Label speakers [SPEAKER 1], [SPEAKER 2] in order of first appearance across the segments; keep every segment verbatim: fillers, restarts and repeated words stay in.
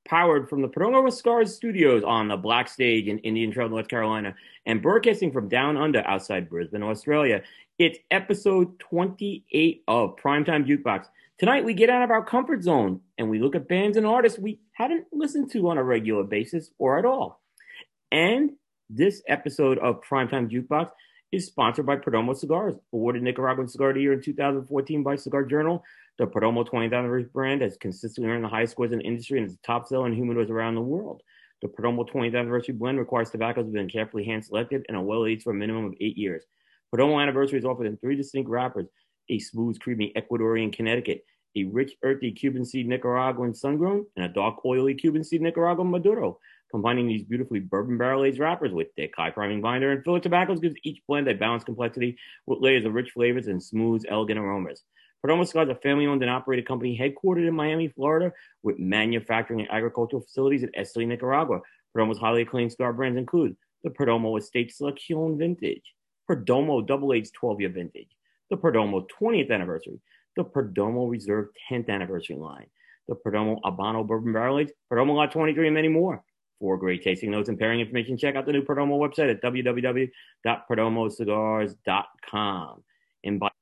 [SPEAKER 1] powered from the Perdomo Cigars Studios on the Black Stage in Indian Trail, North Carolina, and broadcasting from down under outside Brisbane, Australia. It's episode twenty-eight of Primetime Jukebox. Tonight we get out of our comfort zone and we look at bands and artists we hadn't listened to on a regular basis or at all. And this episode of Primetime Jukebox is sponsored by Perdomo Cigars, awarded Nicaraguan Cigar of the Year in two thousand fourteen by Cigar Journal. The Perdomo twentieth anniversary brand has consistently earned the highest scores in the industry and is a top seller in humidors around the world. The Perdomo twentieth anniversary blend requires tobaccos have been carefully hand-selected and are well-aged for a minimum of eight years. Perdomo anniversary is offered in three distinct wrappers: a smooth, creamy Ecuadorian Connecticut, a rich, earthy Cuban seed Nicaraguan Sungrown, and a dark, oily Cuban seed Nicaraguan Maduro. Combining these beautifully bourbon barrel-aged wrappers with thick, high-priming binder and filler tobaccos gives each blend a balanced complexity with layers of rich flavors and smooth, elegant aromas. Perdomo Cigars is a family-owned and operated company headquartered in Miami, Florida, with manufacturing and agricultural facilities in Esteli, Nicaragua. Perdomo's highly acclaimed cigar brands include the Perdomo Estate Selection Vintage, Perdomo Double-Aged twelve-Year Vintage, the Perdomo twentieth Anniversary, the Perdomo Reserve tenth Anniversary line, the Perdomo Habano Bourbon Barrel Aged, Perdomo Lot twenty-three, and many more. For great tasting notes and pairing information, check out the new Perdomo website at w w w dot perdomo cigars dot com. And by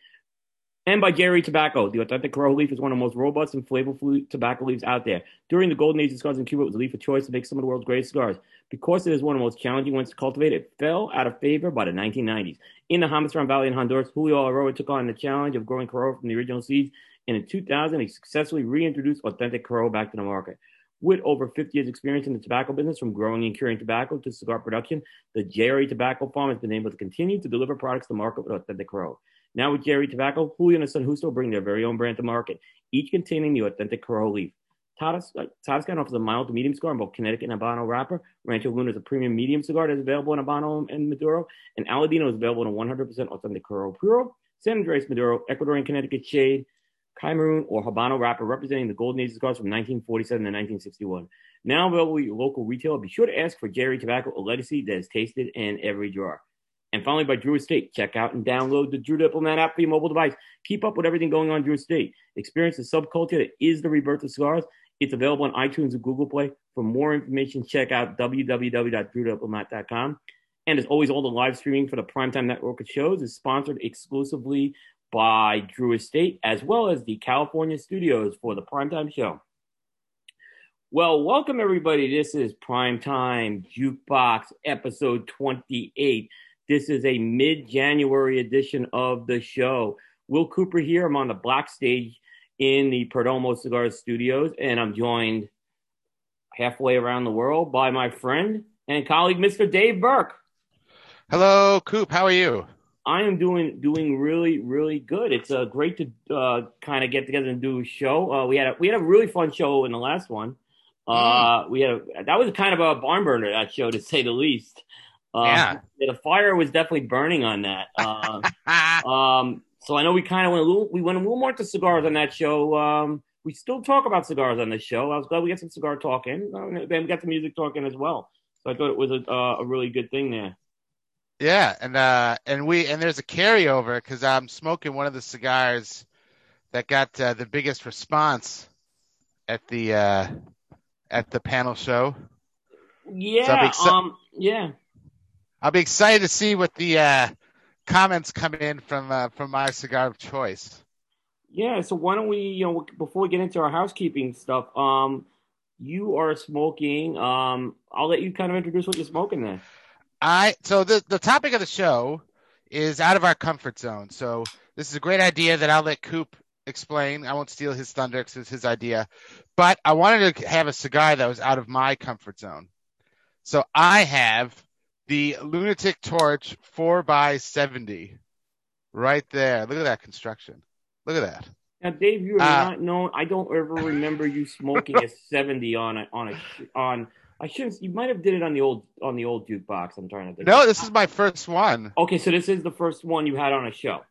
[SPEAKER 1] And by Jerry Tobacco. The authentic Corojo leaf is one of the most robust and flavorful tobacco leaves out there. During the golden age of cigars in Cuba, it was a leaf of choice to make some of the world's greatest cigars. Because it is one of the most challenging ones to cultivate, it fell out of favor by the nineteen nineties. In the Jamastran Valley in Honduras, Julio Aroa took on the challenge of growing Corojo from the original seeds, and in two thousand, he successfully reintroduced authentic Corojo back to the market. With over fifty years experience in the tobacco business, from growing and curing tobacco to cigar production, the Jerry Tobacco Farm has been able to continue to deliver products to market with authentic Corojo. Now with Jerry Tobacco, Julio and his son Justo bring their very own brand to market, each containing the authentic Corojo leaf. Todascan offers a mild to medium cigar in both Connecticut and Habano wrapper. Rancho Luna is a premium medium cigar that is available in Habano and Maduro. And Aladino is available in a one hundred percent authentic Corojo Puro, San Andres Maduro, Ecuadorian Connecticut Shade, Cameroon, or Habano wrapper, representing the golden age of cigars from nineteen forty-seven to nineteen sixty-one. Now available at your local retailer. Be sure to ask for Jerry Tobacco, a legacy that is tasted in every jar. And finally, by Drew Estate. Check out and download the Drew Diplomat app for your mobile device. Keep up with everything going on Drew Estate. Experience the subculture that is the rebirth of cigars. It's available on iTunes and Google Play. For more information, check out w w w dot drew diplomat dot com. And as always, all the live streaming for the Primetime Network of shows is sponsored exclusively by Drew Estate, as well as the California studios for the Primetime Show. Well, welcome everybody. This is Primetime Jukebox episode twenty-eight. This is a mid-January edition of the show. Will Cooper here. I'm on the Black Stage in the Perdomo Cigars Studios, and I'm joined halfway around the world by my friend and colleague, Mister Dave Burke.
[SPEAKER 2] Hello, Coop. How are you?
[SPEAKER 1] I am doing doing really, really good. It's uh, great to uh, kind of get together and do a show. Uh, we had a, we had a really fun show in the last one. Uh, mm. We had a, that was kind of a barn burner, that show, to say the least. Uh,
[SPEAKER 2] yeah.
[SPEAKER 1] The fire was definitely burning on that. Uh, um, so I know we kind of went a little, we went a little more into cigars on that show. Um, we still talk about cigars on the show. I was glad we got some cigar talking. Uh, then we got some music talking as well. So I thought it was a, uh, a really good thing there.
[SPEAKER 2] Yeah, and uh, and we and there's a carryover because I'm smoking one of the cigars that got uh, the biggest response at the uh, at the panel show.
[SPEAKER 1] Yeah.
[SPEAKER 2] So exci-
[SPEAKER 1] um. Yeah.
[SPEAKER 2] I'll be excited to see what the uh, comments come in from uh, from my cigar of choice.
[SPEAKER 1] Yeah, so why don't we, you know, before we get into our housekeeping stuff, um, you are smoking. Um, I'll let you kind of introduce what you're smoking there.
[SPEAKER 2] I so the the topic of the show is out of our comfort zone. So this is a great idea that I'll let Coop explain. I won't steal his thunder because it's his idea, but I wanted to have a cigar that was out of my comfort zone. So I have the Lunatic Torch four by seventy right there. Look at that construction. Look at that.
[SPEAKER 1] Now, Dave, you are
[SPEAKER 2] uh,
[SPEAKER 1] not known. I don't ever remember you smoking a seventy on a on a on. I shouldn't. You might have did it on the old on the old jukebox. I'm trying to think.
[SPEAKER 2] No, this is my first one.
[SPEAKER 1] Okay, so this is the first one you had on a show.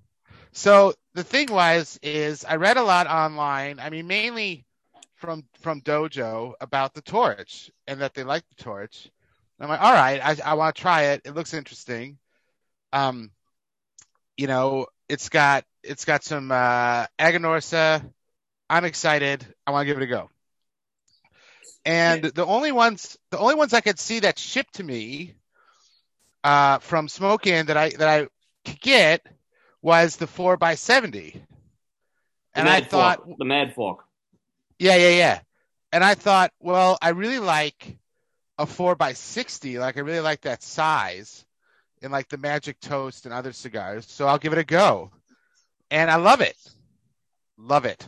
[SPEAKER 2] So the thing was, is I read a lot online. I mean, mainly from from Dojo about the torch and that they like the torch. I'm like, all right, I, I want to try it. It looks interesting. Um, you know, it's got it's got some uh, Aganorsa. I'm excited. I want to give it a go. And the only ones, the only ones I could see that shipped to me uh, from Smoke Inn that I that I could get was the four by seventy.
[SPEAKER 1] The
[SPEAKER 2] And I
[SPEAKER 1] Mad
[SPEAKER 2] thought,
[SPEAKER 1] Fork. The Mad Fork.
[SPEAKER 2] yeah, yeah, yeah. And I thought, well, I really like a four by sixty. Like I really like that size in like the Magic Toast and other cigars. So I'll give it a go. And I love it. Love it.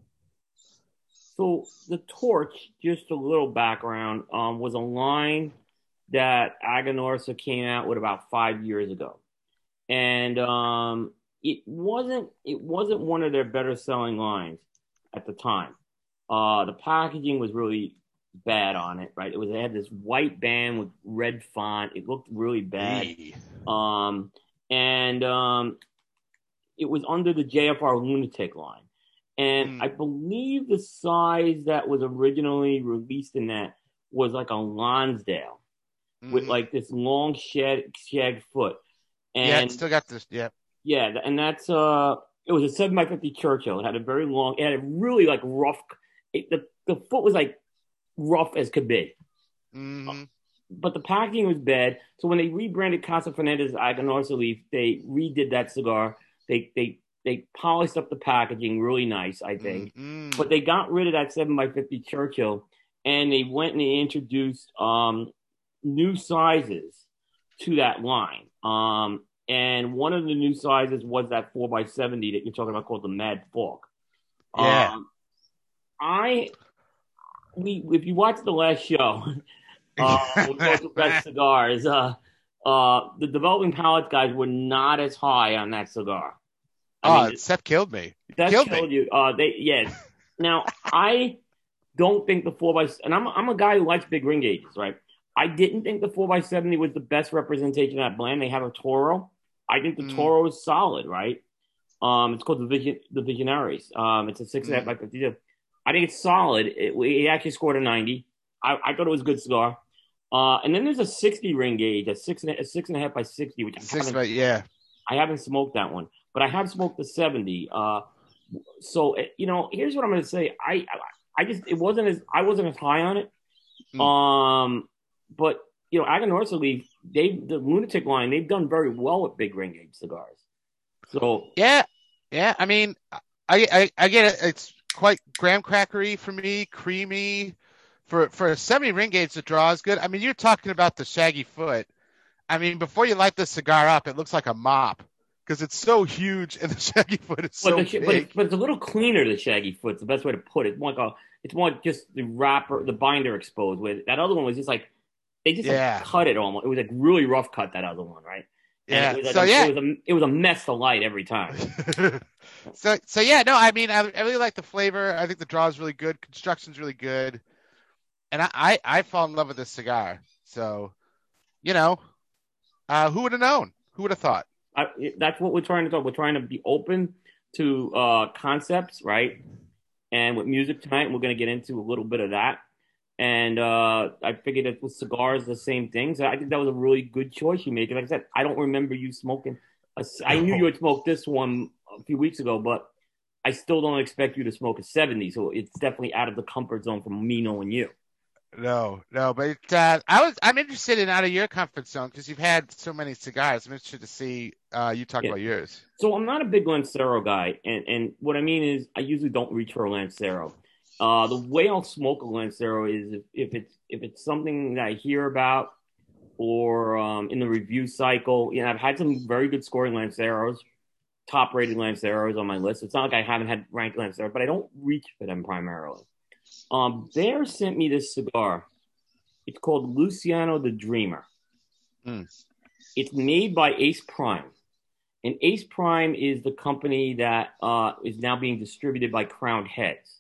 [SPEAKER 1] So the Torch, just a little background, um, was a line that Aganorsa came out with about five years ago, and um, it wasn't it wasn't one of their better selling lines at the time. Uh, the packaging was really bad on it, right? It was it had this white band with red font. It looked really bad,
[SPEAKER 2] Hey.
[SPEAKER 1] um, and um, it was under the J F R Lunatic line. And
[SPEAKER 2] Mm.
[SPEAKER 1] I believe the size that was originally released in that was like a Lonsdale
[SPEAKER 2] Mm-hmm.
[SPEAKER 1] with like this long shed, shagged foot. And
[SPEAKER 2] yeah, it's still got this. Yeah.
[SPEAKER 1] yeah, and that's uh, it was a seven by fifty Churchill. It had a very long, it had a really like rough. It, the the foot was like rough as could be,
[SPEAKER 2] Mm-hmm.
[SPEAKER 1] but the packaging was bad. So when they rebranded Casa Fernandez Aganorsa Leaf, they redid that cigar. They they they polished up the packaging really nice, I think.
[SPEAKER 2] Mm-hmm.
[SPEAKER 1] But they got rid of that seven by fifty Churchill, and they went and they introduced um, new sizes to that line. Um, and one of the new sizes was that four by seventy that you're talking about called the Mad Fork.
[SPEAKER 2] Yeah.
[SPEAKER 1] Um, I, we, if you watch the last show, uh, we go to Best Cigars, uh, uh, the developing palates guys were not as high on that cigar. I
[SPEAKER 2] oh,
[SPEAKER 1] mean,
[SPEAKER 2] Seth killed me.
[SPEAKER 1] That's
[SPEAKER 2] killed
[SPEAKER 1] killed
[SPEAKER 2] me.
[SPEAKER 1] you. Uh, they yeah. Now I don't think the four by and I'm I'm a guy who likes big ring gauges, right? I didn't think the four by seventy was the best representation of that blend. They have a Toro. I think the
[SPEAKER 2] Mm.
[SPEAKER 1] Toro is solid, right? Um, it's called the Vision the Visionaries. Um, it's a six and a half
[SPEAKER 2] Mm.
[SPEAKER 1] by fifty two. I think it's solid. It, it actually scored a ninety. I, I thought it was a good cigar. Uh, and then there's a sixty ring gauge, a six and a, a six and a half by sixty, which I
[SPEAKER 2] Six
[SPEAKER 1] haven't,
[SPEAKER 2] by yeah.
[SPEAKER 1] I haven't smoked that one, but I have smoked the seventy. Uh, so you know, here's what I'm going to say. I, I just it wasn't as I wasn't as high on it.
[SPEAKER 2] Mm.
[SPEAKER 1] Um, but you know, Aganorsa Leaf, they the Lunatic line, they've done very well with big ring gauge cigars. So
[SPEAKER 2] Yeah. Yeah. I mean, I I, I get it. It's quite graham crackery for me, creamy. For for a seventy ring gauge, the draw is good. I mean, you're talking about the shaggy foot. I mean, before you light the cigar up, it looks like a mop because it's so huge and the shaggy foot is so
[SPEAKER 1] but, the,
[SPEAKER 2] big.
[SPEAKER 1] but, it's, but it's a little cleaner. The shaggy foot's the best way to put it. It's more like a, it's more just the wrapper, the binder exposed. With that other one was just like they just
[SPEAKER 2] Yeah.
[SPEAKER 1] like cut it almost. It was like really rough cut that other one, right? And
[SPEAKER 2] Yeah.
[SPEAKER 1] It was like
[SPEAKER 2] So
[SPEAKER 1] a,
[SPEAKER 2] yeah.
[SPEAKER 1] it was a it was a mess to light every time.
[SPEAKER 2] so so yeah. No, I mean, I, I really like the flavor. I think the draw is really good. Construction's really good, and I I, I fall in love with this cigar. So, you know, uh, who would have known? Who would have thought?
[SPEAKER 1] I, that's what we're trying to do. We're trying to be open to uh, concepts, right? And with music tonight, we're going to get into a little bit of that. And uh, I figured that with cigars, the same thing. So I think that was a really good choice you made. Like I said, I don't remember you smoking. A, I knew you had smoked this one a few weeks ago, but I still don't expect you to smoke a seventy. So it's definitely out of the comfort zone from me knowing you.
[SPEAKER 2] No, no, but uh, I was I'm interested in out of your comfort zone because you've had so many cigars. I'm interested to see uh, you talk
[SPEAKER 1] Yeah.
[SPEAKER 2] about yours.
[SPEAKER 1] So I'm not a big Lancero guy, and and what I mean is I usually don't reach for a Lancero. Uh, the way I'll smoke a Lancero is if, if it's if it's something that I hear about or um, in the review cycle. You know, I've had some very good scoring Lanceros, top rated Lanceros on my list. It's not like I haven't had ranked Lanceros, but I don't reach for them primarily. Um, Bear sent me this cigar. It's called Luciano the Dreamer.
[SPEAKER 2] Mm.
[SPEAKER 1] It's made by Ace Prime. And Ace Prime is the company that uh, is now being distributed by Crowned Heads.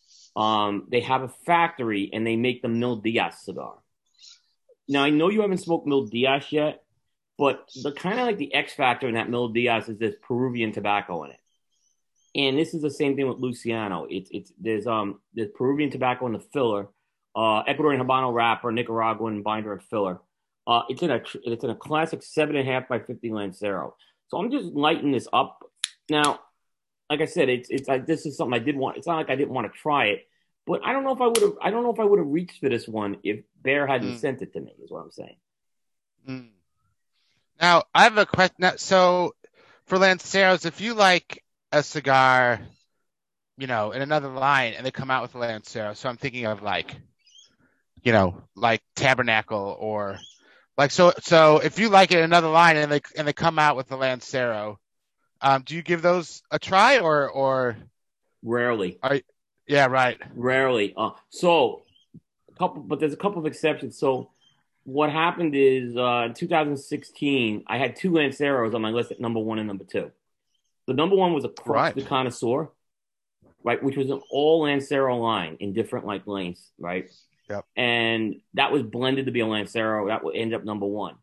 [SPEAKER 1] Um, they have a factory and they make the Mil Diaz cigar. Now, I know you haven't smoked Mil Diaz yet, but the kind of like the X factor in that Mil Diaz is there's Peruvian tobacco in it. And this is the same thing with Luciano. It's it's there's um there's Peruvian tobacco in the filler, uh, Ecuadorian Habano wrapper, Nicaraguan binder and filler. Uh, it's in a it's in a classic seven and a half by fifty Lancero. So I'm just lighting this up now. Like I said, it's it's like this is something I did want. It's not like I didn't want to try it. But I don't know if I would have. I don't know if I would have reached for this one if Bear hadn't
[SPEAKER 2] Mm.
[SPEAKER 1] sent it to me. Is what I'm saying.
[SPEAKER 2] Mm. Now, I have a question. So, for Lanceros, if you like a cigar, you know, in another line, and they come out with a Lancero, so I'm thinking of like, you know, like Tabernacle or like so. So, if you like it in another line, and they and they come out with a Lancero, um, do you give those a try or or
[SPEAKER 1] Rarely,
[SPEAKER 2] are yeah, right.
[SPEAKER 1] rarely. Uh, so a couple, but there's a couple of exceptions. So what happened is uh, in two thousand sixteen, I had two Lanceros on my list at number one and number two. The number one was a Crux
[SPEAKER 2] Right.
[SPEAKER 1] de Connoisseur, right, which was an all Lancero line in different like lengths, right?
[SPEAKER 2] Yep.
[SPEAKER 1] And that was blended to be a Lancero. That would end up number one.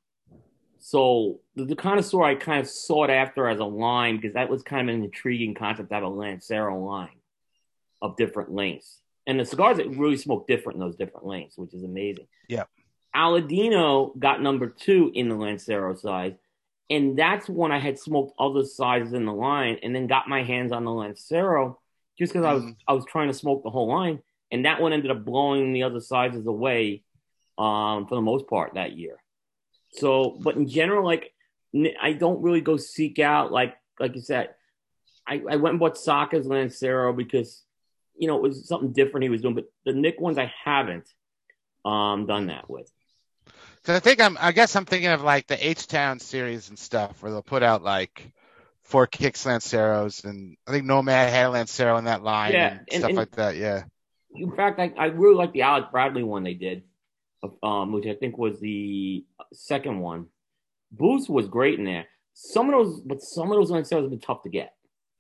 [SPEAKER 1] So the, the Connoisseur I kind of sought after as a line because that was kind of an intriguing concept to have a Lancero line of different lengths. And the cigars that really smoke different in those different lengths, which is amazing.
[SPEAKER 2] Yep.
[SPEAKER 1] Aladino got number two in the Lancero size. And that's when I had smoked other sizes in the line and then got my hands on the Lancero just because mm. I was I was trying to smoke the whole line. And that one ended up blowing the other sizes away um, for the most part that year. So, but in general, like, I don't really go seek out, like like you said, I, I went and bought Saka's Lancero because, you know, it was something different he was doing. But the Nick ones I haven't um, done that with.
[SPEAKER 2] So I think I'm, I guess I'm thinking of like the H-Town series and stuff where they'll put out like four Kicks Lanceros. And I think Nomad had a Lancero in that line yeah, and, and stuff and, like that. Yeah.
[SPEAKER 1] In fact, I, I really like the Alec Bradley one they did, um, which I think was the second one. Boost was great in there. Some of those, but some of those Lanceros have been tough to get.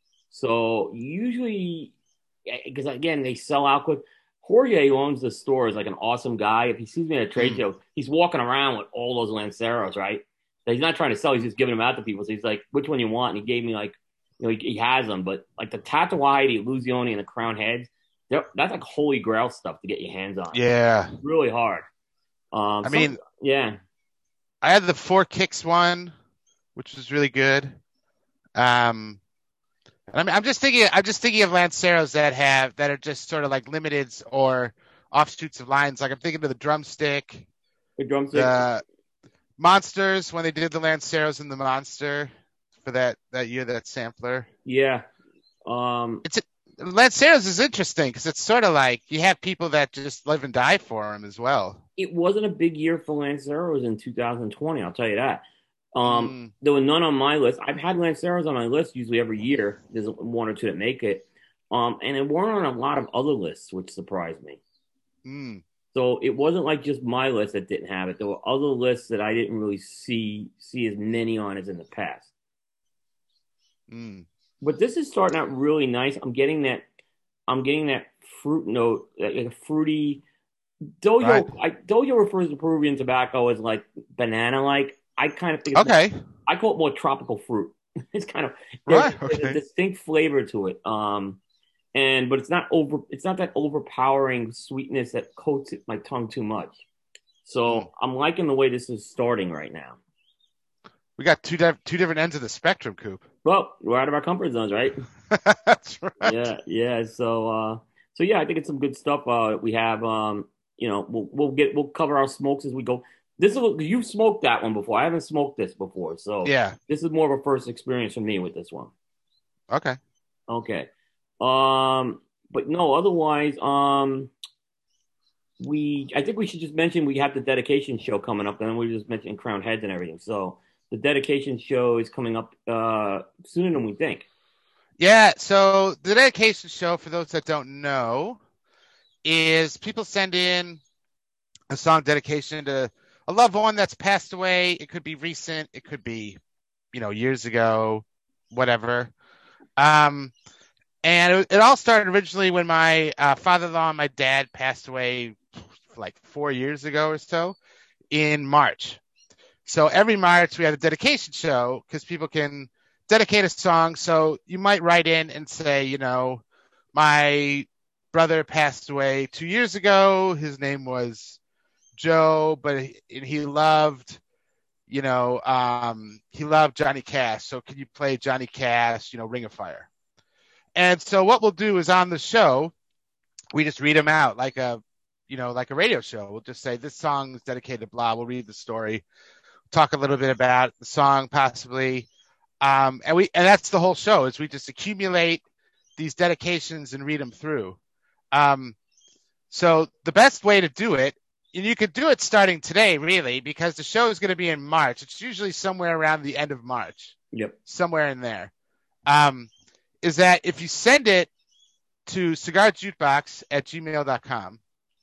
[SPEAKER 1] So usually, because again, they sell out quick. Jorge, who owns the store, is like an awesome guy. If he sees me at a trade mm. show, he's walking around with all those Lanceros, right? So he's not trying to sell; he's just giving them out to people. So he's like, "Which one you want?" And he gave me like, you know, he, he has them, but like the Tatuaje, the Illusione, and the Crown Heads, that's like holy grail stuff to get your hands on.
[SPEAKER 2] Yeah,
[SPEAKER 1] it's really hard. Um,
[SPEAKER 2] I
[SPEAKER 1] some,
[SPEAKER 2] mean,
[SPEAKER 1] yeah,
[SPEAKER 2] I had the Four Kicks one, which was really good. Um. I mean, I'm just thinking. I'm just thinking of Lanceros that have that are just sort of like limiteds or offshoots of lines. Like I'm thinking of the Drumstick,
[SPEAKER 1] the Drumstick,
[SPEAKER 2] the Monsters when they did the Lanceros and the Monster for that, that year, that sampler.
[SPEAKER 1] Yeah, um,
[SPEAKER 2] it's a, Lanceros is interesting because it's sort of like you have people that just live and die for them as well.
[SPEAKER 1] It wasn't a big year for Lanceros in two thousand twenty. I'll tell you that. Um, mm. There were none on my list. I've had Lanceros on my list usually every year. There's one or two that make it. Um, and it weren't on a lot of other lists, which surprised me.
[SPEAKER 2] Mm.
[SPEAKER 1] So it wasn't like just my list that didn't have it. There were other lists that I didn't really see see as many on as in the past.
[SPEAKER 2] Mm.
[SPEAKER 1] But this is starting out really nice. I'm getting that. I'm getting that fruit note, like a fruity. Doyo. Right. I, Doyo refers to Peruvian tobacco as like banana-like. I kind of think it's
[SPEAKER 2] okay.
[SPEAKER 1] more, I call it more tropical fruit. It's kind of
[SPEAKER 2] right.
[SPEAKER 1] there's,
[SPEAKER 2] Okay.
[SPEAKER 1] there's a distinct flavor to it. Um, and but it's not over. It's not that overpowering sweetness that coats it, my tongue too much. So mm. I'm liking the way this is starting right now.
[SPEAKER 2] We got two diff- two different ends of the spectrum, Coop.
[SPEAKER 1] Well, we're out of our comfort zones, right?
[SPEAKER 2] That's right.
[SPEAKER 1] Yeah, yeah. So, uh, so yeah, I think it's some good stuff. Uh, we have, um, you know, we'll we'll get we'll cover our smokes as we go. This is you've smoked that one before. I haven't smoked this before, so
[SPEAKER 2] yeah,
[SPEAKER 1] this is more of a first experience for me with this one.
[SPEAKER 2] Okay.
[SPEAKER 1] Okay. Um, but no, otherwise, um, we I think we should just mention we have the dedication show coming up, and then we just mentioned Crown Heads and everything. So the dedication show is coming up uh, sooner than we think.
[SPEAKER 2] Yeah. So the dedication show, for those that don't know, is people send in a song dedication to a loved one that's passed away. It could be recent. It could be, you know, years ago, whatever. Um, and it, it all started originally when my uh, father-in-law and my dad passed away like four years ago or so in March. So every March we have a dedication show because people can dedicate a song. So you might write in and say, you know, my brother passed away two years ago. His name was Joe, but he, he loved, you know, um, he loved Johnny Cash. So can you play Johnny Cash, you know, Ring of Fire? And so what we'll do is on the show, we just read them out like a, you know, like a radio show. We'll just say this song is dedicated to blah. We'll read the story, talk a little bit about the song possibly. Um, and we, and that's the whole show is we just accumulate these dedications and read them through. Um, so the best way to do it, and you could do it starting today, really, because the show is going to be in March. It's usually somewhere around the end of March.
[SPEAKER 1] Yep.
[SPEAKER 2] Somewhere in there. Um, is that if you send it to cigar jukebox at gmail dot com,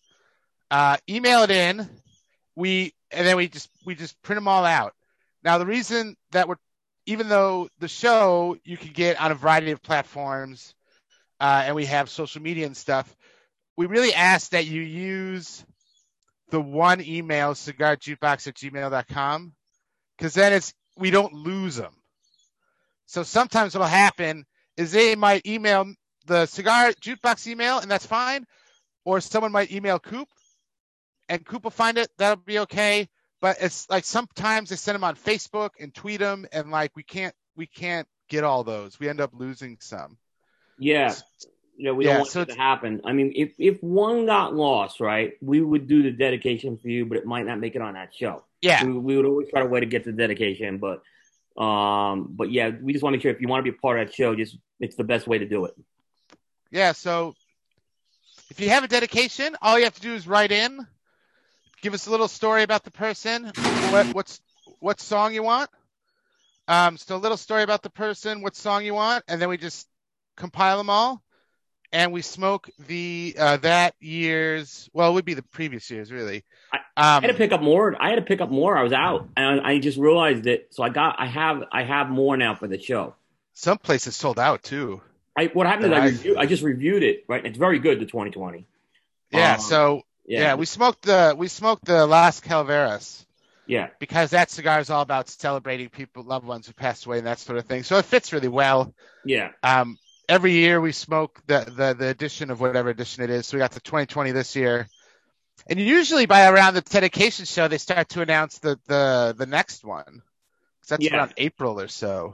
[SPEAKER 2] uh, email it in, we, and then we just, we just print them all out. Now, the reason that we're, even though the show you can get on a variety of platforms, uh, and we have social media and stuff, we really ask that you use the one email, cigar jukebox at gmail dot com, because then it's, we don't lose them. So sometimes what'll happen is they might email the cigar jukebox email, and that's fine. Or someone might email Coop, and Coop will find it. That'll be okay. But it's like sometimes they send them on Facebook and tweet them, and like we can't we can't get all those. We end up losing some.
[SPEAKER 1] Yeah. Yeah, we
[SPEAKER 2] Yeah,
[SPEAKER 1] don't want
[SPEAKER 2] so
[SPEAKER 1] it to happen. I mean, if, if one got lost, right, we would do the dedication for you, but it might not make it on that show.
[SPEAKER 2] Yeah.
[SPEAKER 1] We, we would always try to way to get the dedication, but um, but yeah, we just want to make sure if you want to be a part of that show, just it's the best way to do it.
[SPEAKER 2] Yeah, so if you have a dedication, all you have to do is write in, give us a little story about the person, what what's what song you want. Um, so a little story about the person, what song you want, and then we just compile them all. And we smoke the uh, that year's, well, it would be the previous year's, really.
[SPEAKER 1] I,
[SPEAKER 2] um,
[SPEAKER 1] I had to pick up more. I had to pick up more. I was out, and I just realized it. So I got, I have, I have more now for the show.
[SPEAKER 2] Some places sold out too.
[SPEAKER 1] I what happened is I,
[SPEAKER 2] I,
[SPEAKER 1] review, I just reviewed it. Right, it's very good. The twenty twenty.
[SPEAKER 2] Yeah.
[SPEAKER 1] Um,
[SPEAKER 2] so
[SPEAKER 1] yeah.
[SPEAKER 2] yeah, we smoked the we smoked the Las Calaveras.
[SPEAKER 1] Yeah.
[SPEAKER 2] Because that cigar is all about celebrating people, loved ones who passed away, and that sort of thing. So it fits really well.
[SPEAKER 1] Yeah.
[SPEAKER 2] Um. Every year we smoke the, the, the edition of whatever edition it is. So we got the twenty twenty this year. And usually by around the dedication show, they start to announce the, the, the next one. Because that's
[SPEAKER 1] yeah.
[SPEAKER 2] around April or so.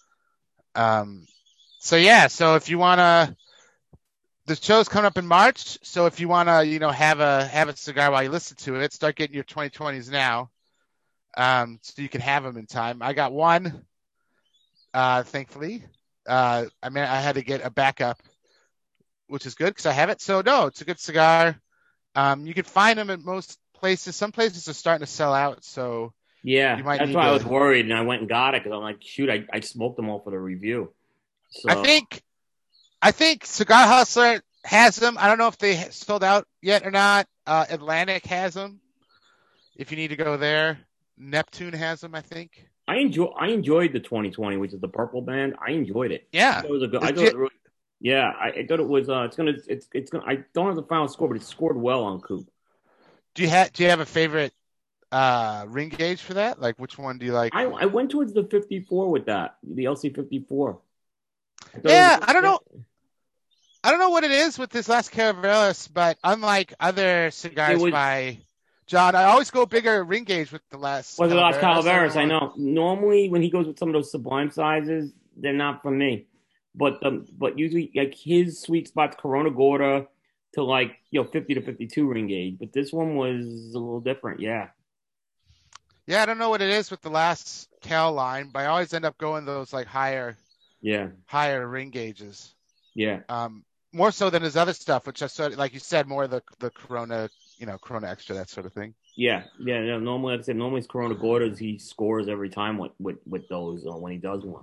[SPEAKER 2] Um, so yeah, so if you want to, the show's coming up in March. So if you want to, you know, have a, have a cigar while you listen to it, start getting your twenty twenties now. Um, so you can have them in time. I got one, uh, thankfully. Uh, I mean, I had to get a backup, which is good because I have it. So no, it's a good cigar. Um, you can find them at most places. Some places are starting to sell out. So
[SPEAKER 1] yeah,
[SPEAKER 2] you might
[SPEAKER 1] that's
[SPEAKER 2] need
[SPEAKER 1] why
[SPEAKER 2] to...
[SPEAKER 1] I was worried, and I went and got it because I'm like, shoot, I, I smoked them all for the review. So
[SPEAKER 2] I think, I think Cigar Hustler has them. I don't know if they sold out yet or not. Uh, Atlantic has them. If you need to go there, Neptune has them, I think.
[SPEAKER 1] I enjoy. I enjoyed the twenty twenty, which is the Purple Band. I enjoyed it.
[SPEAKER 2] Yeah,
[SPEAKER 1] I thought it was a good. I thought it really, yeah, I, I thought it was. Uh, it's gonna. It's. It's gonna. I don't have the final score, but it scored well on Coop.
[SPEAKER 2] Do you have? Do you have a favorite uh, ring gauge for that? Like, which one do you like?
[SPEAKER 1] I, I went towards the fifty-four with that, the L C fifty-four. I
[SPEAKER 2] yeah, I don't know. I don't know what it is with this Las Calaveras, but unlike other cigars was, by John, I always go bigger ring gauge with the Las
[SPEAKER 1] Well, the Las
[SPEAKER 2] Calaveras,
[SPEAKER 1] Calaveras, I know. Normally, when he goes with some of those Sublime sizes, they're not for me. But um, but usually, like his sweet spot's Corona Gorda to like, you know, fifty to fifty-two ring gauge. But this one was a little different, yeah.
[SPEAKER 2] Yeah, I don't know what it is with the last Cal line, but I always end up going those like higher,
[SPEAKER 1] yeah,
[SPEAKER 2] higher ring gauges.
[SPEAKER 1] Yeah.
[SPEAKER 2] Um, more so than his other stuff, which I sort of, like you said, more the the Corona. You know, Corona Extra, that sort of thing.
[SPEAKER 1] Yeah, yeah. No, normally, like I said, normally it's Corona Gordas. He scores every time with with, with those uh, when he does one.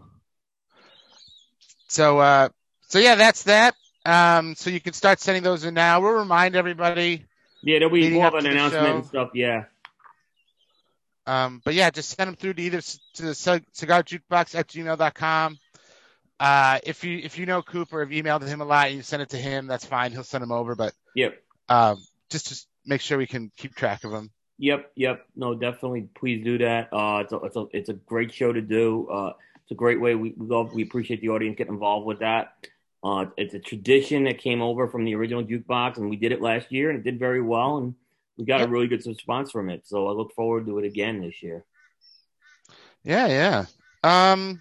[SPEAKER 2] So, uh, so yeah, that's that. Um, so you can start sending those in now. We'll remind everybody.
[SPEAKER 1] Yeah, there'll be more of an announcement and stuff. Yeah.
[SPEAKER 2] Um, but yeah, just send them through to either to the cigar jukebox at gmail dot com. Uh, if you if you know Cooper, if you emailed him a lot, you send it to him. That's fine. He'll send them over. But
[SPEAKER 1] yep.
[SPEAKER 2] Um, just just make sure we can keep track of them.
[SPEAKER 1] Yep, yep. No, definitely. Please do that. Uh, it's a it's a it's a great show to do. Uh, it's a great way. We we love. We appreciate the audience getting involved with that. Uh, it's a tradition that came over from the original jukebox, and we did it last year, and it did very well, and we got yep. a really good response from it. So I look forward to it again this year.
[SPEAKER 2] Yeah, yeah. Um,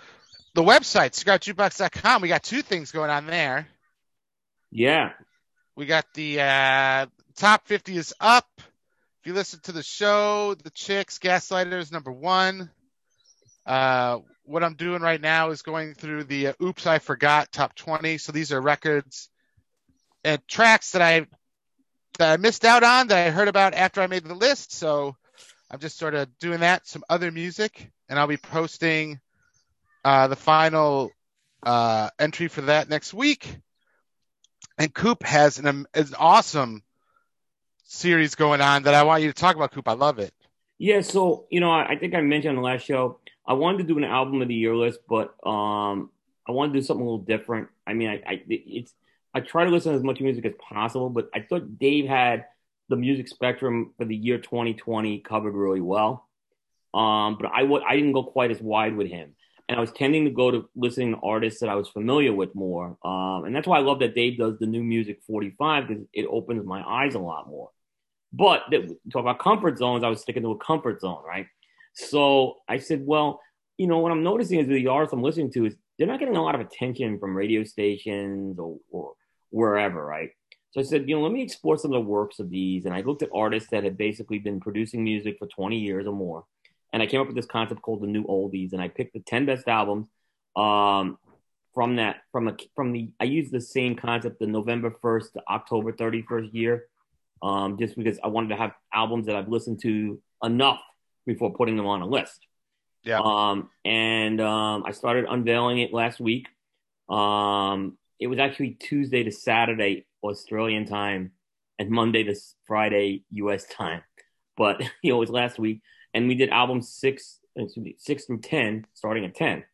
[SPEAKER 2] the website cigar jukebox dot com. We got two things going on there.
[SPEAKER 1] Yeah.
[SPEAKER 2] We got the uh, top fifty is up. If you listen to the show, the Chicks, Gaslighter is number one. Uh, what I'm doing right now is going through the uh, Oops, I Forgot top twenty. So these are records and tracks that I that I missed out on, that I heard about after I made the list. So I'm just sort of doing that, some other music, and I'll be posting uh, the final uh, entry for that next week. And Coop has an, um, an awesome series going on that I want you to talk about, Coop. I love it.
[SPEAKER 1] Yeah, so, you know, I, I think I mentioned on the last show, I wanted to do an album of the year list, but um, I wanted to do something a little different. I mean, I, I it's I try to listen to as much music as possible, but I thought Dave had the music spectrum for the year twenty twenty covered really well. Um, but I w- I didn't go quite as wide with him. And I was tending to go to listening to artists that I was familiar with more. Um, and that's why I love that Dave does the new music forty-five, because it opens my eyes a lot more. But th- talk about comfort zones, I was sticking to a comfort zone, right? So I said, well, you know, what I'm noticing is the artists I'm listening to is they're not getting a lot of attention from radio stations or, or wherever, right? So I said, you know, let me explore some of the works of these. And I looked at artists that had basically been producing music for twenty years or more. And I came up with this concept called the new oldies. And I picked the ten best albums um, from that, from a, from the, I used the same concept, the November first to October thirty-first year, um, just because I wanted to have albums that I've listened to enough before putting them on a list.
[SPEAKER 2] Yeah.
[SPEAKER 1] Um, and um, I started unveiling it last week. Um, it was actually Tuesday to Saturday Australian time and Monday to Friday U S time. But, you know, it was last week. And we did albums six, excuse me, six through ten, starting at ten.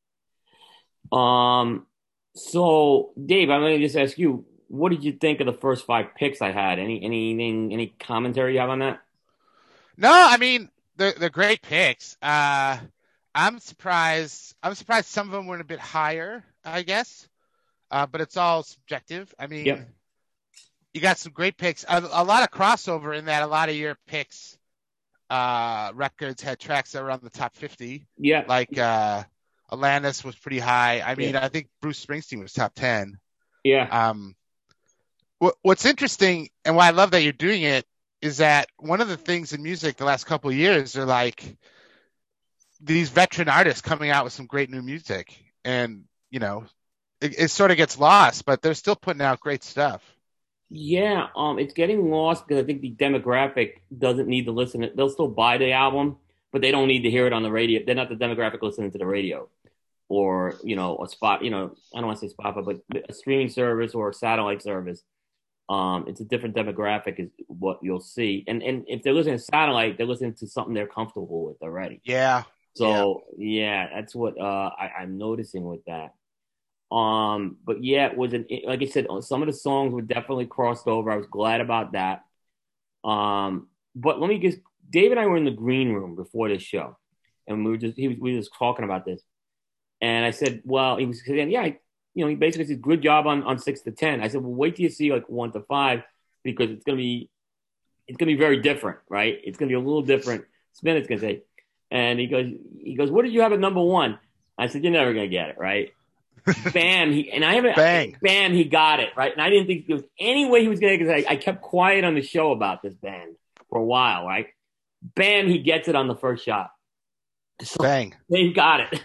[SPEAKER 1] Um, so Dave, I'm going to just ask you, what did you think of the first five picks I had? Any anything, any commentary you have on that?
[SPEAKER 2] No, I mean they're they're great picks. Uh, I'm surprised. I'm surprised some of them went a bit higher, I guess. Uh, but it's all subjective. I mean,
[SPEAKER 1] Yep.
[SPEAKER 2] You got some great picks. A, a lot of crossover in that. A lot of your picks. Uh, records had tracks that were on the top fifty.
[SPEAKER 1] Yeah.
[SPEAKER 2] Like uh, Alanis was pretty high. I mean,
[SPEAKER 1] Yeah.
[SPEAKER 2] I think Bruce Springsteen was top ten.
[SPEAKER 1] Yeah.
[SPEAKER 2] Um, what, what's interesting and why I love that you're doing it is that one of the things in music the last couple of years are like these veteran artists coming out with some great new music, and you know, it, it sort of gets lost, but they're still putting out great stuff.
[SPEAKER 1] Yeah, um, it's getting lost because I think the demographic doesn't need to listen. They'll still buy the album, but they don't need to hear it on the radio. They're not the demographic listening to the radio, or you know, a spot. You know, I don't want to say Spotify, but a streaming service or a satellite service. Um, it's a different demographic, is what you'll see. And and if they're listening to satellite, they're listening to something they're comfortable with already.
[SPEAKER 2] Yeah.
[SPEAKER 1] So yeah, yeah that's what uh, I, I'm noticing with that. Um, but yeah, it was an, like I said, some of the songs were definitely crossed over. I was glad about that. Um, but let me just, Dave and I were in the green room before this show, and we were just, he was, we were just talking about this. And I said, well, he was saying, yeah, I, you know, he basically said, good job on, on six to ten. I said, well, wait till you see like one to five, because it's going to be, it's going to be very different, right? It's going to be a little different spin it's going to take. And he goes, he goes, what did you have at number one? I said, you're never going to get it, right? Bam, he and I haven't
[SPEAKER 2] Bang.
[SPEAKER 1] Bam, he got it right, and I didn't think there was any way he was going to. Because I, I kept quiet on the show about this band for a while, right? Bam, he gets it on the first shot. So
[SPEAKER 2] Bang,
[SPEAKER 1] Dave got it.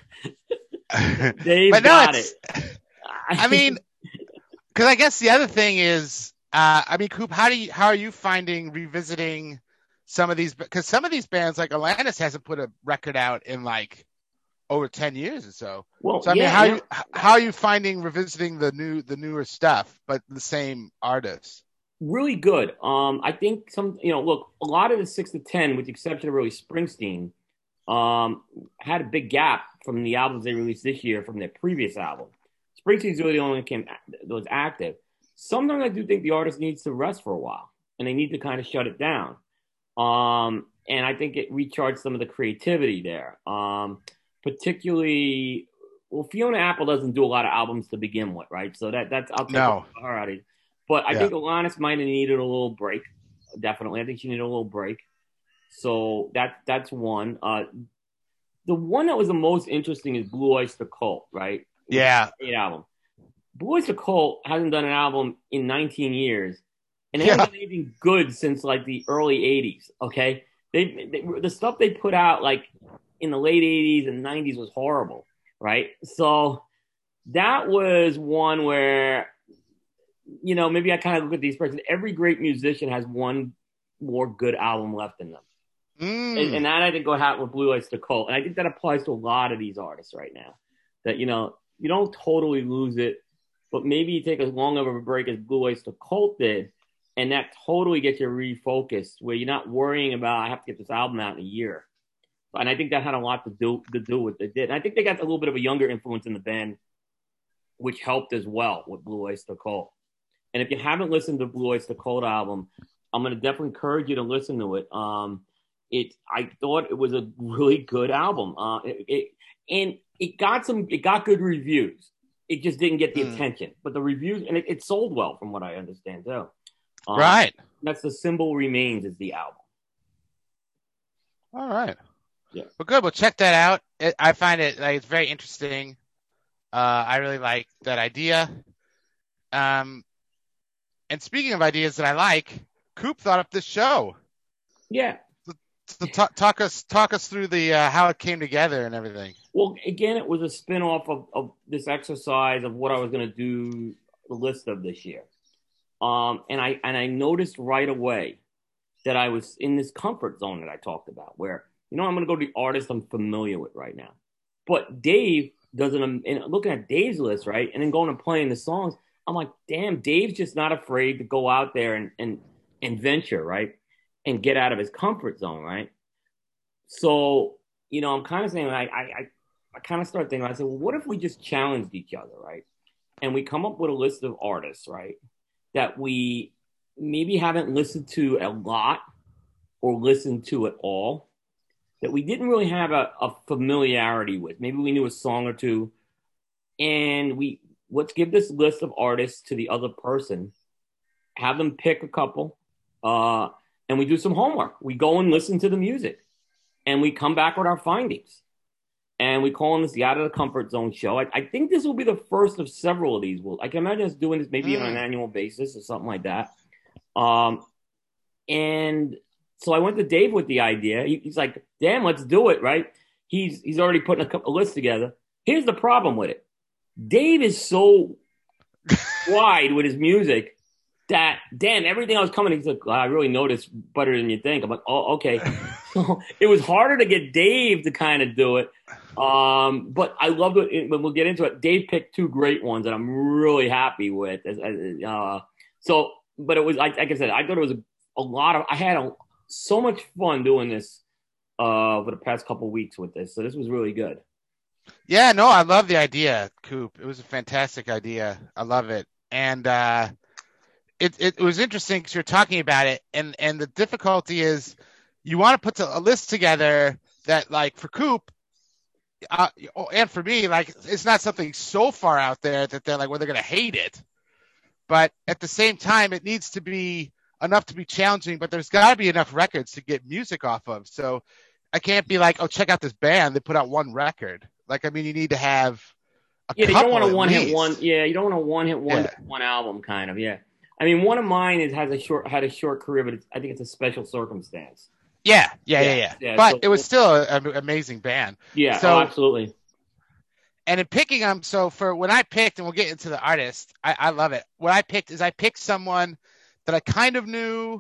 [SPEAKER 1] Dave
[SPEAKER 2] but no,
[SPEAKER 1] got it.
[SPEAKER 2] I mean, because I guess the other thing is, uh, I mean, Coop, how do you how are you finding revisiting some of these? Because some of these bands, like Alanis, hasn't put a record out in like over ten years or so.
[SPEAKER 1] Well,
[SPEAKER 2] so I mean,
[SPEAKER 1] yeah,
[SPEAKER 2] how
[SPEAKER 1] yeah.
[SPEAKER 2] you how are you finding revisiting the new the newer stuff, but the same artists?
[SPEAKER 1] Really good. Um, I think some, you know, look, a lot of the six to ten, with the exception of really Springsteen, um, had a big gap from the albums they released this year from their previous album. Springsteen's really the only one that came that was active. Sometimes I do think the artist needs to rest for a while, and they need to kind of shut it down. Um, and I think it recharged some of the creativity there. Um, particularly, well, Fiona Apple doesn't do a lot of albums to begin with, right? So that that's I'll take
[SPEAKER 2] No.
[SPEAKER 1] her out of it. But I
[SPEAKER 2] Yeah.
[SPEAKER 1] think Alanis might have needed a little break. Definitely, I think she needed a little break. So that that's one. Uh, the one that was the most interesting is Blue Oyster Cult, right?
[SPEAKER 2] Yeah.
[SPEAKER 1] Great album. Blue Oyster Cult hasn't done an album in nineteen years, and they
[SPEAKER 2] Yeah.
[SPEAKER 1] haven't done anything good since like the early eighties. Okay, they, they the stuff they put out like in the late eighties and nineties was horrible, right? So that was one where, you know, maybe I kind of look at these persons. Every great musician has one more good album left in them.
[SPEAKER 2] Mm.
[SPEAKER 1] And, and that I think will happen with Blue Oyster Cult. And I think that applies to a lot of these artists right now. That, you know, you don't totally lose it, but maybe you take as long of a break as Blue Oyster Cult did, and that totally gets you refocused, where you're not worrying about, I have to get this album out in a year. And I think that had a lot to do to do with it. And I think they got a little bit of a younger influence in the band, which helped as well with Blue Oyster Cult. And if you haven't listened to Blue Oyster Cult album, I'm going to definitely encourage you to listen to it. Um, it I thought it was a really good album. Uh, it, it and it got some it got good reviews. It just didn't get the mm. attention, but the reviews, and it, it sold well from what I understand too. Um,
[SPEAKER 2] right.
[SPEAKER 1] That's The Symbol Remains is the album.
[SPEAKER 2] All right.
[SPEAKER 1] Yeah.
[SPEAKER 2] Well, good. Well, check that out. It, I find it like it's very interesting. Uh, I really like that idea. Um, and speaking of ideas that I like, Coop thought up this show.
[SPEAKER 1] Yeah.
[SPEAKER 2] So, so talk, talk us talk us through the uh, how it came together and everything.
[SPEAKER 1] Well, again, it was a spin-off of, of this exercise of what I was going to do the list of this year. Um, and I and I noticed right away that I was in this comfort zone that I talked about, where, you know, I'm going to go to the artist I'm familiar with right now. But Dave doesn't, and looking at Dave's list, right, and then going and playing the songs, I'm like, damn, Dave's just not afraid to go out there and and, and venture, right, and get out of his comfort zone, right? So, you know, I'm kind of saying, I I, I kind of start thinking, I said, well, what if we just challenged each other, right? And we come up with a list of artists, right, that we maybe haven't listened to a lot or listened to at all, that we didn't really have a, a familiarity with. Maybe we knew a song or two, and we let's give this list of artists to the other person, have them pick a couple, uh, and we do some homework. We go and listen to the music, and we come back with our findings. And we call this the Out of the Comfort Zone show. I, I think this will be the first of several of these. We'll, I can imagine us doing this maybe mm. on an annual basis or something like that. Um, and so I went to Dave with the idea. He, he's like, damn, let's do it, right? He's he's already putting a, a list together. Here's the problem with it. Dave is so wide with his music that, damn, everything I was coming, he's like, well, I really noticed better than you think. I'm like, oh, okay. So it was harder to get Dave to kind of do it. Um, but I loved it. When we'll get into it, Dave picked two great ones that I'm really happy with. Uh, so, but it was, like, like I said, I thought it was a, a lot of, I had a, so much fun doing this uh, for the past couple of weeks with this. So this was really good.
[SPEAKER 2] Yeah, no, I love the idea, Coop. It was a fantastic idea. I love it. And uh, it, it, it was interesting because you're talking about it. And, and the difficulty is you want to put a list together that, like, for Coop, Uh, and for me, like, it's not something so far out there that they're like, well, they're going to hate it. But at the same time, it needs to be enough to be challenging, but there's got to be enough records to get music off of. So I can't be like, oh, check out this band. They put out one record. Like, I mean, you need to have a
[SPEAKER 1] yeah,
[SPEAKER 2] couple.
[SPEAKER 1] You don't want a one
[SPEAKER 2] least.
[SPEAKER 1] hit one. Yeah, you don't want a one hit one
[SPEAKER 2] yeah.
[SPEAKER 1] one album kind of. Yeah, I mean, one of mine is has a short had a short career, but it's, I think it's a special circumstance.
[SPEAKER 2] Yeah, yeah, yeah, yeah. yeah. yeah but so, it was still an amazing band.
[SPEAKER 1] Yeah,
[SPEAKER 2] so,
[SPEAKER 1] oh, absolutely.
[SPEAKER 2] And in picking them, so for when I picked, and we'll get into the artist, I, I love it. What I picked is I picked someone that I kind of knew,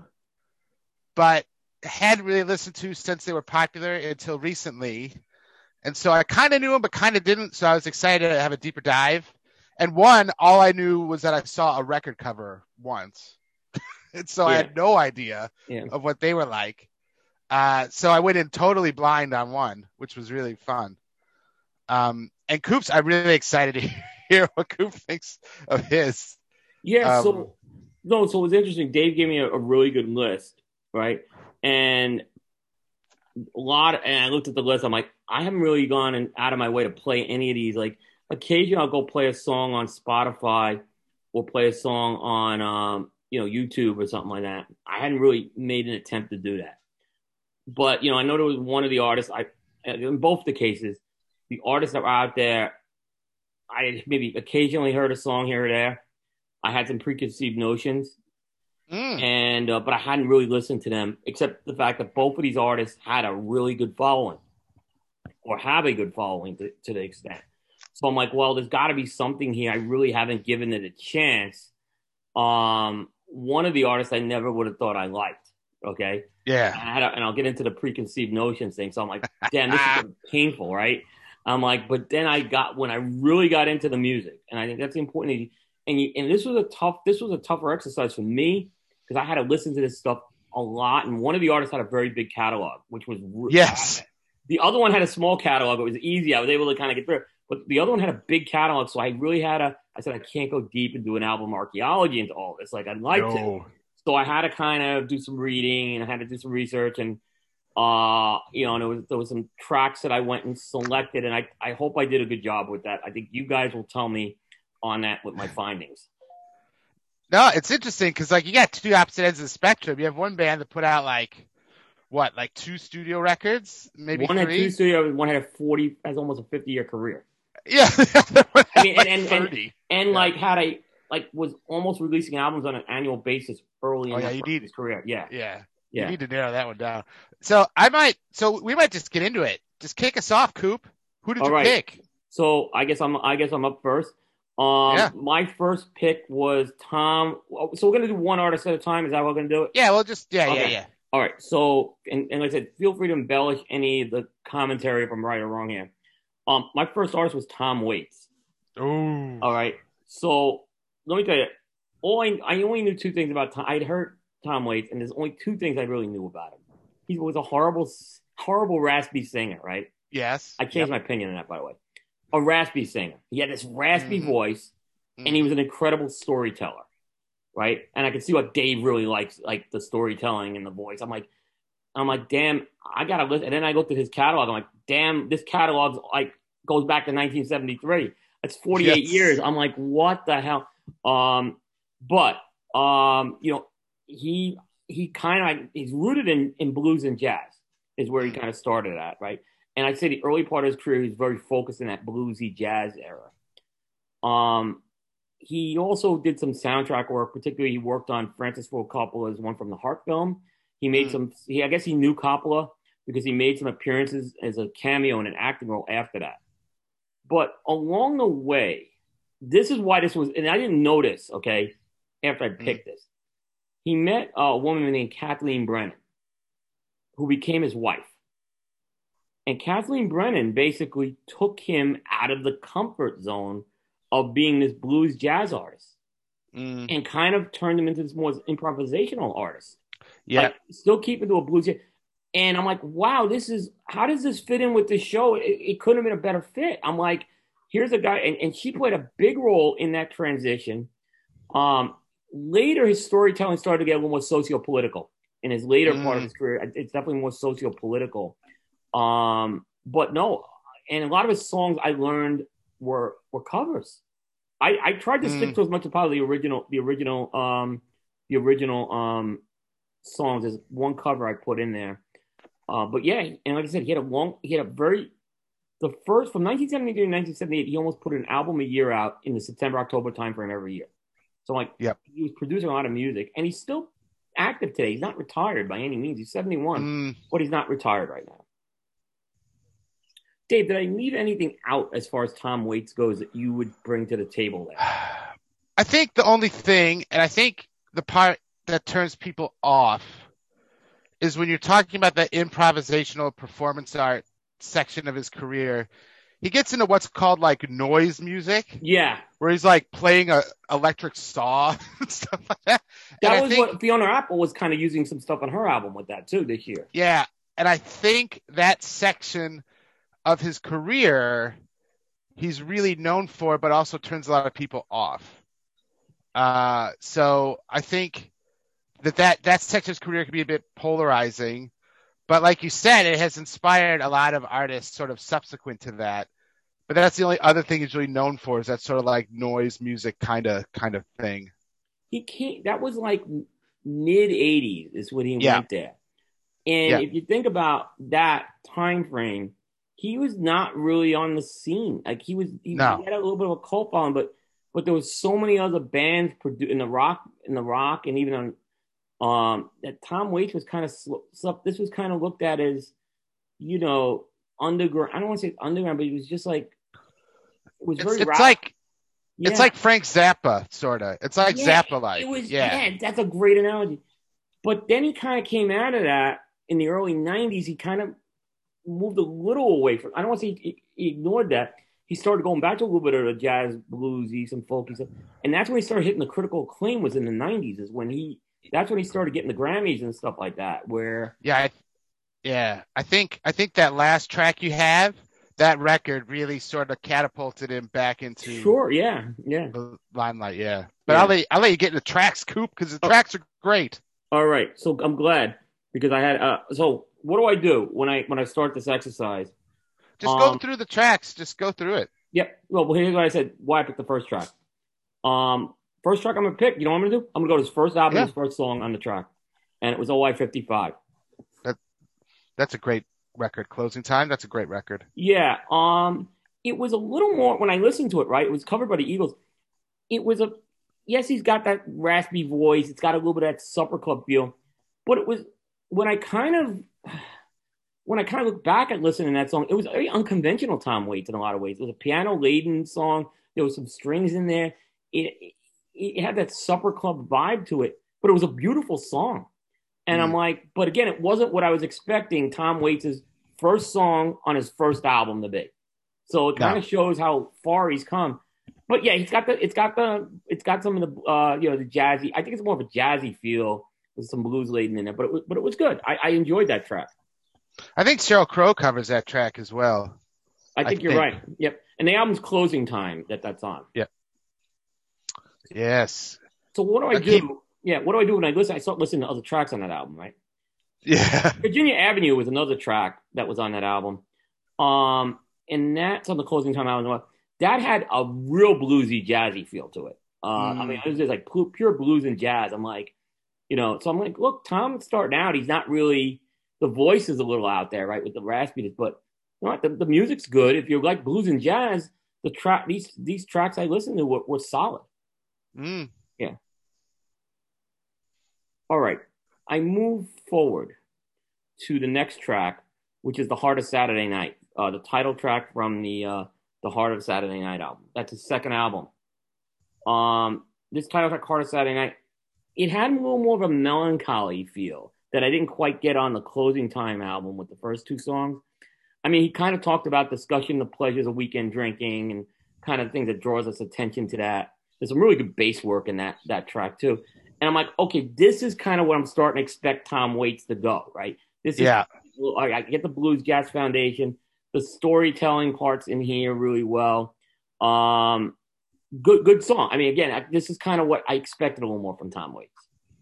[SPEAKER 2] but hadn't really listened to since they were popular until recently. And so I kind of knew them, but kind of didn't. So I was excited to have a deeper dive. And one, all I knew was that I saw a record cover once. And so yeah. I had no idea yeah. of what they were like. Uh, so I went in totally blind on one, which was really fun. Um, and Coop's, I'm really excited to hear what Coop thinks of his.
[SPEAKER 1] Yeah,
[SPEAKER 2] um,
[SPEAKER 1] so no, so it was interesting. Dave gave me a, a really good list, right? And a lot, of, and I looked at the list. I'm like, I haven't really gone and out of my way to play any of these. Like, occasionally I'll go play a song on Spotify or play a song on, um, you know, YouTube or something like that. I hadn't really made an attempt to do that. But, you know, I know there was one of the artists, I in both the cases, the artists that were out there, I maybe occasionally heard a song here or there. I had some preconceived notions,
[SPEAKER 2] Mm.
[SPEAKER 1] and uh, but I hadn't really listened to them, except the fact that both of these artists had a really good following, or have a good following to, to the extent. So I'm like, well, there's got to be something here. I really haven't given it a chance. Um, one of the artists I never would have thought I liked. Okay,
[SPEAKER 2] Yeah.
[SPEAKER 1] and, I had a, and I'll get into the preconceived notions thing. So I'm like, damn, this is painful, right? I'm like, but then I got when I really got into the music, and I think that's the important thing. And you, and this was a tough, this was a tougher exercise for me because I had to listen to this stuff a lot. And one of the artists had a very big catalog, which was
[SPEAKER 2] Yes.
[SPEAKER 1] The other one had a small catalog. It was easy. I was able to kind of get through it. But the other one had a big catalog, so I really had to. I said I can't go deep and do an album archaeology into all this. Like I'd like
[SPEAKER 2] No.
[SPEAKER 1] to. So I had to kind of do some reading and I had to do some research and uh you know and there was there was some tracks that I went and selected and I I hope I did a good job with that. I think you guys will tell me on that with my findings.
[SPEAKER 2] No, it's interesting because like you got two opposite ends of the spectrum. You have one band that put out like what, like two studio records, maybe
[SPEAKER 1] one
[SPEAKER 2] three.
[SPEAKER 1] Had two studio, one had a forty, has almost a fifty year career.
[SPEAKER 2] Yeah,
[SPEAKER 1] I mean,
[SPEAKER 2] like
[SPEAKER 1] and and, and, and
[SPEAKER 2] yeah.
[SPEAKER 1] like had a like was almost releasing albums on an annual basis early in
[SPEAKER 2] oh, yeah, you need,
[SPEAKER 1] his career. Yeah.
[SPEAKER 2] yeah,
[SPEAKER 1] yeah,
[SPEAKER 2] you need to narrow that one down. So I might, so we might just get into it. Just kick us off, Coop. Who did
[SPEAKER 1] All
[SPEAKER 2] you
[SPEAKER 1] right.
[SPEAKER 2] pick?
[SPEAKER 1] So I guess I'm I guess I'm up first. Um,
[SPEAKER 2] yeah.
[SPEAKER 1] My first pick was Tom. So we're gonna do one artist at a time. Is that how we're gonna do it?
[SPEAKER 2] Yeah, we'll just yeah,
[SPEAKER 1] okay.
[SPEAKER 2] yeah, yeah.
[SPEAKER 1] All right. So and, and like I said, feel free to embellish any of the commentary if I'm right or wrong here. Um, my first artist was Tom Waits.
[SPEAKER 2] Oh.
[SPEAKER 1] All right. So let me tell you, all I I only knew two things about Tom. I'd heard Tom Waits, and there's only two things I really knew about him. He was a horrible, horrible raspy singer, right?
[SPEAKER 2] Yes.
[SPEAKER 1] I changed
[SPEAKER 2] yep.
[SPEAKER 1] my opinion on that, by the way. A raspy singer. He had this raspy
[SPEAKER 2] mm-hmm.
[SPEAKER 1] voice, mm-hmm. and he was an incredible storyteller, right? And I could see what Dave really likes, like the storytelling and the voice. I'm like, I'm like, damn, I gotta listen. And then I looked at his catalog. I'm like, damn, this catalog like goes back to nineteen seventy-three. That's forty-eight
[SPEAKER 2] yes.
[SPEAKER 1] years. I'm like, what the hell? Um, but um, you know, he he kind of he's rooted in in blues and jazz is where he kind of started at, right? And I'd say the early part of his career, he's very focused in that bluesy jazz era. Um, he also did some soundtrack work, particularly he worked on Francis Ford Coppola's One from the Heart film. He made mm. some, he, I guess he knew Coppola because he made some appearances as a cameo in an acting role after that. But along the way, this is why this was, and I didn't notice, okay, after I picked mm. this. He met a woman named Kathleen Brennan, who became his wife. And Kathleen Brennan basically took him out of the comfort zone of being this blues jazz artist mm. and kind of turned him into this more improvisational artist.
[SPEAKER 2] Yeah.
[SPEAKER 1] Like, still keeping to a blues jazz. And I'm like, wow, this is, how does this fit in with the show? It, it couldn't have been a better fit. I'm like, here's a guy, and, and she played a big role in that transition. Um, later, his storytelling started to get a little more socio-political in his later mm. part of his career. It's definitely more socio-political. Um, but no, and a lot of his songs I learned were were covers. I, I tried to mm. stick to as much as possible the original, the original, um, the original um, songs. There's one cover I put in there. Uh, but yeah, and like I said, he had a long, he had a very, the first, from nineteen seventy-three to nineteen seventy-eight, he almost put an album a year out in the September, October timeframe every year. So like,
[SPEAKER 2] yep.
[SPEAKER 1] he was producing a lot of music, and he's still active today. He's not retired by any means. He's seventy-one, mm. but he's not retired right now. Dave, did I leave anything out as far as Tom Waits goes that you would bring to the table there?
[SPEAKER 2] I think the only thing, and I think the part that turns people off, is when you're talking about the improvisational performance art section of his career, he gets into what's called like noise music.
[SPEAKER 1] Yeah.
[SPEAKER 2] Where he's like playing a electric saw and stuff like that.
[SPEAKER 1] That
[SPEAKER 2] and
[SPEAKER 1] was think, what Fiona Apple was kind of using some stuff on her album with that too this year.
[SPEAKER 2] Yeah. And I think that section of his career he's really known for, but also turns a lot of people off. Uh, so I think that, that that section of his career can be a bit polarizing, but like you said, it has inspired a lot of artists sort of subsequent to that. But that's the only other thing he's really known for, is that sort of like noise music kind of kind of thing.
[SPEAKER 1] He can't, that was like mid eighties is when he
[SPEAKER 2] yeah.
[SPEAKER 1] went there. And
[SPEAKER 2] yeah.
[SPEAKER 1] if you think about that time frame, he was not really on the scene. Like he was, he, he
[SPEAKER 2] No.
[SPEAKER 1] had a little bit of a cult following, but but there was so many other bands produ- in the rock, in the rock, and even on um that Tom Waits was kind of sl- this was kind of looked at as, you know, underground. I don't want to say underground, but he was just like it was
[SPEAKER 2] It's
[SPEAKER 1] very
[SPEAKER 2] it's
[SPEAKER 1] rap.
[SPEAKER 2] like
[SPEAKER 1] Yeah.
[SPEAKER 2] it's like Frank Zappa, sort of. It's like
[SPEAKER 1] Yeah,
[SPEAKER 2] Zappa like.
[SPEAKER 1] It was
[SPEAKER 2] yeah.
[SPEAKER 1] yeah, that's a great analogy. But then he kind of came out of that in the early nineties. He kind of moved a little away from. I don't want to say he, he ignored that. He started going back to a little bit of the jazz, bluesy, some folky stuff, and that's when he started hitting the critical acclaim. Was in the nineties. Is when he. That's when he started getting the Grammys and stuff like that. Where
[SPEAKER 2] Yeah, I, yeah. I think I think that last track you have, that record really sort of catapulted him back into
[SPEAKER 1] sure, yeah, yeah.
[SPEAKER 2] the limelight. Yeah, but
[SPEAKER 1] Yeah.
[SPEAKER 2] I'll let you, I'll let you get into tracks, Coop, because the
[SPEAKER 1] Oh.
[SPEAKER 2] tracks are great.
[SPEAKER 1] All right, so I'm glad because I had. Uh, so what do I do when I when I start this exercise?
[SPEAKER 2] Just
[SPEAKER 1] Um,
[SPEAKER 2] go through the tracks. Just go through it.
[SPEAKER 1] Yep. Well, here's what I said. Why I picked the first track. Um, first track I'm gonna pick. You know what I'm gonna do? I'm gonna go to his first album,
[SPEAKER 2] Yeah.
[SPEAKER 1] his first song on the track, and it was O I fifty-five.
[SPEAKER 2] That that's a great record. Closing Time. That's a great record.
[SPEAKER 1] Yeah. Um, it was a little more when I listened to it. Right, it was covered by the Eagles. It was a yes, he's got that raspy voice. It's got a little bit of that supper club feel, but it was when I kind of when I kind of look back at listening to that song, it was very unconventional Tom Waits in a lot of ways. It was a piano laden song. There was some strings in there. It, it, it had that supper club vibe to it, but it was a beautiful song. And
[SPEAKER 2] Mm.
[SPEAKER 1] I'm like, but again, it wasn't what I was expecting Tom Waits' first song on his first album to be. So it kind
[SPEAKER 2] No.
[SPEAKER 1] of shows how far he's come. But yeah, he's got the, it's got the, it's got some of the, uh, you know, the jazzy. I think it's more of a jazzy feel with some blues laden in it. But it was, but it was good. I, I enjoyed that track.
[SPEAKER 2] I think Sheryl Crow covers that track as well.
[SPEAKER 1] I think
[SPEAKER 2] I
[SPEAKER 1] you're
[SPEAKER 2] think.
[SPEAKER 1] right. Yep. And the album's Closing Time that that's on.
[SPEAKER 2] Yep. Yes.
[SPEAKER 1] So what do I
[SPEAKER 2] I keep-
[SPEAKER 1] do? Yeah, what do I do when I listen? I start listening to other tracks on that album, right?
[SPEAKER 2] Yeah.
[SPEAKER 1] Virginia Avenue was another track that was on that album. Um, and that's on the Closing Time album. That had a real bluesy, jazzy feel to it. Uh,
[SPEAKER 2] Mm.
[SPEAKER 1] I mean, it was just like pu- pure blues and jazz. I'm like, you know, so I'm like, look, Tom's starting out. He's not really, the voice is a little out there, right, with the raspiness, but you know what? The, the music's good. If you like blues and jazz, the track, these these tracks I listened to were, were solid.
[SPEAKER 2] Mm.
[SPEAKER 1] All right, I move forward to the next track, which is "The Heart of Saturday Night," uh, the title track from the uh, "The Heart of Saturday Night" album. That's his second album. Um, this title track, "Heart of Saturday Night," it had a little more of a melancholy feel that I didn't quite get on the Closing Time album with the first two songs. I mean, he kind of talked about discussing the pleasures of weekend drinking and kind of things that draws us attention to that. There's some really good bass work in that that track too. And I'm like, okay, this is kind of what I'm starting to expect Tom Waits to go, right? This is,
[SPEAKER 2] Yeah.
[SPEAKER 1] I I get the Blues Jazz Foundation, the storytelling parts in here really well. Um, good, good song. I mean, again, I, this is kind of what I expected a little more from Tom Waits.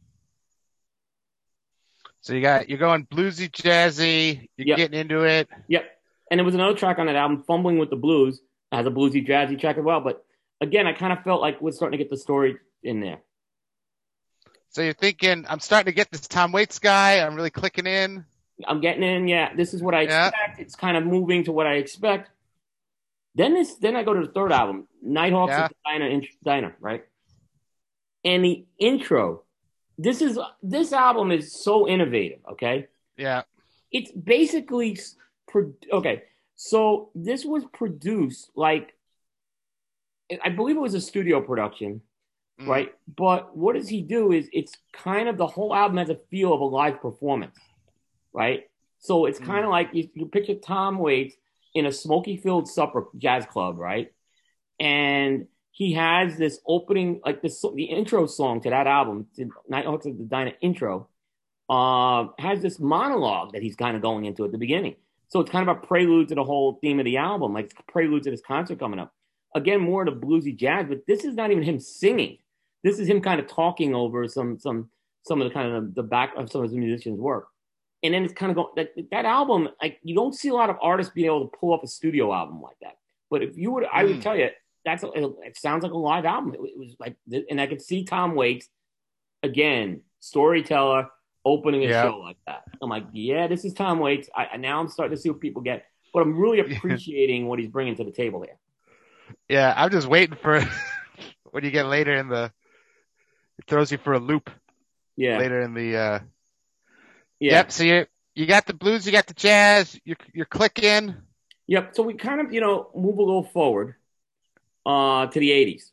[SPEAKER 2] So you got you're going bluesy, jazzy. You're
[SPEAKER 1] Yep.
[SPEAKER 2] getting into it.
[SPEAKER 1] Yep. And there was another track on that album, Fumbling with the Blues, that has a bluesy, jazzy track as well. But again, I kind of felt like we're starting to get the story in there.
[SPEAKER 2] So you're thinking, I'm starting to get this Tom Waits guy. I'm really clicking in.
[SPEAKER 1] I'm getting in. Yeah, this is what I
[SPEAKER 2] Yeah.
[SPEAKER 1] expect. It's kind of moving to what I expect. Then this, then I go to the third album, Nighthawks
[SPEAKER 2] Yeah.
[SPEAKER 1] at the Diner, Diner, right? And the intro, this is this album is so innovative. Okay,
[SPEAKER 2] Yeah.
[SPEAKER 1] it's basically pro- okay. So this was produced like I believe it was a studio production,
[SPEAKER 2] Mm.
[SPEAKER 1] right? But what does he do is it's kind of the whole album has a feel of a live performance, right? So it's kind of like you, you picture Tom Waits in a smoky-filled supper jazz club, right? And he has this opening, like this, the intro song to that album, Nighthawks at the Diner intro, uh, has this monologue that he's kind of going into at the beginning. So it's kind of a prelude to the whole theme of the album, like it's a prelude to this concert coming up. Again, more of the bluesy jazz, but this is not even him singing. This is him kind of talking over some some some of the kind of the back of some of the musicians' work. And then it's kind of going that that album, like you don't see a lot of artists being able to pull off a studio album like that. But if you would, I would
[SPEAKER 2] Mm.
[SPEAKER 1] tell you that's a, it sounds like a live album. It, it was like, and I could see Tom Waits again, storyteller, opening a
[SPEAKER 2] Yeah.
[SPEAKER 1] show like that. I'm like, yeah, this is Tom Waits. I, now I'm starting to see what people get. but I'm really appreciating what he's bringing to the table here.
[SPEAKER 2] Yeah, I'm just waiting for when you get later in the. It throws you for a loop.
[SPEAKER 1] Yeah.
[SPEAKER 2] Later in the. Uh...
[SPEAKER 1] Yeah.
[SPEAKER 2] Yep. So you you got the blues, you got the jazz, you're you're clicking.
[SPEAKER 1] Yep. So we kind of you know move a little forward, uh, to the eighties,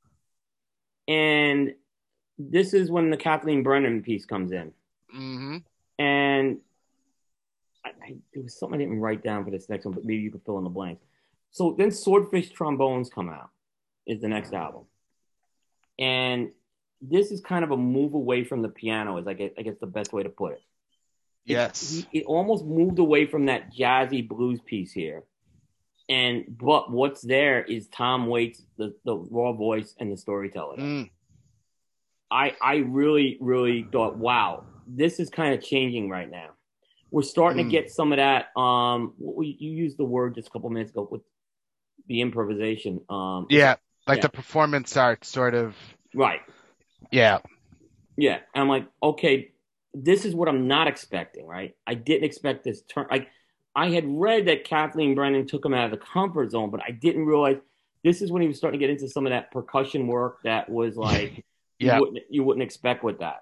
[SPEAKER 1] and this is when the Kathleen Brennan piece comes in,
[SPEAKER 2] Mm-hmm.
[SPEAKER 1] and I, I, there was something I didn't write down for this next one, but maybe you could fill in the blanks. So then Swordfish Trombones come out, is the next album, and this is kind of a move away from the piano, is I guess, I guess the best way to put it.
[SPEAKER 2] Yes.
[SPEAKER 1] It, it almost moved away from that jazzy blues piece here. And but what's there is Tom Waits, the, the raw voice and the storyteller.
[SPEAKER 2] Mm.
[SPEAKER 1] I I really, really thought, wow, this is kind of changing right now. We're starting mm. to get some of that. Um, you used the word just a couple minutes ago with the improvisation. Um,
[SPEAKER 2] yeah, like
[SPEAKER 1] yeah.
[SPEAKER 2] the performance art sort of.
[SPEAKER 1] Right.
[SPEAKER 2] Yeah.
[SPEAKER 1] Yeah. And I'm like, okay, this is what I'm not expecting, right? I didn't expect this turn. Like, I had read that Kathleen Brennan took him out of the comfort zone, but I didn't realize this is when he was starting to get into some of that percussion work that was like
[SPEAKER 2] yeah.
[SPEAKER 1] you wouldn't you wouldn't expect with that.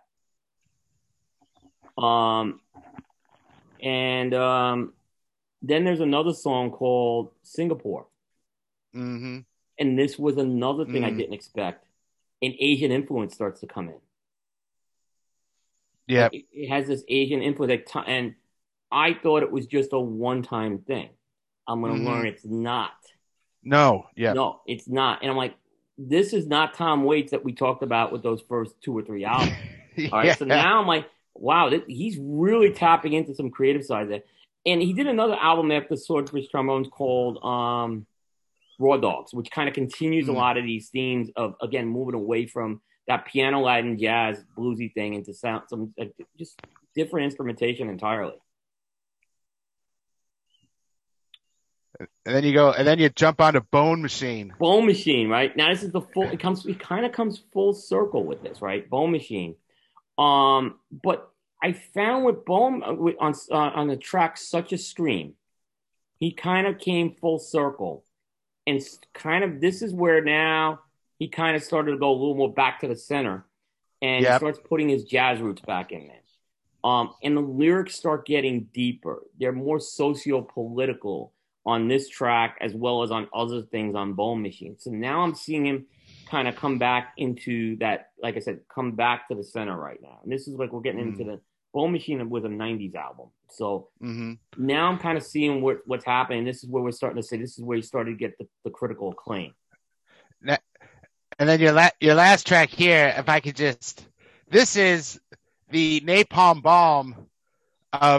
[SPEAKER 1] Um, and um, then there's another song called Singapore,
[SPEAKER 2] mm-hmm.
[SPEAKER 1] and this was another thing
[SPEAKER 2] mm.
[SPEAKER 1] I didn't expect. An Asian influence starts to come in.
[SPEAKER 2] Yeah,
[SPEAKER 1] like it, it has this Asian influence, and I thought it was just a one-time thing. I'm going to mm-hmm. learn it's not.
[SPEAKER 2] No, yeah.
[SPEAKER 1] No, it's not. And I'm like, this is not Tom Waits that we talked about with those first two or three albums.
[SPEAKER 2] yeah.
[SPEAKER 1] All right, so now I'm like, wow, this, he's really tapping into some creative side there. And he did another album after Swordfish Trombones called um, Raw Dogs, which kind of continues mm. a lot of these themes of, again, moving away from that piano Latin jazz bluesy thing into sound, some uh, just different instrumentation entirely.
[SPEAKER 2] And then you go, and then you jump onto Bone Machine.
[SPEAKER 1] Bone Machine, right? Now this is the full. It comes. It kind of comes full circle with this, right? Bone Machine. Um, but I found with Bone with, on uh, on the track Such a Scream, he kind of came full circle, and kind of this is where now he kind of started to go a little more back to the center, and yep. he starts putting his jazz roots back in there. Um, and the lyrics start getting deeper. They're more socio-political on this track as well as on other things on Bone Machine. So now I'm seeing him kind of come back into that, like I said, come back to the center right now. And this is like we're getting mm. into the Bone Machine with a nineties album. So
[SPEAKER 2] mm-hmm.
[SPEAKER 1] now I'm kind of seeing what, what's happening. This is where we're starting to say this is where he started to get the, the critical acclaim.
[SPEAKER 2] Now, and then your, la- your last track here, if I could just, this is the Napalm Bomb of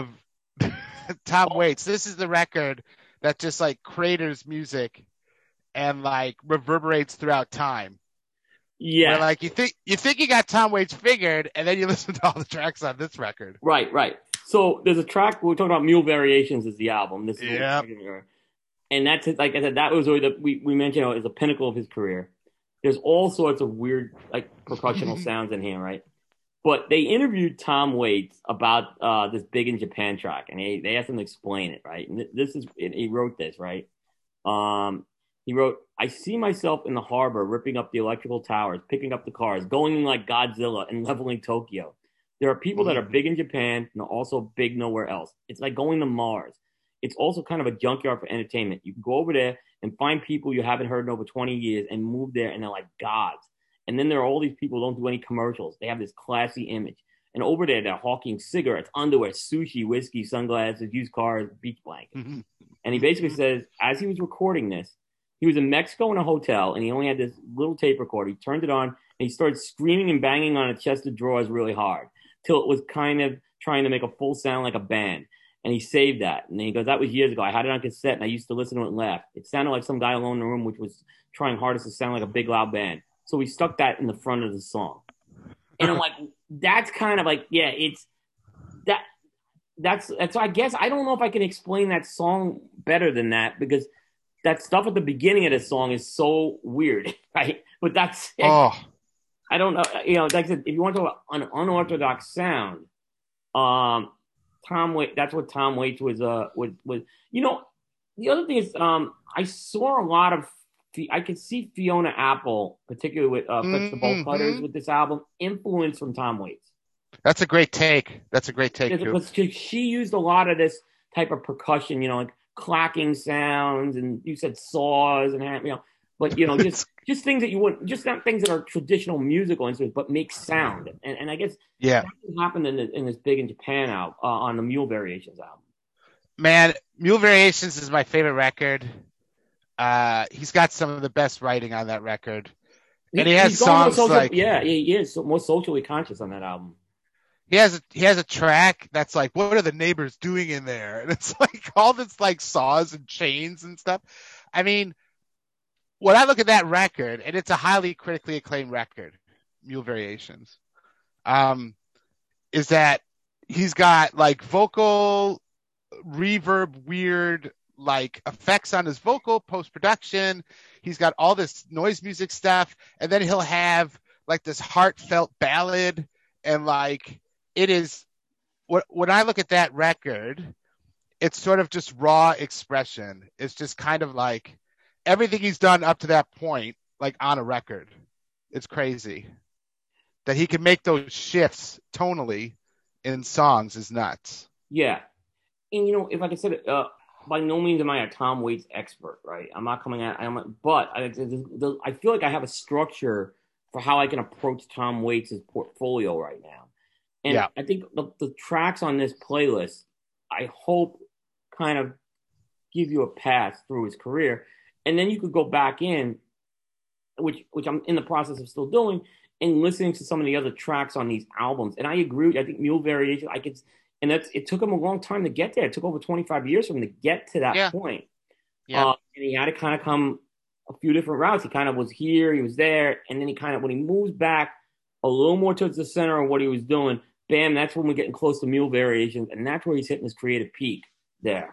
[SPEAKER 2] Tom Waits. This is the record that just like craters music and like reverberates throughout time.
[SPEAKER 1] Yeah.
[SPEAKER 2] Where, like you think you think you got Tom Waits figured, and then you listen to all the tracks on this record.
[SPEAKER 1] Right, right. So there's a track we're talking about. Mule Variations is the album. This is
[SPEAKER 2] yeah.
[SPEAKER 1] And that's like I said, that was really the we, we mentioned you know, is a pinnacle of his career. There's all sorts of weird like percussional sounds in here, right? But they interviewed Tom Waits about uh, this Big in Japan track, and they, they asked him to explain it, right? And this is he wrote this, right? Um, he wrote, "I see myself in the harbor ripping up the electrical towers, picking up the cars, going in like Godzilla and leveling Tokyo. There are people mm-hmm. that are big in Japan and are also big nowhere else. It's like going to Mars. It's also kind of a junkyard for entertainment. You can go over there and find people you haven't heard in over twenty years and move there, and they're like gods. And then there are all these people who don't do any commercials. They have this classy image. And over there, they're hawking cigarettes, underwear, sushi, whiskey, sunglasses, used cars, beach blankets."
[SPEAKER 2] Mm-hmm.
[SPEAKER 1] And he basically says, as he was recording this, he was in Mexico in a hotel, and he only had this little tape recorder. He turned it on, and he started screaming and banging on a chest of drawers really hard till it was kind of trying to make a full sound like a band. And he saved that. And then he goes, that was years ago. I had it on cassette, and I used to listen to it and laugh. It sounded like some guy alone in the room, which was trying hardest to sound like a big, loud band. So we stuck that in the front of the song. And I'm like, that's kind of like, yeah, it's that. That's, that's, I guess, I don't know if I can explain that song better than that, because that stuff at the beginning of the song is so weird, right? But that's,
[SPEAKER 2] oh.
[SPEAKER 1] I don't know, you know, like I said, if you want to talk about an unorthodox sound, um, Tom Waits, that's what Tom Waits was, uh, was, was, you know, the other thing is, um, I saw a lot of. I could see Fiona Apple, particularly with uh, Fetch the Bolt Cutters,
[SPEAKER 2] Mm-hmm.
[SPEAKER 1] with this album, influence from Tom Waits.
[SPEAKER 2] That's a great take. That's a great take, Coop.
[SPEAKER 1] Because she used a lot of this type of percussion, you know, like clacking sounds, and you said saws and you know, but you know, just just things that you wouldn't, just not things that are traditional musical instruments, but make sound. And, and I guess
[SPEAKER 2] Yeah,
[SPEAKER 1] that happened in, the, in this big in Japan out uh, on the Mule Variations album.
[SPEAKER 2] man, Mule Variations is my favorite record. Uh, he's got some of the best writing on that record, and he, he has songs
[SPEAKER 1] social,
[SPEAKER 2] like
[SPEAKER 1] yeah, he is more socially conscious on that album.
[SPEAKER 2] He has a, he has a track that's like, what are the neighbors doing in there? And it's like all this like saws and chains and stuff. I mean, when I look at that record, and it's a highly critically acclaimed record, Mule Variations, um, is that he's got like vocal reverb, weird like effects on his vocal post production. He's got all this noise music stuff, and then he'll have like this heartfelt ballad, and like it is. When I look at that record, it's sort of just raw expression. It's just kind of like everything he's done up to that point, like on a record. It's crazy that he can make those shifts tonally in songs is nuts.
[SPEAKER 1] Yeah. And, you know, if like I said, uh, by no means am I a Tom Waits expert, right? I'm not coming at, I'm, but I, I feel like I have a structure for how I can approach Tom Waits' portfolio right now. And yeah. I think the, the tracks on this playlist, I hope, kind of give you a pass through his career. And then you could go back in, which which I'm in the process of still doing, and listening to some of the other tracks on these albums. And I agree. I think Mule Variation, I could, and that's it took him a long time to get there. It took over twenty-five years for him to get to that
[SPEAKER 2] yeah.
[SPEAKER 1] point.
[SPEAKER 2] Yeah.
[SPEAKER 1] Uh, and he had to kind of come a few different routes. He kind of was here, he was there, and then he kind of, when he moves back a little more towards the center of what he was doing, bam, that's when we're getting close to Mule Variations, and that's where he's hitting his creative peak there.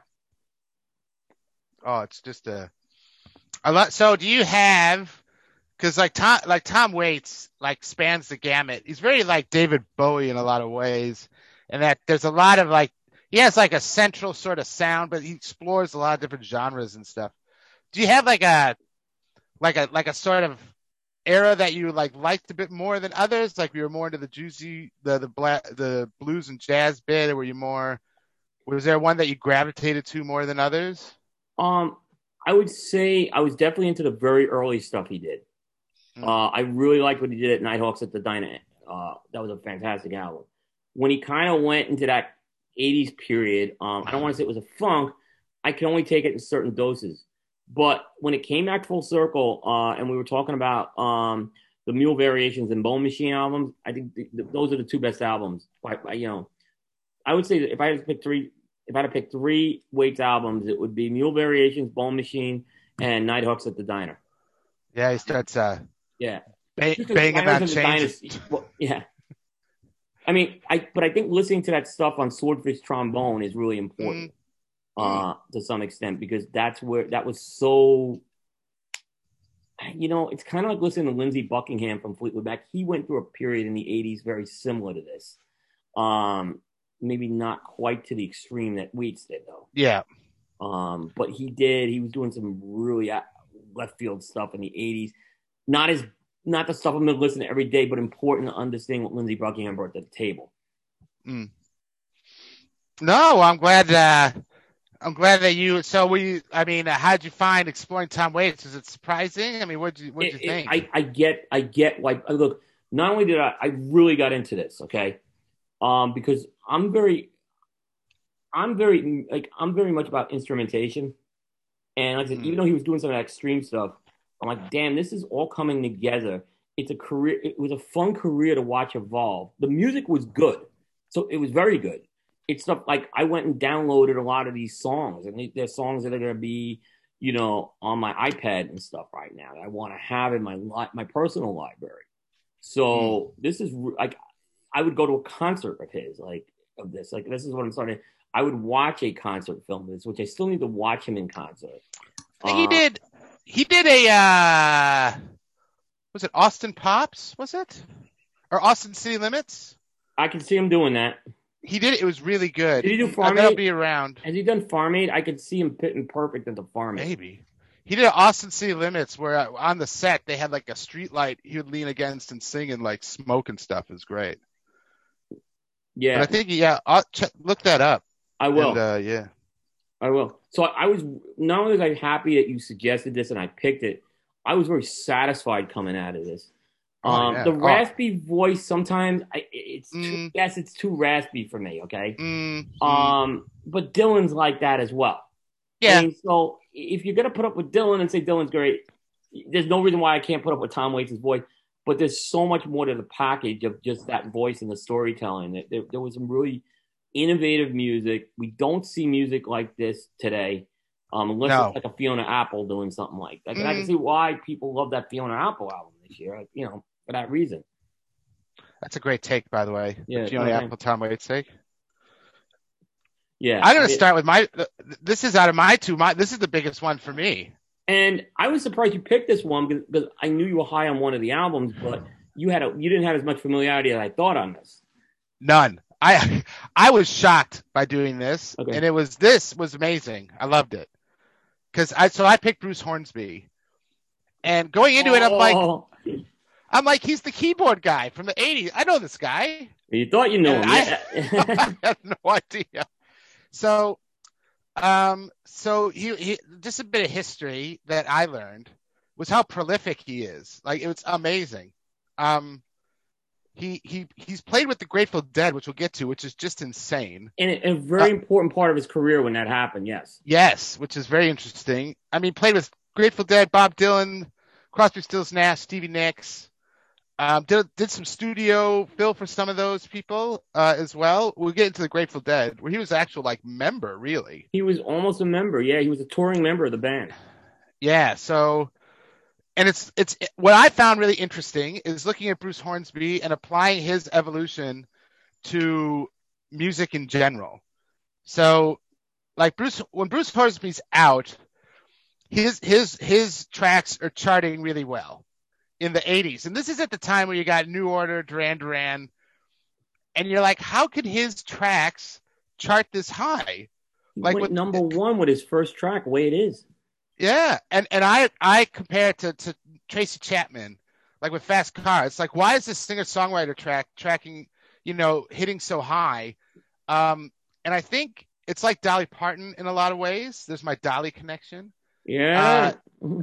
[SPEAKER 2] Oh, it's just a, a lot. So do you have, because like Tom, like Tom Waits, like spans the gamut. He's very like David Bowie in a lot of ways, and that there's a lot of like, he has like a central sort of sound, but he explores a lot of different genres and stuff. Do you have like a, like a, like a sort of era that you like liked a bit more than others? Like you were more into the juicy, the the black, the blues and jazz bit, or were you more? Was there one that you gravitated to more than others?
[SPEAKER 1] Um, I would say I was definitely into the very early stuff he did. Mm. Uh, I really liked what he did at Nighthawks at the Diner. Uh, that was a fantastic album. When he kind of went into that eighties period, um, I don't want to say it was a funk. I can only take it in certain doses. But when it came back full circle, uh, and we were talking about um, the Mule Variations and Bone Machine albums, I think th- th- those are the two best albums. I, I, you know, I would say that if I had to pick three, if I had to pick three Waits albums, it would be Mule Variations, Bone Machine, and Nighthawks at the Diner.
[SPEAKER 2] Yeah, he starts uh,
[SPEAKER 1] yeah
[SPEAKER 2] bang, banging that change.
[SPEAKER 1] Well, yeah, I mean, I but I think listening to that stuff on Swordfish Trombone is really important. Mm. Uh, to some extent, because that's where that was so, you know, it's kind of like listening to Lindsey Buckingham from Fleetwood Mac. He went through a period in the eighties very similar to this. Um, maybe not quite to the extreme that Waits did, though.
[SPEAKER 2] Yeah.
[SPEAKER 1] Um, but he did. He was doing some really left field stuff in the eighties. Not as not the stuff I'm going to listen to every day, but important to understand what Lindsey Buckingham brought to the table.
[SPEAKER 2] Mm. No, I'm glad. Uh... I'm glad that you. So we. I mean, how'd you find exploring Tom Waits? Is it surprising? I mean, what did you what did you think?
[SPEAKER 1] I, I get. I get. Like, look. Not only did I, I really got into this. Okay, um, because I'm very, I'm very like I'm very much about instrumentation, and like I said, mm. even though he was doing some of that extreme stuff, I'm like, damn, this is all coming together. It's a career. It was a fun career to watch evolve. The music was good, so it was very good. It's stuff like I went and downloaded a lot of these songs, and there's songs that are going to be, you know, on my iPad and stuff right now that I want to have in my li- my personal library. So mm. this is like, I would go to a concert of his, like of this, like this is what I'm starting. I would watch a concert film of this, which I still need to watch him in concert.
[SPEAKER 2] I think uh, he did. He did a. Uh, was it Austin Pops? Was it or Austin City Limits?
[SPEAKER 1] I can see him doing that.
[SPEAKER 2] he did it. It was really good.
[SPEAKER 1] Did he do
[SPEAKER 2] I
[SPEAKER 1] Farm
[SPEAKER 2] bet I'll
[SPEAKER 1] Aid?
[SPEAKER 2] be around.
[SPEAKER 1] Has he done Farm Aid? I could see him pitting perfect into Farm Aid.
[SPEAKER 2] Maybe. He did Austin City Limits where uh, on the set they had like a street light he would lean against and sing and like smoke and stuff. It was great.
[SPEAKER 1] Yeah.
[SPEAKER 2] But I think, yeah, I'll check, look that up.
[SPEAKER 1] I will.
[SPEAKER 2] And, uh, yeah.
[SPEAKER 1] I will. So I was, not only was I happy that you suggested this and I picked it, I was very satisfied coming out of this.
[SPEAKER 2] Oh,
[SPEAKER 1] Um,
[SPEAKER 2] yeah.
[SPEAKER 1] the
[SPEAKER 2] Oh.
[SPEAKER 1] raspy voice, sometimes, I, it's too,
[SPEAKER 2] Mm.
[SPEAKER 1] yes, it's too raspy for me, okay?
[SPEAKER 2] Mm, mm.
[SPEAKER 1] Um, but Dylan's like that as well.
[SPEAKER 2] Yeah.
[SPEAKER 1] I mean, so if you're going to put up with Dylan and say Dylan's great, there's no reason why I can't put up with Tom Waits' voice. But there's so much more to the package of just that voice and the storytelling. There, there was some really innovative music. We don't see music like this today, um, unless
[SPEAKER 2] No.
[SPEAKER 1] it's like a Fiona Apple doing something like that. And
[SPEAKER 2] Mm.
[SPEAKER 1] I can see why people love that Fiona Apple album this year, you know, for that reason.
[SPEAKER 2] That's a great take, by the way.
[SPEAKER 1] Yeah,
[SPEAKER 2] The Fiona
[SPEAKER 1] okay.
[SPEAKER 2] Apple Tom Waits take.
[SPEAKER 1] Yeah.
[SPEAKER 2] I'm going to
[SPEAKER 1] It-
[SPEAKER 2] start with my, this is out of my two, my, this is the biggest one for me.
[SPEAKER 1] And I was surprised you picked this one because, because I knew you were high on one of the albums, but you had a, you didn't have as much familiarity as I thought on this.
[SPEAKER 2] None. I I was shocked by doing this,
[SPEAKER 1] Okay.
[SPEAKER 2] and it was this was amazing. I loved it because I so I picked Bruce Hornsby, and going into it, I'm like
[SPEAKER 1] Oh,
[SPEAKER 2] I'm like he's the keyboard guy from the eighties. I know this guy.
[SPEAKER 1] you thought you knew him.
[SPEAKER 2] And I-
[SPEAKER 1] Yeah.
[SPEAKER 2] I had no idea. So, um, so he, he just a bit of history that I learned was how prolific he is. Like it was amazing. Um, he he he's played with the Grateful Dead, which we'll get to, which is just insane.
[SPEAKER 1] And a, a very important part of his career when that happened, yes.
[SPEAKER 2] Yes, which is very interesting. I mean, played with Grateful Dead, Bob Dylan, Crosby, Stills, Nash, Stevie Nicks. Um, did did some studio fill for some of those people uh, as well. We'll get into the Grateful Dead, where he was an actual like member, really.
[SPEAKER 1] He was almost a member. Yeah, he was a touring member of the band.
[SPEAKER 2] Yeah. So, and it's it's what I found really interesting is looking at Bruce Hornsby and applying his evolution to music in general. So, like Bruce, when Bruce Hornsby's out, his his his tracks are charting really well in the eighties. And this is at the time where you got New Order, Duran Duran, and you're like, how could his tracks chart this high?
[SPEAKER 1] He
[SPEAKER 2] Like
[SPEAKER 1] went
[SPEAKER 2] with-
[SPEAKER 1] number one with his first track, the way it is.
[SPEAKER 2] Yeah. And and I I compare it to, to Tracy Chapman, like with Fast Car. It's like, why is this singer-songwriter track tracking, you know, hitting so high? Um, and I think it's like Dolly Parton in a lot of ways. There's my Dolly connection.
[SPEAKER 1] Yeah.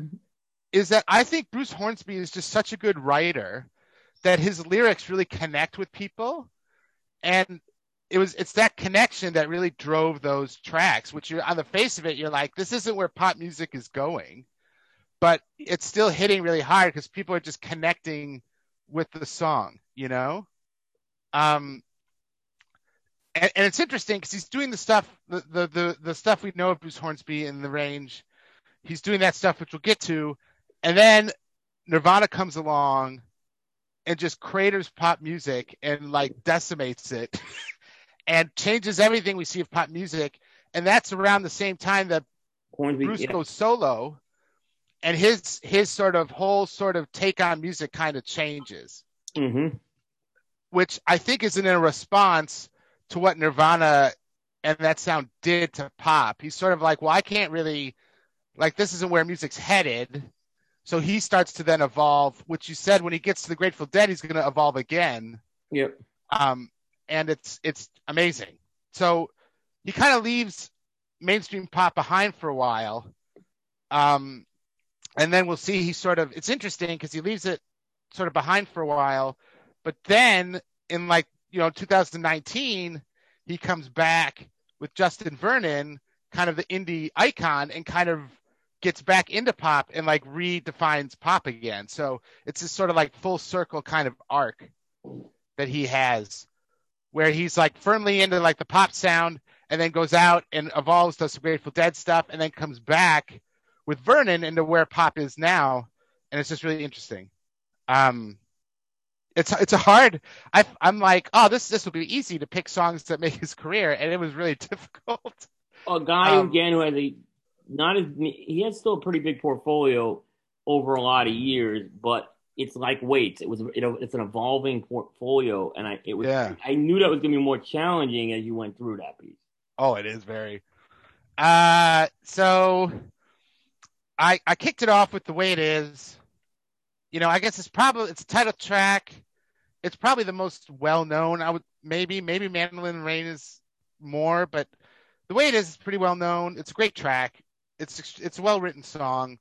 [SPEAKER 2] Is that I think Bruce Hornsby is just such a good writer that his lyrics really connect with people, and it was it's that connection that really drove those tracks. Which you're on the face of it, you're like, this isn't where pop music is going, but it's still hitting really hard because people are just connecting with the song, you know. Um, and, and it's interesting because he's doing the stuff, the, the the the stuff we know of Bruce Hornsby in the range. He's doing that stuff, which we'll get to. And then Nirvana comes along and just craters pop music and like decimates it and changes everything we see of pop music. And that's around the same time that
[SPEAKER 1] Hornsby,
[SPEAKER 2] Bruce
[SPEAKER 1] yeah.
[SPEAKER 2] goes solo, and his his sort of whole sort of take on music kind of changes,
[SPEAKER 1] Mm-hmm.
[SPEAKER 2] which I think is in a response to what Nirvana and that sound did to pop. He's sort of like, well, I can't really, like, this isn't where music's headed. So he starts to then evolve, which you said when he gets to the Grateful Dead, he's going to evolve again.
[SPEAKER 1] Yep.
[SPEAKER 2] Um, and it's it's amazing. So he kind of leaves mainstream pop behind for a while. Um, and then we'll see he sort of, it's interesting because he leaves it sort of behind for a while. But then in like, you know, two thousand nineteen, he comes back with Justin Vernon, kind of the indie icon, and kind of gets back into pop and like redefines pop again. So it's this sort of like full circle kind of arc that he has where he's like firmly into like the pop sound and then goes out and evolves to some Grateful Dead stuff and then comes back with Vernon into where pop is now. And it's just really interesting. Um, it's, it's a hard, I, I'm like, oh, this, this will be easy to pick songs that make his career. And it was really difficult.
[SPEAKER 1] A guy
[SPEAKER 2] Um,
[SPEAKER 1] again who has a not as he has still a pretty big portfolio over a lot of years, but it's like weights. It was you know it's an evolving portfolio, and I it was
[SPEAKER 2] Yeah.
[SPEAKER 1] I knew that was going to be more challenging as you went through that piece.
[SPEAKER 2] Oh, it is very. Uh, so I I kicked it off with The Way It Is. You know, I guess it's probably it's a title track. It's probably the most well known. I would maybe maybe Mandolin Rain is more, but The Way It Is is pretty well known. It's a great track. It's it's a well written song.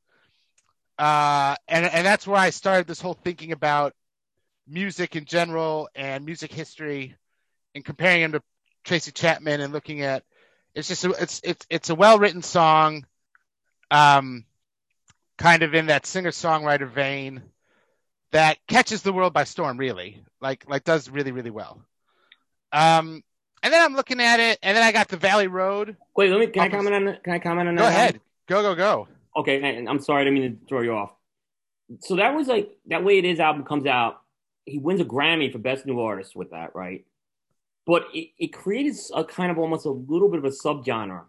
[SPEAKER 2] Uh, and and that's where I started this whole thinking about music in general and music history, and comparing him to Tracy Chapman and looking at it's just a, it's it's it's a well written song, um, kind of in that singer songwriter vein that catches the world by storm. Really, like like does really really well. Um, and then I'm looking at it, and then I got the Valley Road.
[SPEAKER 1] Wait, let me. Can I comment on? Can I comment on that?
[SPEAKER 2] Go ahead. Go go go.
[SPEAKER 1] Okay, and I'm sorry, I didn't mean to throw you off. So that was like that Way It Is album comes out. He wins a Grammy for Best New Artist with that, right? But it, it created a kind of almost a little bit of a subgenre,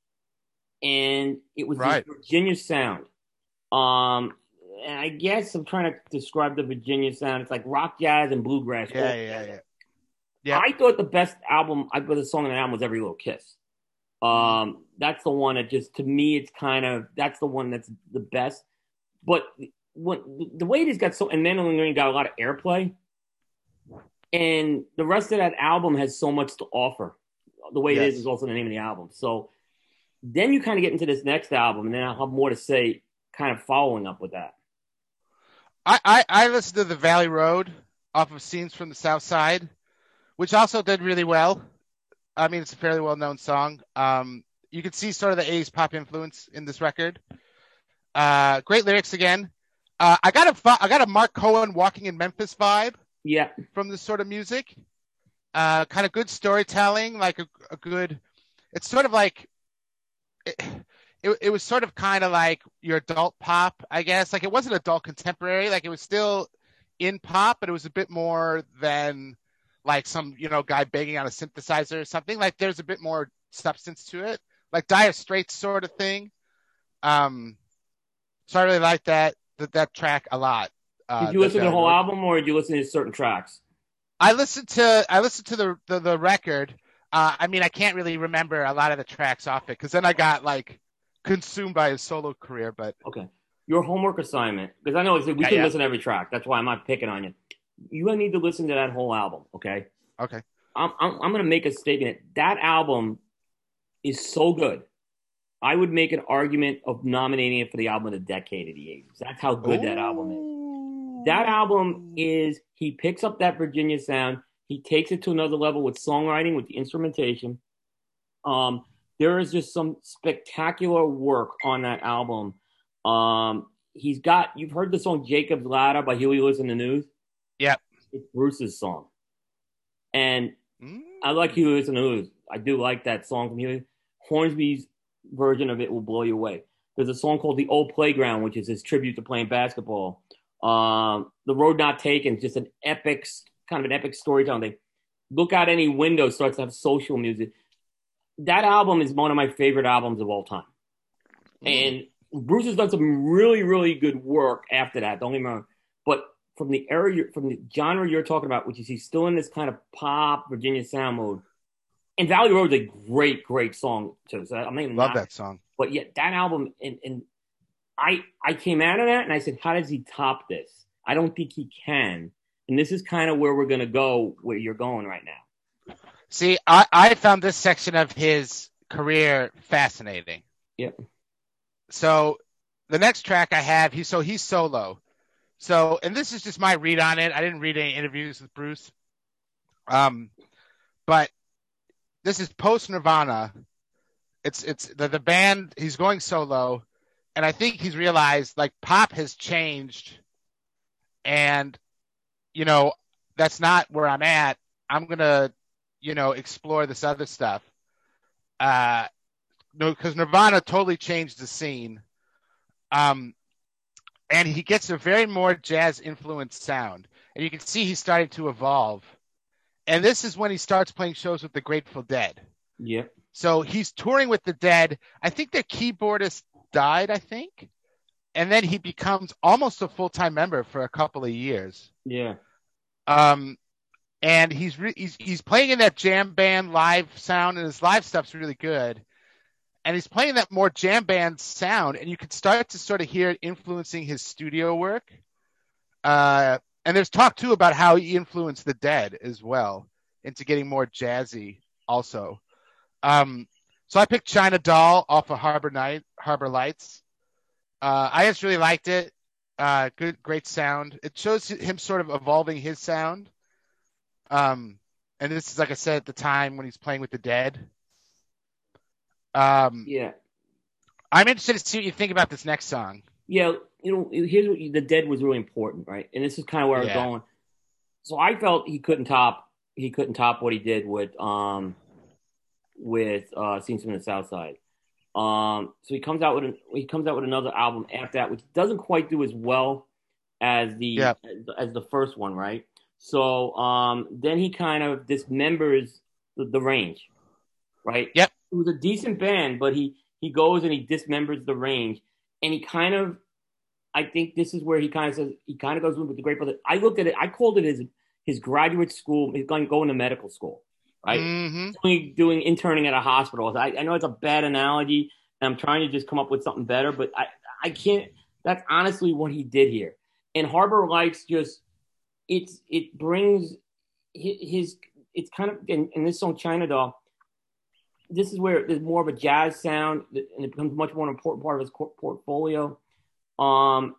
[SPEAKER 1] and it was
[SPEAKER 2] right.
[SPEAKER 1] this Virginia sound. Um, and I guess I'm trying to describe the Virginia sound. It's like rock, jazz, and bluegrass.
[SPEAKER 2] Yeah, yeah, yeah. Yeah.
[SPEAKER 1] I thought the best album, I thought the song on the album was Every Little Kiss. Um, that's the one that just, to me, it's kind of, that's the one that's the best. But when, the Way It Is got so, and Mandolin Rain got a lot of airplay. And the rest of that album has so much to offer. The Way It
[SPEAKER 2] Yes.
[SPEAKER 1] Is is also the name of the album. So then you kind of get into this next album, and then I'll have more to say kind of following up with that.
[SPEAKER 2] I, I, I listened to The Valley Road off of Scenes from the South Side, which also did really well. I mean, it's a fairly well-known song. Um, you can see sort of the eighties pop influence in this record. Uh, great lyrics again. Uh, I got a I got a Mark Cohen Walking in Memphis vibe.
[SPEAKER 1] Yeah,
[SPEAKER 2] from this sort of music. Uh, kind of good storytelling, like a, a good. It's sort of like it, it. It was sort of kind of like your adult pop, I guess. Like it wasn't adult contemporary. Like it was still in pop, but it was a bit more than like some, you know, guy banging on a synthesizer or something. Like there's a bit more substance to it, like Dire Straits sort of thing. Um, so I really like that that, that track a lot. Uh,
[SPEAKER 1] did you listen to the whole
[SPEAKER 2] road.
[SPEAKER 1] album, or did you listen to certain tracks?
[SPEAKER 2] I listened to I listened to the the, the record. Uh, I mean, I can't really remember a lot of the tracks off it because then I got like consumed by his solo career. But
[SPEAKER 1] okay, your homework assignment, because I know we
[SPEAKER 2] yeah,
[SPEAKER 1] can
[SPEAKER 2] yeah.
[SPEAKER 1] listen to every track. That's why I'm not picking on you. You need to listen to that whole album, okay?
[SPEAKER 2] Okay.
[SPEAKER 1] I'm I'm, I'm going to make a statement. That album is so good. I would make an argument of nominating it for the album of the decade of the eighties. That's how good
[SPEAKER 2] Ooh.
[SPEAKER 1] that album is. That album is, he picks up that Virginia sound. He takes it to another level with songwriting, with the instrumentation. Um, there is just some spectacular work on that album. Um, he's got, you've heard the song Jacob's Ladder by Huey Lewis and the News?
[SPEAKER 2] Yep.
[SPEAKER 1] It's Bruce's song. And
[SPEAKER 2] Mm.
[SPEAKER 1] I like Huey Lewis and the News. I do like that song from Huey. Hornsby's version of it will blow you away. There's a song called The Old Playground, which is his tribute to playing basketball. Um, The Road Not Taken, just an epic, kind of an epic storytelling thing. Look Out Any Window starts to have social music. That album is one of my favorite albums of all time. Mm. And Bruce has done some really, really good work after that. Don't get me wrong. But from the era, you're, from the genre you're talking about, which is he's still in this kind of pop Virginia sound mode. And Valley Road is a great, great song too. So I'm not even
[SPEAKER 2] love
[SPEAKER 1] not,
[SPEAKER 2] that song.
[SPEAKER 1] But yet that album, and, and I I came out of that and I said, how does he top this? I don't think he can. And this is kind of where we're going to go, where you're going right now.
[SPEAKER 2] See, I, I found this section of his career fascinating.
[SPEAKER 1] Yep.
[SPEAKER 2] So the next track I have, he so he's solo. So, and this is just my read on it. I didn't read any interviews with Bruce. Um, but this is post Nirvana. It's it's the, the band, he's going solo, and I think he's realized like pop has changed, and you know, that's not where I'm at. I'm gonna, you know, explore this other stuff. Uh no, because Nirvana totally changed the scene. Um and he gets a very more jazz influenced sound. And you can see he's starting to evolve. And this is when he starts playing shows with the Grateful Dead.
[SPEAKER 1] Yeah.
[SPEAKER 2] So he's touring with the Dead. I think their keyboardist died, I think. and then he becomes almost a full-time member for a couple of years.
[SPEAKER 1] Yeah.
[SPEAKER 2] Um, and he's re- he's he's playing in that jam band live sound, and his live stuff's really good. And he's playing that more jam band sound, and you can start to sort of hear it influencing his studio work. Uh, and there's talk too about how he influenced the Dead as well into getting more jazzy also. Um, so I picked China Doll off of Harbor Night, Harbor Lights. Uh, I just really liked it. Uh, good, great sound. It shows him sort of evolving his sound. Um, and this is, like I said, at the time when he's playing with the Dead. Um,
[SPEAKER 1] Yeah.
[SPEAKER 2] I'm interested to see what you think about this next song.
[SPEAKER 1] Yeah, you know, here's what the Dead was really important, right? And this is kind of where
[SPEAKER 2] Yeah.
[SPEAKER 1] I was going. So I felt he couldn't top he couldn't top what he did with um with uh Scenes from the South Side. Um, so he comes out with an, he comes out with another album after that, which doesn't quite do as well as the
[SPEAKER 2] Yeah.
[SPEAKER 1] as, as the first one, right? So um, then he kind of dismembers the, the Range, right?
[SPEAKER 2] Yep.
[SPEAKER 1] It was a decent band, but he he goes and he dismembers the Range, and he kind of, I think this is where he kind of says he kind of goes with the Grateful Dead. I looked at it, I called it his his graduate school. He's going going to medical school, right?
[SPEAKER 2] Mm-hmm.
[SPEAKER 1] Doing, doing interning at a hospital. I, I know it's a bad analogy, and I'm trying to just come up with something better, but I I can't. That's honestly what he did here. And Harbor Lights just it's it brings his, his it's kind of in, in this song China Doll. This is where there's more of a jazz sound, and it becomes a much more important part of his portfolio. Um,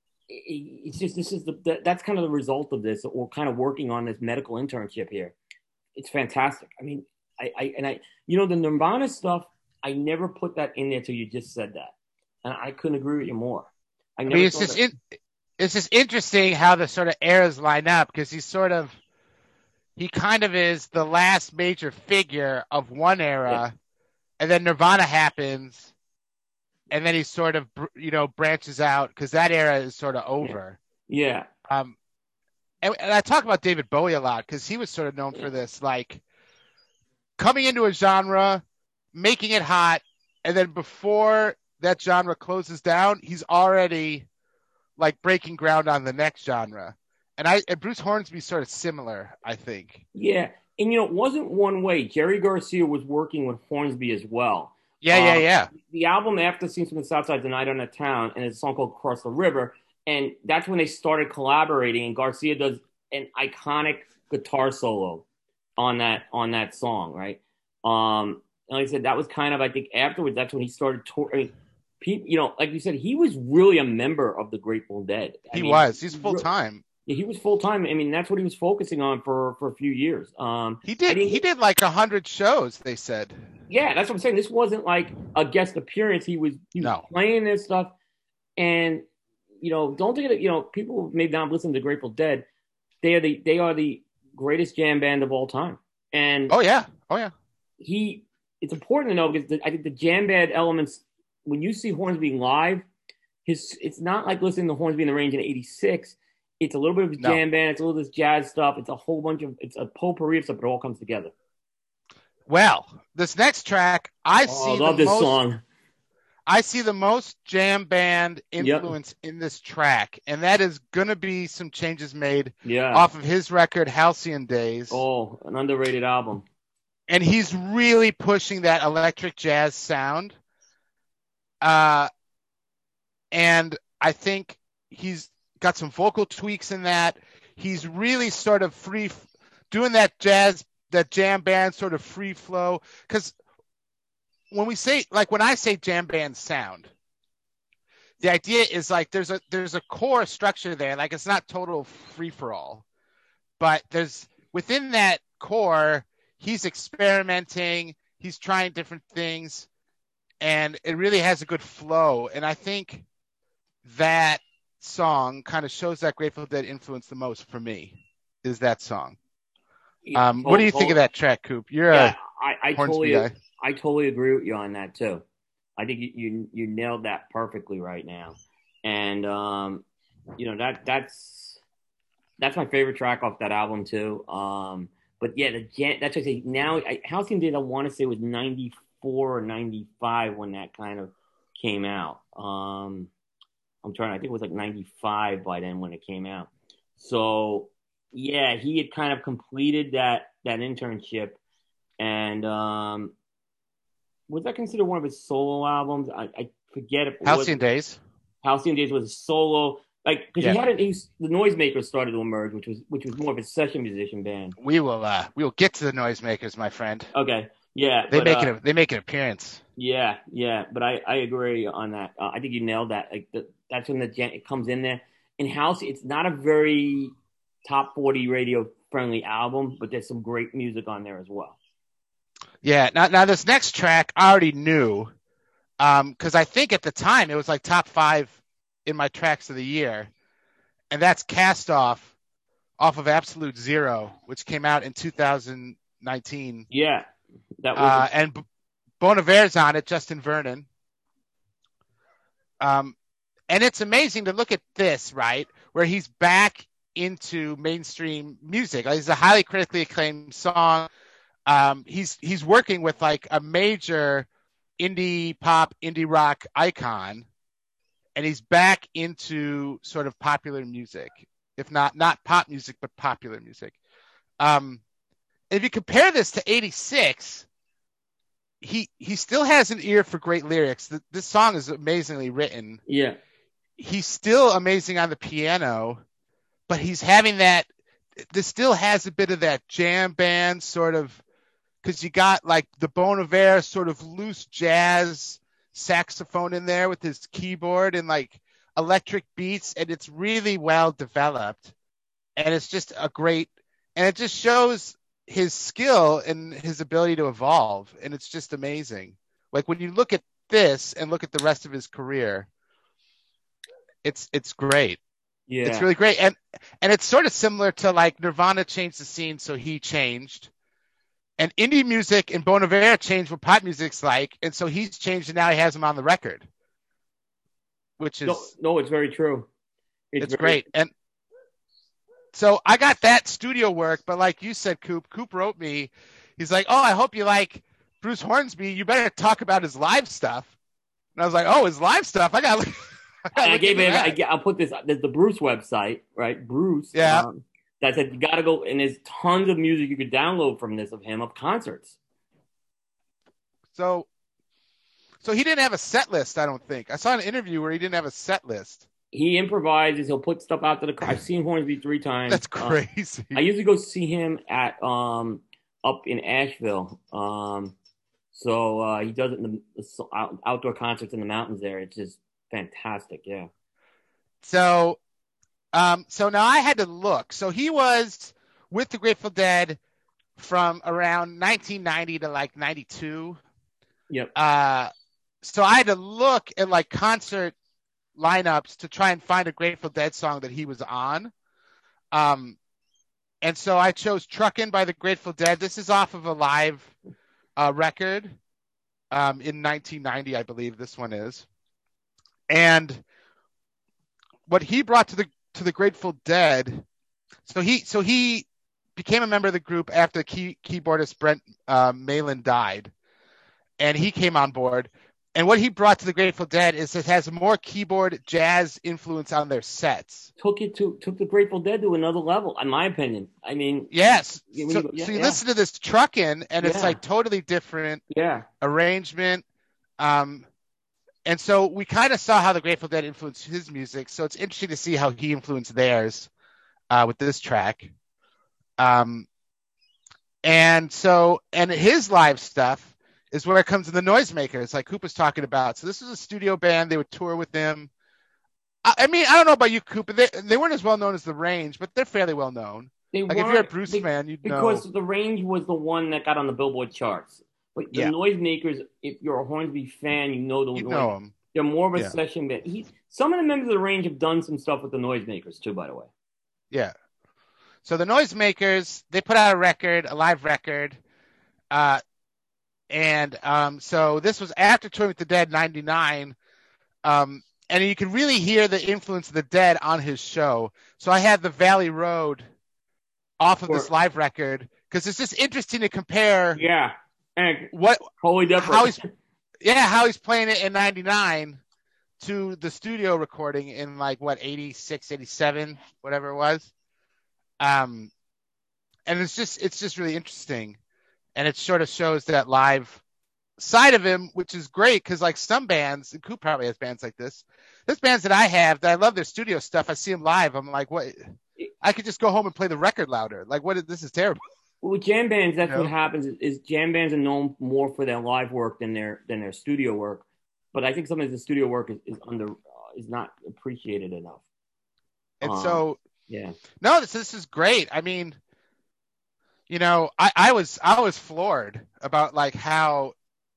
[SPEAKER 1] it, it's just this is the that's kind of the result of this. We're kind of working on this medical internship here. It's fantastic. I mean, I, I and I, you know, the Nirvana stuff. I never put that in there till you just said that, and I couldn't agree with you more. I, never
[SPEAKER 2] I mean, it's just in, it's just interesting how the sort of eras line up because he's sort of he kind of is the last major figure of one era, yeah. And then Nirvana happens, and then he sort of you know branches out because that era is sort of over.
[SPEAKER 1] Yeah.
[SPEAKER 2] yeah. Um, and, and I talk about David Bowie a lot because he was sort of known for this, like coming into a genre, making it hot, and then before that genre closes down, he's already like breaking ground on the next genre. And I and Bruce Hornsby's sort of similar, I think.
[SPEAKER 1] Yeah. And, you know, it wasn't one way. Jerry Garcia was working with Hornsby as well.
[SPEAKER 2] Yeah, yeah,
[SPEAKER 1] um,
[SPEAKER 2] yeah.
[SPEAKER 1] The album after Scenes from the South Side, The Night on the Town, and it's a song called Cross the River. And that's when they started collaborating. And Garcia does an iconic guitar solo on that on that song, right? Um, and like I said, that was kind of, I think, afterwards, that's when he started touring. You know, like you said, he was really a member of the Grateful Dead. I
[SPEAKER 2] he
[SPEAKER 1] mean,
[SPEAKER 2] was. He's full time.
[SPEAKER 1] Yeah, he was full time. I mean, that's what he was focusing on for, for a few years. Um,
[SPEAKER 2] he did. He did like a hundred shows. They said.
[SPEAKER 1] Yeah, that's what I'm saying. This wasn't like a guest appearance. He was he was
[SPEAKER 2] no.
[SPEAKER 1] playing this stuff, and you know, don't think that you know people maybe not listen to Grateful Dead. They are the they are the greatest jam band of all time. And
[SPEAKER 2] oh yeah, oh yeah.
[SPEAKER 1] He. It's important to know because the, I think the jam band elements. When you see Hornsby live, his it's not like listening to Hornsby in the Range in eighty-six. It's a little bit of a
[SPEAKER 2] no.
[SPEAKER 1] jam band. It's a little of this jazz stuff. It's a whole bunch of it's a potpourri of stuff, but it all comes together.
[SPEAKER 2] Well, this next track, I
[SPEAKER 1] oh,
[SPEAKER 2] see
[SPEAKER 1] I love
[SPEAKER 2] the
[SPEAKER 1] this
[SPEAKER 2] most,
[SPEAKER 1] song.
[SPEAKER 2] I see the most jam band influence yep. in this track, and that is gonna be some changes made
[SPEAKER 1] yeah.
[SPEAKER 2] off of his record Halcyon Days.
[SPEAKER 1] Oh, an underrated album.
[SPEAKER 2] And he's really pushing that electric jazz sound. Uh, and I think he's got some vocal tweaks in that. He's really sort of free, doing that jazz, that jam band sort of free flow. Because when we say, like when I say jam band sound, the idea is like there's a there's a core structure there. Like it's not total free for all, but there's within that core, he's experimenting. He's trying different things. And it really has a good flow. And I think that song kind of shows that Grateful Dead influence the most for me, is that song.
[SPEAKER 1] Yeah,
[SPEAKER 2] um, what do you think of that track, Coop? You're
[SPEAKER 1] yeah,
[SPEAKER 2] a
[SPEAKER 1] I, I totally, guy. I totally agree with you on that too. I think you, you, you nailed that perfectly right now. And, um, you know, that that's that's my favorite track off that album too. Um, but yeah, the that's what I say now. I, Halcyon Days, I want to say was ninety-four or ninety-five when that kind of came out. Um, I'm trying. I think it was like ninety-five by then when it came out. So yeah, he had kind of completed that that internship, and um, was that considered one of his solo albums? I, I forget if it was.
[SPEAKER 2] Halcyon Days.
[SPEAKER 1] Halcyon Days was a solo, like because
[SPEAKER 2] Yeah.
[SPEAKER 1] he had it. He's, the Noisemakers started to emerge, which was which was more of a session musician band.
[SPEAKER 2] We will uh we will get to the Noisemakers, my friend.
[SPEAKER 1] Okay, yeah,
[SPEAKER 2] They
[SPEAKER 1] but,
[SPEAKER 2] make
[SPEAKER 1] uh,
[SPEAKER 2] it. They make an appearance.
[SPEAKER 1] yeah, yeah, but I, I agree on that. Uh, I think you nailed that. Like the, that's when the gen- it comes in there. In House, it's not a very top forty radio friendly album, but there's some great music on there as well.
[SPEAKER 2] Yeah. Now, now this next track I already knew, um, because I think at the time it was like top five in my tracks of the year, and that's Cast Off, off of Absolute Zero, which came out in two thousand nineteen.
[SPEAKER 1] Yeah, that was
[SPEAKER 2] Uh, and B- Bon Iver's on it, Justin Vernon. Um, and it's amazing to look at this, right, where he's back into mainstream music. Like, it's a highly critically acclaimed song. Um, he's he's working with like a major indie pop, indie rock icon, and he's back into sort of popular music, if not not pop music, but popular music. Um, if you compare this to eighty-six, he he still has an ear for great lyrics. This song is amazingly written.
[SPEAKER 1] yeah.
[SPEAKER 2] He's still amazing on the piano, but he's having that. This still has a bit of that jam band sort of, because you got like the Bon Iver sort of loose jazz saxophone in there with his keyboard and like electric beats, and it's really well developed, and it's just a great, and it just shows his skill and his ability to evolve, and it's just amazing. Like when you look at this and look at the rest of his career, it's it's great.
[SPEAKER 1] Yeah.
[SPEAKER 2] It's really great. And and it's sort of similar to like Nirvana changed the scene, so he changed. And indie music and Bon Iver changed what pop music's like, and so he's changed, and now he has him on the record, which is
[SPEAKER 1] No, no, it's very true.
[SPEAKER 2] it's,
[SPEAKER 1] very,
[SPEAKER 2] great. And so I got that studio work, but like you said, Coop, Coop wrote me. He's like, "Oh, I hope you like Bruce Hornsby. You better talk about his live stuff." And I was like, "Oh, his live stuff. I got."
[SPEAKER 1] I, I gave it. I, I'll put this. There's the Bruce website, right? Bruce.
[SPEAKER 2] Yeah.
[SPEAKER 1] Um, that said, you got to go, and there's tons of music you could download from this of him of concerts.
[SPEAKER 2] So, so he didn't have a set list. I don't think I saw an interview where he didn't have a set list.
[SPEAKER 1] He improvises. He'll put stuff out to the. I've seen Hornsby three times.
[SPEAKER 2] That's crazy.
[SPEAKER 1] Uh, I usually go see him at um up in Asheville. Um, so uh, he does it in the, the out, outdoor concerts in the mountains there. It's just fantastic. Yeah.
[SPEAKER 2] So, um, so now I had to look. So he was with the Grateful Dead from around nineteen ninety to like ninety-two.
[SPEAKER 1] Yep.
[SPEAKER 2] Uh, so I had to look at like concert lineups to try and find a Grateful Dead song that he was on. Um, and so I chose Truckin' by the Grateful Dead. This is off of a live uh, record um, in nineteen ninety, I believe this one is. And what he brought to the to the Grateful Dead, so he so he became a member of the group after key, keyboardist Brent uh, Malin died, and he came on board. And what he brought to the Grateful Dead is it has more keyboard jazz influence on their sets.
[SPEAKER 1] Took it to took the Grateful Dead to another level, in my opinion. I mean,
[SPEAKER 2] yes.
[SPEAKER 1] You,
[SPEAKER 2] so,
[SPEAKER 1] yeah,
[SPEAKER 2] so you
[SPEAKER 1] yeah.
[SPEAKER 2] listen to this Truckin', and
[SPEAKER 1] yeah.
[SPEAKER 2] it's like totally different
[SPEAKER 1] yeah.
[SPEAKER 2] arrangement. Um, and so we kind of saw how the Grateful Dead influenced his music. So it's interesting to see how he influenced theirs uh, with this track. Um, and so, and his live stuff is where it comes in the Noisemakers, like Coop was talking about. So this was a studio band. They would tour with him. I, I mean, I don't know about you, Coop, but they, they weren't as well known as The Range, but they're fairly well known.
[SPEAKER 1] They
[SPEAKER 2] like if you're a Bruce they, fan, you'd
[SPEAKER 1] because
[SPEAKER 2] know.
[SPEAKER 1] Because The Range was the one that got on the Billboard charts. But the
[SPEAKER 2] yeah.
[SPEAKER 1] Noisemakers, if you're a Hornsby fan, you know the
[SPEAKER 2] you know them.
[SPEAKER 1] They're more of a
[SPEAKER 2] yeah.
[SPEAKER 1] session band. He, some of the members of The Range have done some stuff with the Noisemakers too, by the way.
[SPEAKER 2] Yeah. So the Noisemakers, they put out a record, a live record. Uh, and um, so this was after touring with the Dead, ninety-nine. Um, and you can really hear the influence of the Dead on his show. So I had the Valley Road off of
[SPEAKER 1] or,
[SPEAKER 2] this live record because it's just interesting to compare.
[SPEAKER 1] Yeah. And
[SPEAKER 2] what
[SPEAKER 1] totally different.
[SPEAKER 2] How he's, yeah, how he's playing it in ninety-nine to the studio recording in like what eighty-six, eighty-seven, whatever it was. Um, and it's just it's just really interesting, and it sort of shows that live side of him, which is great because like some bands, and Coop probably has bands like this. There's bands that I have that I love their studio stuff. I see them live. I'm like, what? I could just go home and play the record louder. Like, what? Is, this is terrible.
[SPEAKER 1] Well, with jam bands, that's
[SPEAKER 2] You know?
[SPEAKER 1] what happens. Is, is jam bands are known more for their live work than their than their studio work. But I think sometimes the studio work is, is under uh, is not appreciated enough.
[SPEAKER 2] And
[SPEAKER 1] um,
[SPEAKER 2] so,
[SPEAKER 1] yeah,
[SPEAKER 2] no, this this is great. I mean, you know, I, I was I was floored about like how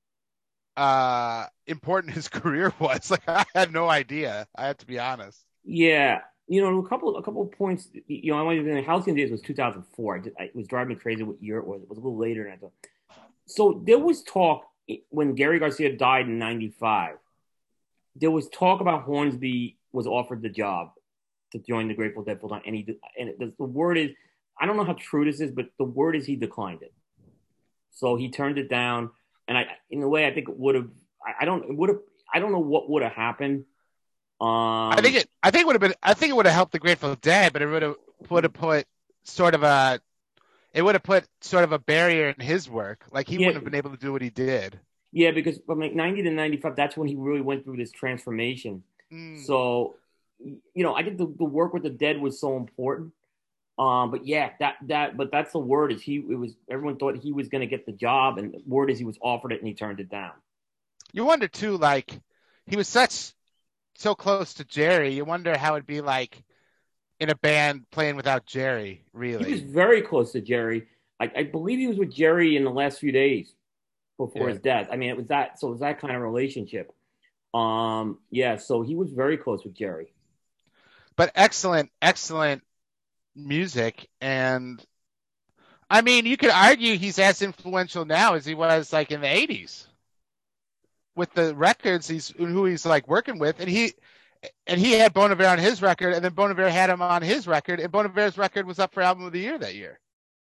[SPEAKER 2] uh important his career was. Like, I had no idea. I have to be honest.
[SPEAKER 1] yeah. You know, a couple a couple of points. You know, I went in the Halcyon Days was two thousand four. I just, I, it was driving me crazy what year it was. It was a little later than I thought. So there was talk when Gary Garcia died in ninety-five. There was talk about Hornsby was offered the job to join the Grateful Dead full time, and he and it, the, the word is, I don't know how true this is, but the word is he declined it. So he turned it down, and I, in a way, I think it would have. I, I don't would have. I don't know what would have happened. Um,
[SPEAKER 2] I think it. I think it would have been. I think it would have helped the Grateful Dead, but it would have would have put sort of a. It would have put sort of a barrier in his work. Like he
[SPEAKER 1] Yeah.
[SPEAKER 2] wouldn't have been able to do what he did.
[SPEAKER 1] Yeah, because from like ninety to ninety-five, that's when he really went through this transformation.
[SPEAKER 2] Mm.
[SPEAKER 1] So, you know, I think the, the work with the Dead was so important. Um, but yeah, that that but that's the word is he. It was everyone thought he was going to get the job, and the word is he was offered it and he turned it down.
[SPEAKER 2] You wonder too, like he was such so close to Jerry. You wonder how it'd be like in a band playing without Jerry. Really,
[SPEAKER 1] He was very close to Jerry. I, I believe he was with Jerry in the last few days before
[SPEAKER 2] Yeah.
[SPEAKER 1] his death. I mean, it was that. So it was that kind of relationship. Um, yeah. So he was very close with Jerry.
[SPEAKER 2] but excellent, excellent music. And I mean, you could argue he's as influential now as he was like in the eighties with the records he's who he's like working with. And he and he had Bon Iver on his record, and then Bon Iver had him on his record, and Bon Iver's record was up for album of the year that year.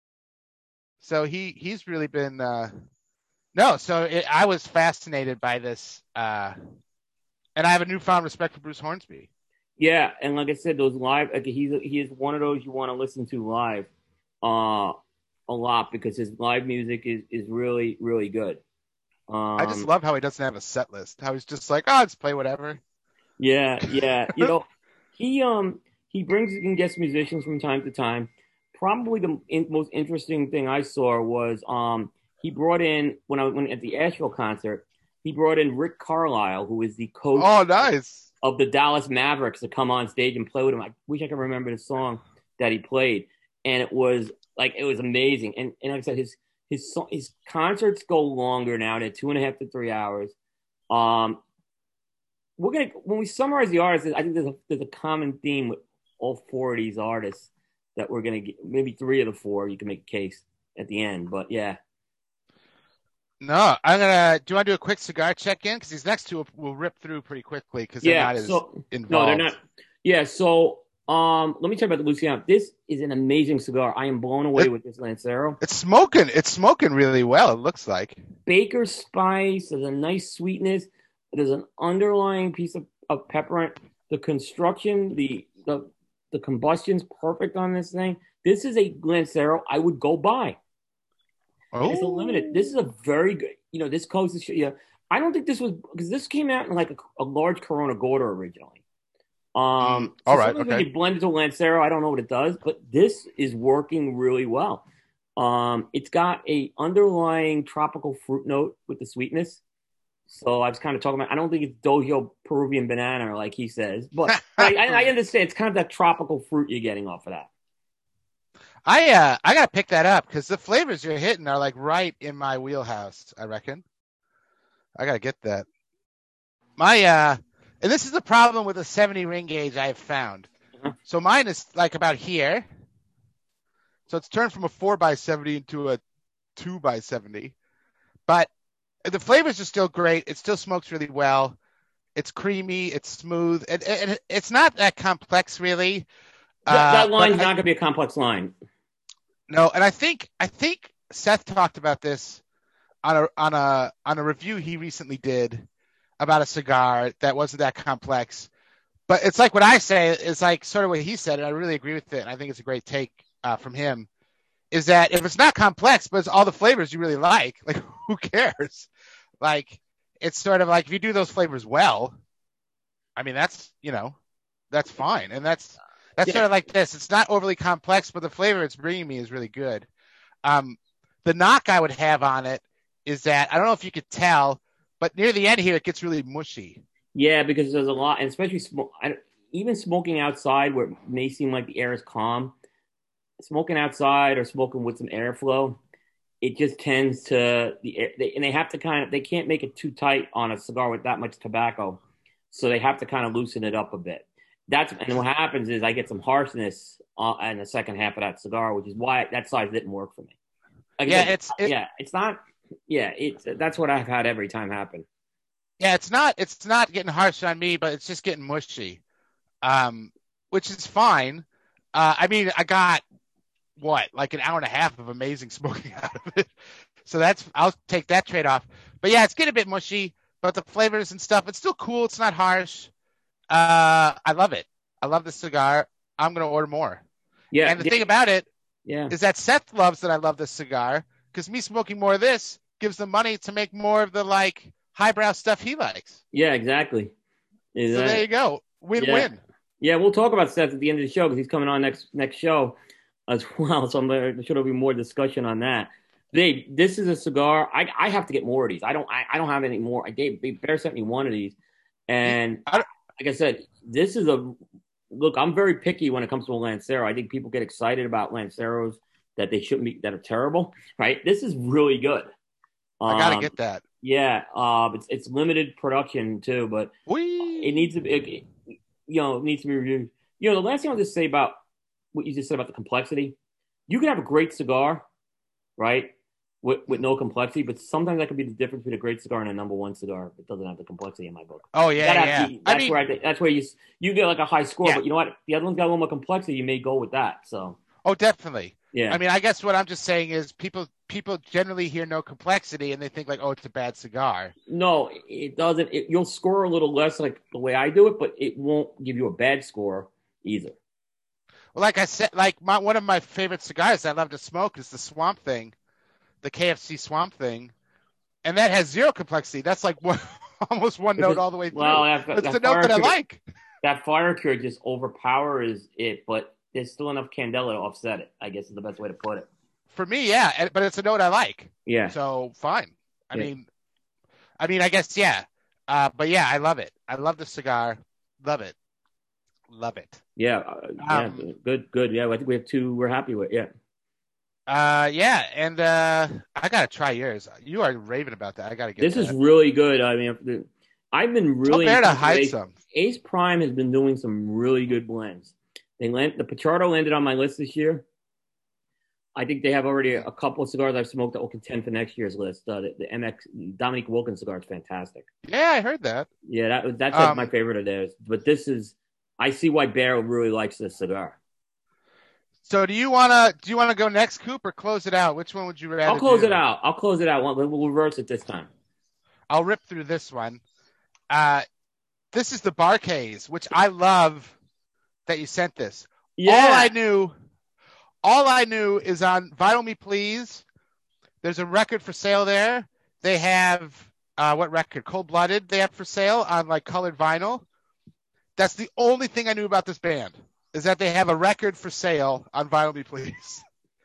[SPEAKER 2] So he he's really been uh no. So it, I was fascinated by this, uh, and I have a newfound respect for Bruce Hornsby.
[SPEAKER 1] Yeah, and like I said, those live. Like he's he is one of those you want to listen to live, uh, a lot because his live music is is really really good. Um,
[SPEAKER 2] I just love how he doesn't have a set list. How he's just like, oh, let's play whatever.
[SPEAKER 1] Yeah, yeah. You know, he um he brings in guest musicians from time to time. Probably the in, most interesting thing I saw was um he brought in when I went at the Asheville concert. He brought in Rick Carlisle, who is the coach
[SPEAKER 2] Oh, nice.
[SPEAKER 1] of the Dallas Mavericks, to come on stage and play with him. I wish I could remember the song that he played, and it was like it was amazing. And and like I said, his his so- his concerts go longer now. They're two and a half to three hours. Um, we're gonna when we summarize the artists, I think there's a there's a common theme with all four of these artists that we're gonna get. Maybe three of the four you can make a case at the end, but yeah.
[SPEAKER 2] No, I'm gonna. Do you want to do a quick cigar check in? Because these next two we'll rip through pretty quickly because they're
[SPEAKER 1] Yeah,
[SPEAKER 2] not as
[SPEAKER 1] so
[SPEAKER 2] involved.
[SPEAKER 1] no, they're not. Yeah, so um, let me tell you about the Luciano. This is an amazing cigar. I am blown away
[SPEAKER 2] It-
[SPEAKER 1] with this Lancero.
[SPEAKER 2] It's smoking. It's smoking really well. It looks like.
[SPEAKER 1] Baker spice. There's a nice sweetness. There's an underlying piece of, of pepper. The construction, the the the combustion's perfect on this thing. This is a Lancero I would go buy.
[SPEAKER 2] Oh,
[SPEAKER 1] It's a limited. This is a very good. You know, this coast is. Yeah, I don't think this was because this came out in like a, a large Corona Gorda originally. Um,
[SPEAKER 2] Mm,
[SPEAKER 1] so
[SPEAKER 2] all right,
[SPEAKER 1] sometimes
[SPEAKER 2] okay.
[SPEAKER 1] when you blend it to Lancero, I don't know what it does, but this is working really well. Um, it's got a underlying tropical fruit note with the sweetness. So I was kind of talking about. I don't think it's Dojo Peruvian banana like he says, but I, I, I understand it's kind of that tropical fruit you're getting off of that.
[SPEAKER 2] I uh, I gotta pick that up because the flavors you're hitting are like right in my wheelhouse. I reckon. I gotta get that. My uh, and this is the problem with a seventy ring gauge I've found.
[SPEAKER 1] Uh-huh.
[SPEAKER 2] So mine is like about here. So it's turned from a four by seventy into a two by seventy, but the flavors are still great. It still smokes really well. It's creamy. It's smooth. And, and it's not that complex, really.
[SPEAKER 1] That, that
[SPEAKER 2] Uh,
[SPEAKER 1] line's
[SPEAKER 2] but I-
[SPEAKER 1] not going to be a complex line.
[SPEAKER 2] No, and I think I think Seth talked about this on a on a on a review he recently did about a cigar that wasn't that complex. But it's like what I say is like sort of what he said, and I really agree with it. And I think it's a great take uh, from him. Is that if it's not complex, but it's all the flavors you really like, like who cares? Like it's sort of like if you do those flavors well, I mean that's you know that's fine, and that's that's
[SPEAKER 1] Yeah,
[SPEAKER 2] sort of like this. It's not overly complex, but the flavor it's bringing me is really good. Um, the knock I would have on it is that I don't know if you could tell, but near the end here it gets really mushy.
[SPEAKER 1] yeah, because there's a lot, and especially smoke. I, even smoking outside, where it may seem like the air is calm, smoking outside or smoking with some airflow, it just tends to the air, they, and they have to kind of they can't make it too tight on a cigar with that much tobacco, so they have to kind of loosen it up a bit. That's and what happens is I get some harshness uh, in the second half of that cigar, which is why that size didn't work for me. Like I
[SPEAKER 2] Yeah,
[SPEAKER 1] said,
[SPEAKER 2] it's it,
[SPEAKER 1] yeah, it's not. Yeah, it's that's what I've had every time happen.
[SPEAKER 2] yeah, it's not it's not getting harsh on me, but it's just getting mushy. Um, which is fine. Uh, I mean, I got what like an hour and a half of amazing smoking out of it, so that's I'll take that trade off. But yeah, it's getting a bit mushy, but the flavors and stuff, it's still cool. It's not harsh. Uh, I love it. I love the cigar. I'm gonna order more.
[SPEAKER 1] Yeah,
[SPEAKER 2] And the
[SPEAKER 1] yeah,
[SPEAKER 2] thing about it
[SPEAKER 1] yeah,
[SPEAKER 2] is that Seth loves that I love this cigar because me smoking more of this gives them money to make more of the like highbrow stuff he likes.
[SPEAKER 1] yeah, exactly.
[SPEAKER 2] So there you
[SPEAKER 1] Exactly.
[SPEAKER 2] go,
[SPEAKER 1] Yeah,
[SPEAKER 2] win-win.
[SPEAKER 1] yeah. We'll talk about Seth at the end of the show because he's coming on next next show as well. So I'm there sure there'll be more discussion on that. They this is a cigar. I I have to get more of these. I don't I, I don't have any more. I gave Bear sent me one of these, and
[SPEAKER 2] I,
[SPEAKER 1] like I said, this is a look. I'm very picky when it comes to a Lancero. I think people get excited about Lanceros that they shouldn't be that are terrible. Right? This is really good.
[SPEAKER 2] I gotta
[SPEAKER 1] Um,
[SPEAKER 2] get that.
[SPEAKER 1] yeah, uh, it's it's limited production too, but it
[SPEAKER 2] Whee!
[SPEAKER 1] needs to be, it, you know, it needs to be reviewed. You know, the last thing I'll just say about what you just said about the complexity, you can have a great cigar, right, with, with no complexity, but sometimes that could be the difference between a great cigar and a number one cigar. It doesn't have the complexity in my book.
[SPEAKER 2] Oh
[SPEAKER 1] You
[SPEAKER 2] yeah,
[SPEAKER 1] gotta have
[SPEAKER 2] yeah.
[SPEAKER 1] the,
[SPEAKER 2] I
[SPEAKER 1] that's
[SPEAKER 2] mean,
[SPEAKER 1] where I think, that's where you you get like a high score,
[SPEAKER 2] yeah.
[SPEAKER 1] but you know what? The other one's got a little more complexity. You may go with that. So
[SPEAKER 2] Oh, definitely.
[SPEAKER 1] yeah,
[SPEAKER 2] I mean, I guess what I'm just saying is people people generally hear no complexity and they think like, oh, it's a bad cigar.
[SPEAKER 1] no, it doesn't. It, you'll score a little less like the way I do it, but it won't give you a bad score either.
[SPEAKER 2] Well, like I said, like my one of my favorite cigars I love to smoke is the Swamp Thing, the K F C Swamp Thing, and that has zero complexity. That's like one, almost one note all the way
[SPEAKER 1] Well,
[SPEAKER 2] through.
[SPEAKER 1] that,
[SPEAKER 2] That's
[SPEAKER 1] that
[SPEAKER 2] the note
[SPEAKER 1] fire
[SPEAKER 2] that I
[SPEAKER 1] could
[SPEAKER 2] like.
[SPEAKER 1] that fire cure just overpowers it, but there's still enough candela to offset it. I guess is the best way to put it.
[SPEAKER 2] For me, yeah, and, but it's a note I like.
[SPEAKER 1] Yeah,
[SPEAKER 2] So fine. I
[SPEAKER 1] yeah,
[SPEAKER 2] mean, I mean, I guess yeah. Uh, but yeah, I love it. I love the cigar. Love it. Love it.
[SPEAKER 1] yeah, uh, yeah.
[SPEAKER 2] Um,
[SPEAKER 1] Good, good. Yeah, I think we have two. We're happy with. Yeah,
[SPEAKER 2] uh, yeah, and uh, I gotta try yours. You are raving about that. I gotta get
[SPEAKER 1] this is
[SPEAKER 2] that.
[SPEAKER 1] really good. I mean, I've been
[SPEAKER 2] Tell
[SPEAKER 1] really
[SPEAKER 2] Bear to
[SPEAKER 1] impressed with
[SPEAKER 2] hide
[SPEAKER 1] Ace.
[SPEAKER 2] some.
[SPEAKER 1] Ace Prime has been doing some really good blends. They land the Pachardo landed on my list this year. I think they have already a couple of cigars I've smoked that will contend for next year's list. Uh, the, the M X Dominique Wilkins cigar is fantastic.
[SPEAKER 2] Yeah, I heard that.
[SPEAKER 1] Yeah, that that's like my
[SPEAKER 2] Um,
[SPEAKER 1] favorite of theirs. But this is, I see why Bear really likes this cigar.
[SPEAKER 2] so do you wanna do you wanna go next, Coop, or close it out? Which one would you
[SPEAKER 1] I'll
[SPEAKER 2] rather
[SPEAKER 1] close it
[SPEAKER 2] do?
[SPEAKER 1] out. I'll close it out. We'll, we'll reverse it this time.
[SPEAKER 2] I'll rip through this one. Uh, this is the Barcaze, which I love that you sent this. All I
[SPEAKER 1] Yeah.
[SPEAKER 2] knew, all I knew is on Vinyl Me Please. There's a record for sale there. They have uh, what record? Cold Blooded. They have for sale on like colored vinyl. That's the only thing I knew about this band is that they have a record for sale on Vinyl Me Please.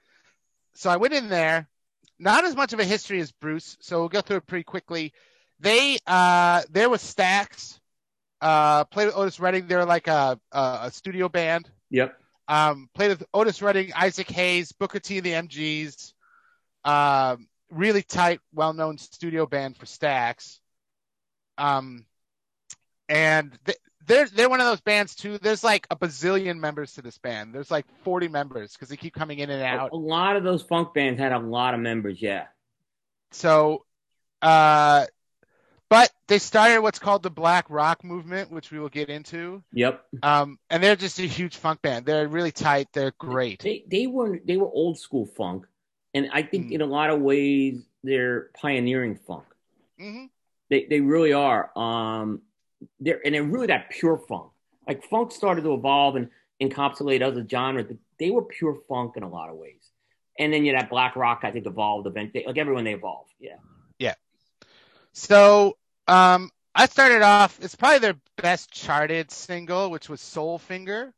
[SPEAKER 2] So I went in there. Not as much of a history as Bruce, so we'll go through it pretty quickly. They uh, there was Stax. Uh, played with Otis Redding. They're like a, a, a studio band.
[SPEAKER 1] Yep.
[SPEAKER 2] Um, played with Otis Redding, Isaac Hayes, Booker T and the M Gs. Um, really tight, well-known studio band for Stax. Um, and th- they're they're one of those bands too. There's like a bazillion members to this band. There's like forty members because they keep coming in and
[SPEAKER 1] A,
[SPEAKER 2] out.
[SPEAKER 1] a lot of those funk bands had a lot of members. Yeah.
[SPEAKER 2] So, uh, but they started what's called the Black Rock movement, which we will get into.
[SPEAKER 1] Yep.
[SPEAKER 2] Um, and they're just a huge funk band. They're really tight. They're great.
[SPEAKER 1] They they were they were old school funk, and I think
[SPEAKER 2] Mm.
[SPEAKER 1] in a lot of ways they're pioneering funk.
[SPEAKER 2] Mm-hmm.
[SPEAKER 1] They they really are. Um, they're and they're really that pure funk. Like funk started to evolve and encapsulate other genres, but they were pure funk in a lot of ways. And then you know, that black rock, I think, evolved eventually. Like everyone, they evolved. Yeah.
[SPEAKER 2] Yeah. So um, I started off. It's probably their best charted single, which was Soul Finger.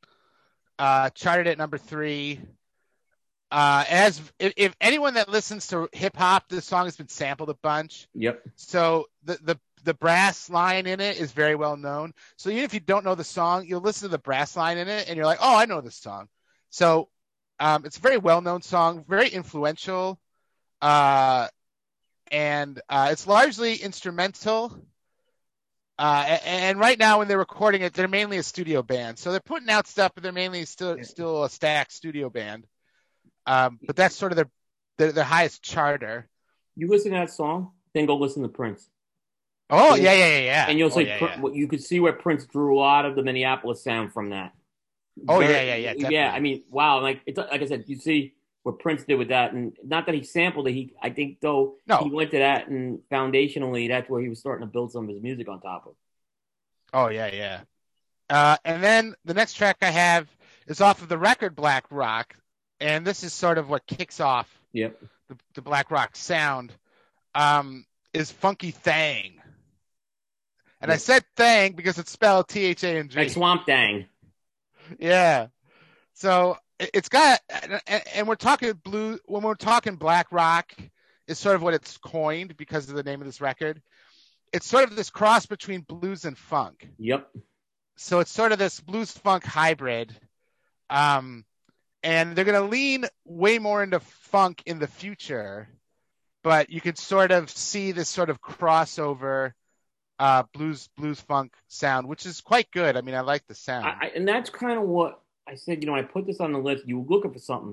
[SPEAKER 2] Uh, charted at number three. Uh, as if, if anyone that listens to hip hop, this song has been sampled a bunch.
[SPEAKER 1] Yep.
[SPEAKER 2] So the the the brass line in it is very well known. So even if you don't know the song, you'll listen to the brass line in it, and you're like, "Oh, I know this song." So um, it's a very well known song, very influential, uh, and uh, it's largely instrumental. Uh, and, and right now, when they're recording it, they're mainly a studio band. So they're putting out stuff, but they're mainly still yeah. still a stacked studio band. Um, but that's sort of their, their their highest charter.
[SPEAKER 1] You listen to that song, then go listen to Prince.
[SPEAKER 2] Oh yeah, yeah, yeah, yeah.
[SPEAKER 1] And you'll
[SPEAKER 2] oh,
[SPEAKER 1] see,
[SPEAKER 2] yeah,
[SPEAKER 1] Pr-
[SPEAKER 2] yeah.
[SPEAKER 1] you could see where Prince drew a lot of the Minneapolis sound from that.
[SPEAKER 2] Oh Very, yeah, yeah, yeah. Definitely.
[SPEAKER 1] Yeah, I mean, wow. Like it's like I said, you see what Prince did with that, and not that he sampled it. He, I think, though,
[SPEAKER 2] no.
[SPEAKER 1] he went to that, and foundationally, that's where he was starting to build some of his music on top of.
[SPEAKER 2] Oh yeah, yeah. Uh, and then the next track I have is off of the record Black Rock, and this is sort of what kicks off
[SPEAKER 1] yep.
[SPEAKER 2] the, the Black Rock sound. Um, is Funky Thang. And yep. I said Thang because it's spelled T H A N G.
[SPEAKER 1] Like Swamp Thang.
[SPEAKER 2] Yeah. So it's got, and we're talking blue, when we're talking Black Rock, is sort of what it's coined because of the name of this record. It's sort of this cross between blues and funk.
[SPEAKER 1] Yep.
[SPEAKER 2] So it's sort of this blues funk hybrid. Um, and they're going to lean way more into funk in the future, but you can sort of see this sort of crossover uh, blues blues funk sound, which is quite good. I mean, I like the sound.
[SPEAKER 1] I, and that's kind of what I said, you know, when I put this on the list, you were looking for something.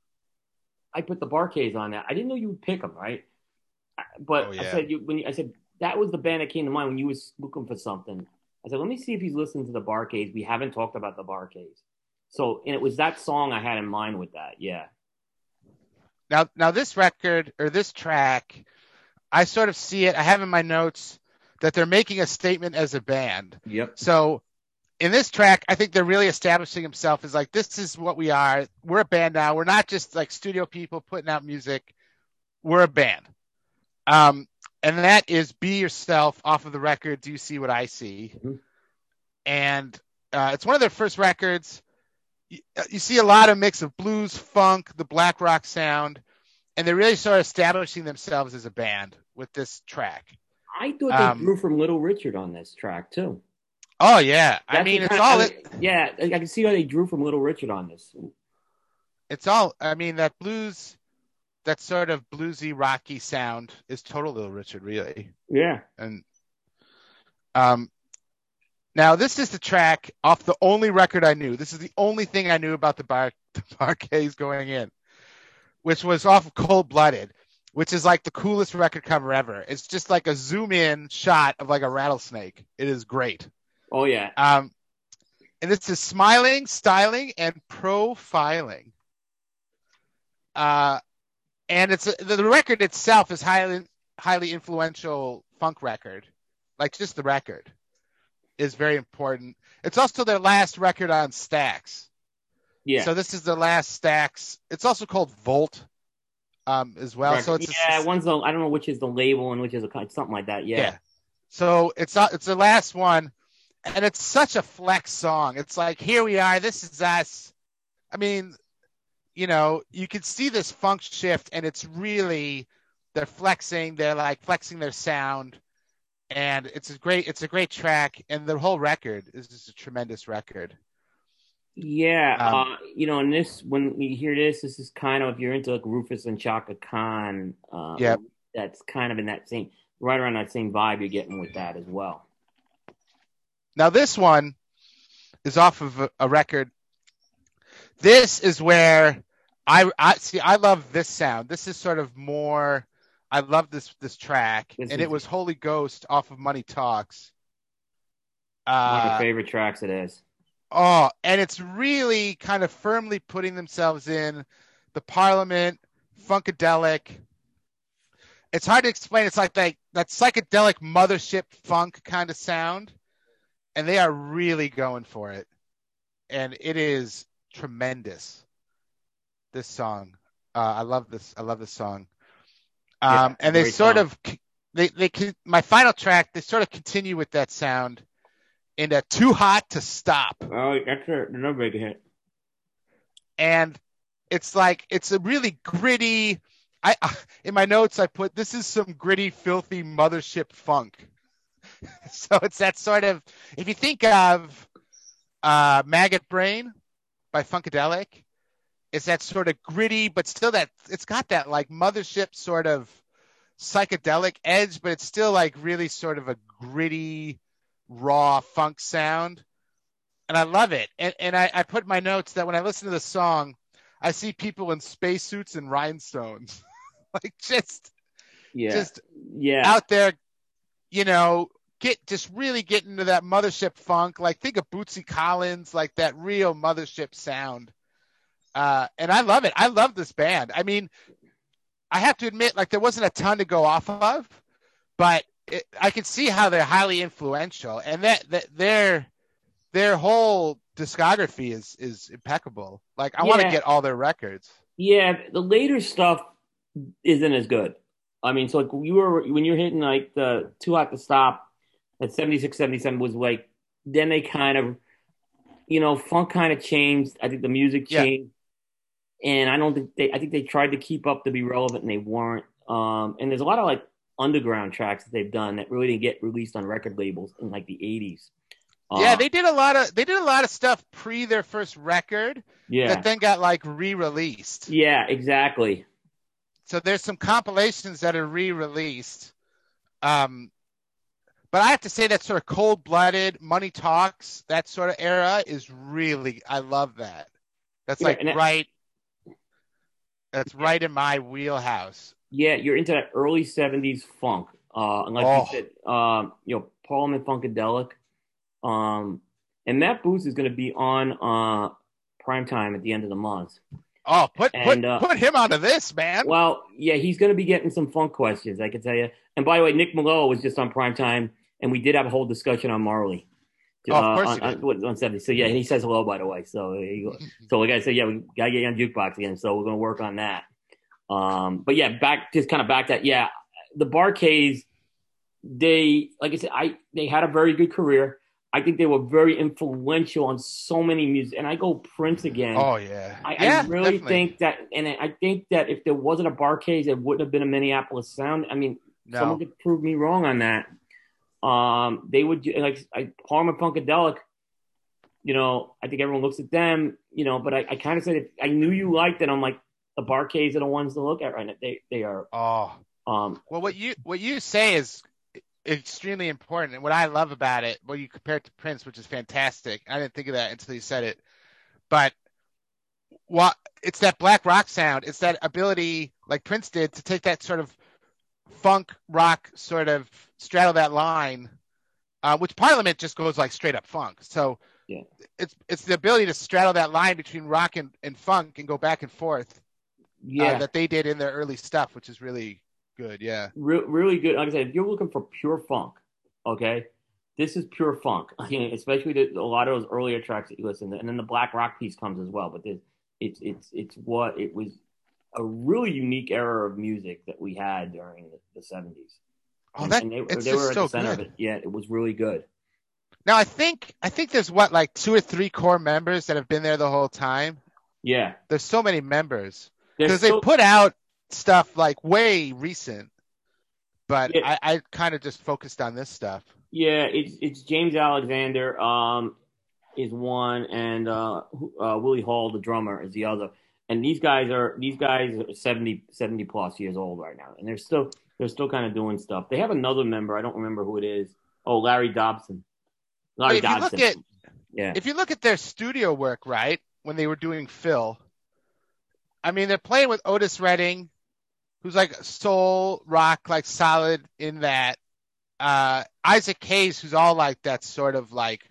[SPEAKER 1] I put the Bar-Kays on that. I didn't know you would pick them, right? But
[SPEAKER 2] oh, yeah.
[SPEAKER 1] I said, you, when you, I said, that was the band that came to mind when you was looking for something. I said, let me see if he's listening to the Bar-Kays. We haven't talked about the Bar-Kays. So, and it was that song I had in mind with that. Yeah.
[SPEAKER 2] Now, now this record or this track, I sort of see it. I have in my notes that they're making a statement as a band.
[SPEAKER 1] Yep.
[SPEAKER 2] So in this track, I think they're really establishing himself as like, this is what we are. We're a band now. We're not just like studio people putting out music. We're a band. Um, and that is Be Yourself off of the record Do You See What I See? Mm-hmm. And uh, it's one of their first records. You, you see a lot of mix of blues, funk, the Black Rock sound, and they're really sort of establishing themselves as a band with this track.
[SPEAKER 1] I thought they
[SPEAKER 2] um,
[SPEAKER 1] drew from Little Richard on this track, too.
[SPEAKER 2] Oh, yeah.
[SPEAKER 1] That's
[SPEAKER 2] I mean, it's
[SPEAKER 1] kind
[SPEAKER 2] all...
[SPEAKER 1] of, it, yeah, I can see how they drew from Little Richard on this.
[SPEAKER 2] It's all... I mean, that blues... That sort of bluesy, rocky sound is total Little Richard, really.
[SPEAKER 1] Yeah.
[SPEAKER 2] And um, now this is the track off the only record I knew. This is the only thing I knew about the Bar the Bar-Kays going in, which was off of Cold Blooded, which is like the coolest record cover ever. It's just like a zoom in shot of like a rattlesnake. It is great.
[SPEAKER 1] Oh yeah.
[SPEAKER 2] Um, and this is Smiling, Styling, and Profiling. Uh. And it's the, the record itself is highly highly influential funk record, like just the record is very important. It's also their last record on Stax.
[SPEAKER 1] Yeah.
[SPEAKER 2] So this is the last Stax. It's also called Volt, um, as well.
[SPEAKER 1] Record.
[SPEAKER 2] So it's
[SPEAKER 1] yeah,
[SPEAKER 2] a,
[SPEAKER 1] one's the, I don't know which is the label and which is a something like that. Yeah.
[SPEAKER 2] yeah. So it's it's the last one, and it's such a flex song. It's like, here we are. This is us. I mean. You know, you can see this funk shift, and it's really they're flexing. They're like flexing their sound, and it's a great, it's a great track, and the whole record is just a tremendous record.
[SPEAKER 1] Yeah,
[SPEAKER 2] um,
[SPEAKER 1] uh, you know, and this when you hear this, this is kind of if you're into like Rufus and Chaka Khan. Um,
[SPEAKER 2] yeah,
[SPEAKER 1] that's kind of in that same right around that same vibe you're getting with that as well.
[SPEAKER 2] Now this one is off of a, a record. This is where I, I see. I love this sound. This is sort of more. I love this this track, this and it was Holy Ghost off of Money Talks.
[SPEAKER 1] Uh, one of my favorite tracks. It is.
[SPEAKER 2] Oh, and it's really kind of firmly putting themselves in the Parliament, Funkadelic, it's hard to explain. It's like that, that psychedelic mothership funk kind of sound. And they are really going for it. And it is tremendous. This song. Uh, I love this. I love this song. Um,
[SPEAKER 1] Yeah,
[SPEAKER 2] and they
[SPEAKER 1] great
[SPEAKER 2] sort
[SPEAKER 1] song.
[SPEAKER 2] of, they, they, my final track, they sort of continue with that sound into Too Hot to Stop.
[SPEAKER 1] Oh, that's a, another big hit.
[SPEAKER 2] And it's like, it's a really gritty, I, in my notes, I put, this is some gritty, filthy mothership funk. So it's that sort of, if you think of uh, Maggot Brain by Funkadelic, it's that sort of gritty, but still that, it's got that like mothership sort of psychedelic edge, but it's still like really sort of a gritty, raw funk sound. And I love it. And, and I, I put in my notes that when I listen to the song, I see people in spacesuits and rhinestones, like just,
[SPEAKER 1] Yeah.
[SPEAKER 2] just
[SPEAKER 1] yeah.
[SPEAKER 2] out there, you know, get just really get into that mothership funk. Like think of Bootsy Collins, like that real mothership sound. Uh, and I love it. I love this band. I mean, I have to admit, like there wasn't a ton to go off of, but it, I can see how they're highly influential, and that, that their their whole discography is is impeccable. Like I
[SPEAKER 1] Yeah.
[SPEAKER 2] want to get all their records.
[SPEAKER 1] Yeah, the later stuff isn't as good. I mean, so like you were when you're hitting like the Too Hot to Stop at seventy-six, seventy-seven was like, then they kind of, you know, funk kind of changed. I think the music
[SPEAKER 2] Yeah.
[SPEAKER 1] changed. And I don't think they, I think they tried to keep up to be relevant and they weren't. Um, and there's a lot of like underground tracks that they've done that really didn't get released on record labels in like the eighties. Uh,
[SPEAKER 2] Yeah, they did a lot of they did a lot of stuff pre their first record
[SPEAKER 1] yeah.
[SPEAKER 2] that then got like re-released.
[SPEAKER 1] Yeah, exactly.
[SPEAKER 2] So there's some compilations that are re-released. Um, but I have to say that sort of cold-blooded, Money Talks, that sort of era is really, I love that. That's
[SPEAKER 1] Yeah,
[SPEAKER 2] like
[SPEAKER 1] and that-
[SPEAKER 2] right, that's right in my wheelhouse.
[SPEAKER 1] Yeah, you're into that early seventies funk. Uh, and like
[SPEAKER 2] Oh.
[SPEAKER 1] you said, um, you know, Parliament Funkadelic. Um, and Matt Booth is going to be on uh, Primetime at the end of the month.
[SPEAKER 2] Oh, put
[SPEAKER 1] And,
[SPEAKER 2] put
[SPEAKER 1] uh,
[SPEAKER 2] put him onto this, man.
[SPEAKER 1] Well, yeah, he's going to be getting some funk questions, I can tell you. And by the way, Nick Malone was just on Primetime, and we did have a whole discussion on Marley.
[SPEAKER 2] Oh, of course
[SPEAKER 1] uh,
[SPEAKER 2] you
[SPEAKER 1] on,
[SPEAKER 2] did.
[SPEAKER 1] on, on seventy. So yeah, he says hello, by the way. So there you go. So like I said, yeah, we gotta get you on Jukebox again. So we're gonna work on that. Um, but yeah, back just kind of back that. Yeah, the Bar-Kays, they like I said, I they had a very good career. I think they were very influential on so many music. And I go Prince again.
[SPEAKER 2] Oh yeah,
[SPEAKER 1] I,
[SPEAKER 2] yeah,
[SPEAKER 1] I really
[SPEAKER 2] definitely.
[SPEAKER 1] think that, and I think that if there wasn't a Bar-Kays, it wouldn't have been a Minneapolis sound. I mean,
[SPEAKER 2] No.
[SPEAKER 1] someone could prove me wrong on that. Um, they would like I, Parliament Funkadelic. You know, I think everyone looks at them. You know, but I, I kind of said if I knew you liked it, I'm like the Bar-Kays are the ones to look at right now. They they are.
[SPEAKER 2] Oh,
[SPEAKER 1] Um,
[SPEAKER 2] well, what you what you say is extremely important, and what I love about it, well, you compare it to Prince, which is fantastic. I didn't think of that until you said it, but what it's that black rock sound. It's that ability, like Prince did, to take that sort of funk rock sort of straddle that line, uh, which Parliament just goes like straight up funk. So
[SPEAKER 1] yeah,
[SPEAKER 2] it's it's the ability to straddle that line between rock and, and funk and go back and forth.
[SPEAKER 1] yeah,
[SPEAKER 2] Uh, that they did in their early stuff, which is really good. Yeah.
[SPEAKER 1] Re- really good. Like I said, if you're looking for pure funk, okay, this is pure funk. I mean, especially the, a lot of those earlier tracks that you listen to, and then the black rock piece comes as well. But this, it's it's it's what it was a really unique era of music that we had during the, the seventies.
[SPEAKER 2] Oh, that
[SPEAKER 1] and they,
[SPEAKER 2] it's
[SPEAKER 1] they
[SPEAKER 2] just
[SPEAKER 1] were at
[SPEAKER 2] so
[SPEAKER 1] the center
[SPEAKER 2] good.
[SPEAKER 1] of it. Yeah, it was really good.
[SPEAKER 2] Now I think I think there's what like two or three core members that have been there the whole time.
[SPEAKER 1] Yeah,
[SPEAKER 2] There's so many members
[SPEAKER 1] There's
[SPEAKER 2] because they
[SPEAKER 1] still-
[SPEAKER 2] put out stuff like way recent, but
[SPEAKER 1] Yeah.
[SPEAKER 2] I, I kind of just focused on this stuff.
[SPEAKER 1] Yeah, it's it's James Alexander um, is one, and uh, uh, Willie Hall, the drummer, is the other. And these guys are these guys are seventy, seventy plus years old right now, and they're still they're still kind of doing stuff. They have another member, I don't remember who it is. Oh, Larry Dobson. Larry
[SPEAKER 2] But if you
[SPEAKER 1] Dodson.
[SPEAKER 2] look at
[SPEAKER 1] yeah,
[SPEAKER 2] if you look at their studio work, right, when they were doing Phil, I mean, they're playing with Otis Redding, who's like soul rock, like solid in that. Uh, Isaac Hayes, who's all like that sort of like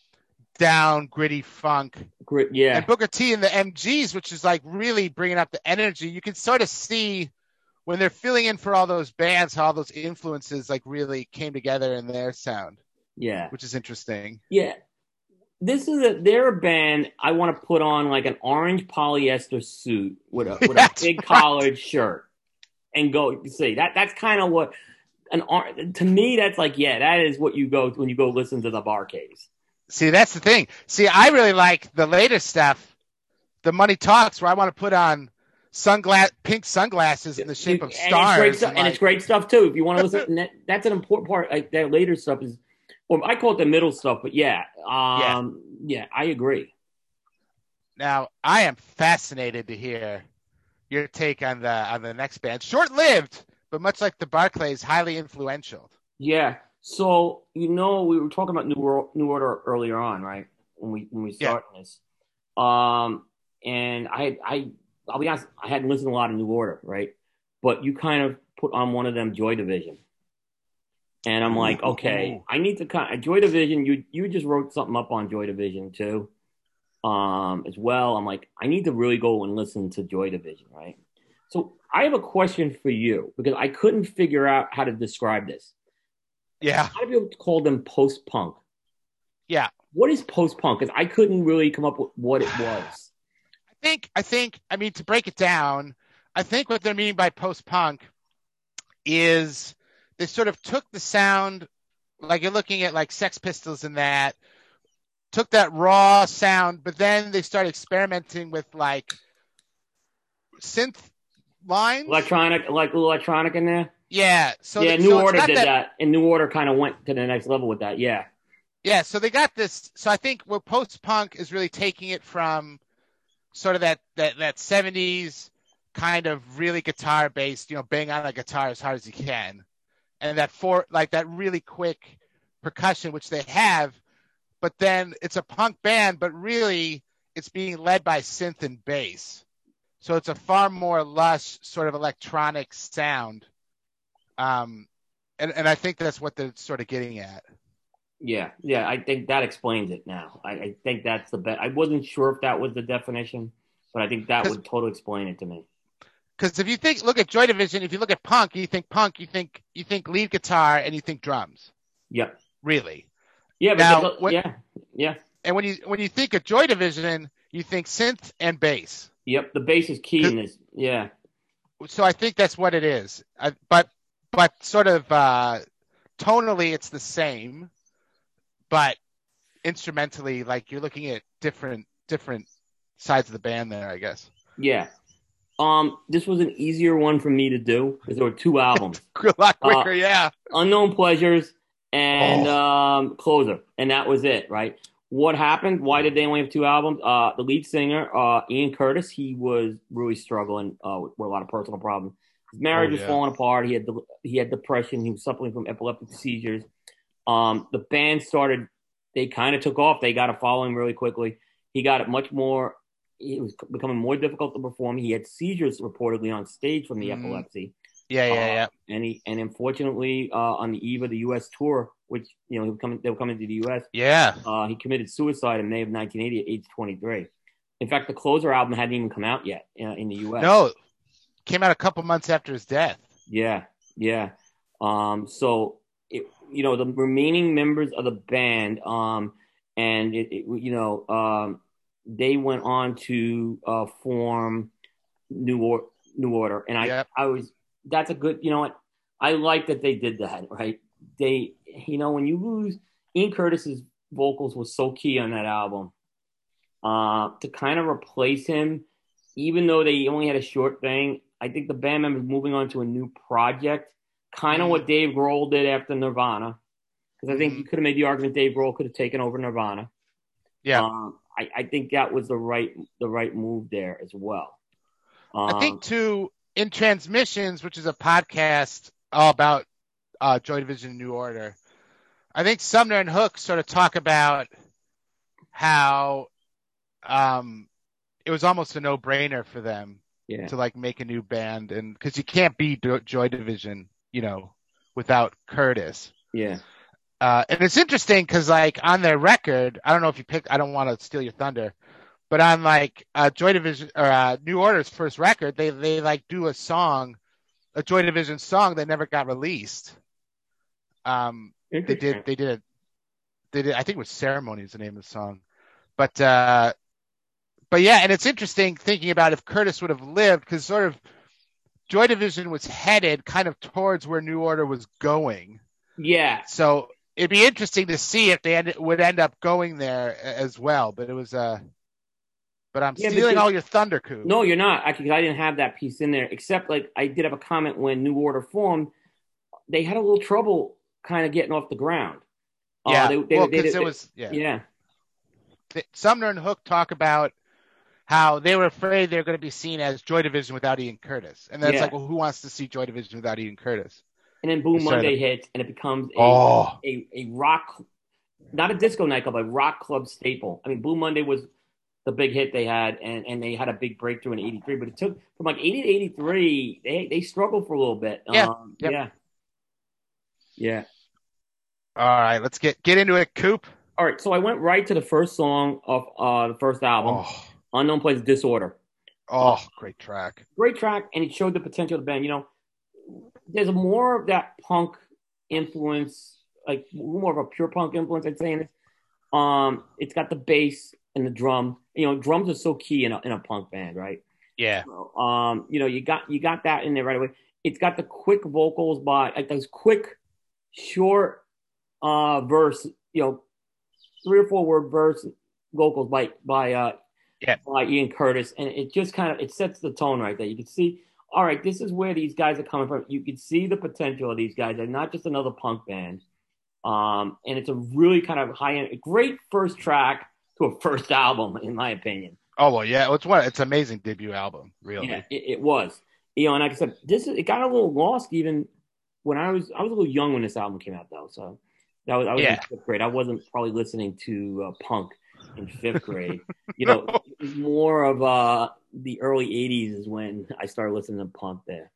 [SPEAKER 2] down, gritty funk.
[SPEAKER 1] Grit- yeah,
[SPEAKER 2] And Booker T and the M Gs, which is like really bringing up the energy. You can sort of see when they're filling in for all those bands, how all those influences like really came together in their sound.
[SPEAKER 1] Yeah.
[SPEAKER 2] Which is interesting.
[SPEAKER 1] Yeah. This is a they're a band I want to put on like an orange polyester suit with a with a big
[SPEAKER 2] right.
[SPEAKER 1] collared shirt and go see that that's kind of what an to me that's like yeah that is what you go when you go listen to the Bar-Kays.
[SPEAKER 2] See, that's the thing. See, I really like the later stuff, the Money Talks, where I want to put on sunglass pink sunglasses in the shape of stars,
[SPEAKER 1] and it's great stuff,
[SPEAKER 2] and,
[SPEAKER 1] and
[SPEAKER 2] like...
[SPEAKER 1] it's great stuff too. If you want to listen, that, that's an important part. Like that later stuff is. Well, I call it the middle stuff, but yeah, um, yeah, yeah, I agree.
[SPEAKER 2] Now, I am fascinated to hear your take on the on the next band. Short-lived, but much like the Bar-Kays, highly influential.
[SPEAKER 1] Yeah. So you know, we were talking about New New Order earlier on, right? When we when we started yeah. this, um, and I I I'll be honest, I hadn't listened to a lot of New Order, right? But you kind of put on one of them, Joy Division. And I'm like, okay, I need to kind of Joy Division. You you just wrote something up on Joy Division too, um, as well. I'm like, I need to really go and listen to Joy Division, right? So I have a question for you because I couldn't figure out how to describe this.
[SPEAKER 2] Yeah,
[SPEAKER 1] a lot of people call them post punk.
[SPEAKER 2] Yeah,
[SPEAKER 1] what is post punk? Because I couldn't really come up with what it was.
[SPEAKER 2] I think I think I mean to break it down, I think what they're meaning by post punk is. They sort of took the sound, like you're looking at like Sex Pistols and that, took that raw sound, but then they started experimenting with like synth lines.
[SPEAKER 1] Electronic, like a little electronic in there?
[SPEAKER 2] Yeah. So
[SPEAKER 1] yeah,
[SPEAKER 2] the,
[SPEAKER 1] New
[SPEAKER 2] so
[SPEAKER 1] Order did
[SPEAKER 2] that,
[SPEAKER 1] that, and New Order kind of went to the next level with that, yeah.
[SPEAKER 2] Yeah, so they got this, so I think what post-punk is really taking it from sort of that, that, that seventies kind of really guitar-based, you know, bang on a guitar as hard as you can. And that for like that really quick percussion, which they have, but then it's a punk band, but really it's being led by synth and bass. So it's a far more lush sort of electronic sound. Um, and, and I think that's what they're sort of getting at.
[SPEAKER 1] Yeah, yeah, I think that explains it now. I, I think that's the best. I wasn't sure if that was the definition, but I think that would totally explain it to me.
[SPEAKER 2] Because if you think, look at Joy Division, if you look at punk, you think punk, you think you think lead guitar, and you think drums.
[SPEAKER 1] Yep.
[SPEAKER 2] Really.
[SPEAKER 1] Yeah. But
[SPEAKER 2] now,
[SPEAKER 1] look,
[SPEAKER 2] when,
[SPEAKER 1] yeah. Yeah.
[SPEAKER 2] And when you when you think of Joy Division, you think synth and bass.
[SPEAKER 1] Yep. The bass is key in this. Yeah.
[SPEAKER 2] So I think that's what it is. I, but but sort of uh, tonally, it's the same, but instrumentally, like you're looking at different different sides of the band there, I guess.
[SPEAKER 1] Yeah. Um, this was an easier one for me to do because there were two albums.
[SPEAKER 2] A lot quicker, uh, yeah.
[SPEAKER 1] Unknown Pleasures and
[SPEAKER 2] oh.
[SPEAKER 1] um, Closer, and that was it, right? What happened? Why did they only have two albums? Uh, the lead singer, uh, Ian Curtis, he was really struggling uh, with, with a lot of personal problems. His marriage oh, yeah. was falling apart. He had he had depression. He was suffering from epileptic seizures. Um, the band started. They kind of took off. They got a following really quickly. He got it much more. It was becoming more difficult to perform. He had seizures reportedly on stage from the mm. epilepsy.
[SPEAKER 2] Yeah, yeah,
[SPEAKER 1] uh,
[SPEAKER 2] yeah.
[SPEAKER 1] And he and unfortunately, uh, on the eve of the U S tour, which you know he was coming, they were coming to the U S.
[SPEAKER 2] Yeah.
[SPEAKER 1] Uh, he committed suicide in May of nineteen eighty at age twenty-three. In fact, the Closer album hadn't even come out yet uh, in the U S.
[SPEAKER 2] No, came out a couple months after his death.
[SPEAKER 1] Yeah, yeah. Um, so it, you know, the remaining members of the band, um, and it, it you know, um. they went on to uh, form New, or- New Order. And I, yep. I was, that's a good, you know what? I like that they did that, right? They, you know, when you lose, Ian Curtis's vocals was so key on that album. Uh, to kind of replace him, even though they only had a short thing, I think the band members moving on to a new project, kind of mm-hmm. what Dave Grohl did after Nirvana. Because I think mm-hmm. you could have made the argument Dave Grohl could have taken over Nirvana.
[SPEAKER 2] Yeah.
[SPEAKER 1] Um, I, I think that was the right the right move there as well. Um,
[SPEAKER 2] I think too, in Transmissions, which is a podcast all about uh, Joy Division and New Order, I think Sumner and Hook sort of talk about how um, it was almost a no-brainer for them
[SPEAKER 1] yeah.
[SPEAKER 2] to like make a new band, and because you can't be Joy Division, you know, without Curtis.
[SPEAKER 1] Yeah.
[SPEAKER 2] Uh, and it's interesting because, like, on their record, I don't know if you pick, I don't want to steal your thunder, but on, like, uh, Joy Division or uh, New Order's first record, they, they, like, do a song a Joy Division song that never got released. Um, they did, they did it, they did. I think it was Ceremony is the name of the song, but uh, but yeah, and it's interesting thinking about if Curtis would have lived, because sort of Joy Division was headed kind of towards where New Order was going.
[SPEAKER 1] Yeah.
[SPEAKER 2] So it'd be interesting to see if they end, would end up going there as well. But it was uh, but I'm yeah, stealing all your thunder, Coop.
[SPEAKER 1] No, you're not. Actually, I didn't have that piece in there, except like I did have a comment when New Order formed. They had a little trouble kind of getting off the ground.
[SPEAKER 2] Yeah,
[SPEAKER 1] uh, they, they,
[SPEAKER 2] well,
[SPEAKER 1] because
[SPEAKER 2] it was yeah.
[SPEAKER 1] yeah.
[SPEAKER 2] Sumner and Hook talk about how they were afraid they were going to be seen as Joy Division without Ian Curtis, and then yeah. it's like, well, who wants to see Joy Division without Ian Curtis?
[SPEAKER 1] And then Blue Monday the... hits, and it becomes a,
[SPEAKER 2] oh.
[SPEAKER 1] a a rock, not a disco nightclub, a rock club staple. I mean, Blue Monday was the big hit they had, and, and they had a big breakthrough in eighty-three. But it took from like eighty to eighty-three, they they struggled for a little bit.
[SPEAKER 2] Yeah,
[SPEAKER 1] um,
[SPEAKER 2] yep.
[SPEAKER 1] yeah, yeah.
[SPEAKER 2] All right, let's get get into it, Coop.
[SPEAKER 1] All right, so I went right to the first song of uh, the first album,
[SPEAKER 2] oh.
[SPEAKER 1] Unknown Place Disorder.
[SPEAKER 2] Oh, uh, great track.
[SPEAKER 1] Great track, and it showed the potential of the band. You know, there's a more of that punk influence, like more of a pure punk influence, I'd say, in this. Um, it's got the bass and the drum. You know, drums are so key in a, in a punk band, right?
[SPEAKER 2] Yeah.
[SPEAKER 1] So, um, you know, you got you got that in there right away. It's got the quick vocals by, like those quick, short uh, verse, you know, three or four word verse vocals by by uh
[SPEAKER 2] yeah.
[SPEAKER 1] by Ian Curtis, and it just kind of it sets the tone right there. You can see, all right, this is where these guys are coming from. You can see the potential of these guys. They're not just another punk band, um, and it's a really kind of high end, great first track to a first album, in my opinion.
[SPEAKER 2] Oh well, yeah, it's what it's an amazing debut album, really.
[SPEAKER 1] Yeah, it, it was. You know, and like I said, this is, it got a little lost even when I was I was a little young when this album came out, though. So that was I was
[SPEAKER 2] yeah.
[SPEAKER 1] in fifth grade. I wasn't probably listening to uh, punk in fifth grade. You know, no. more of uh, the early eighties is when I started listening to punk there.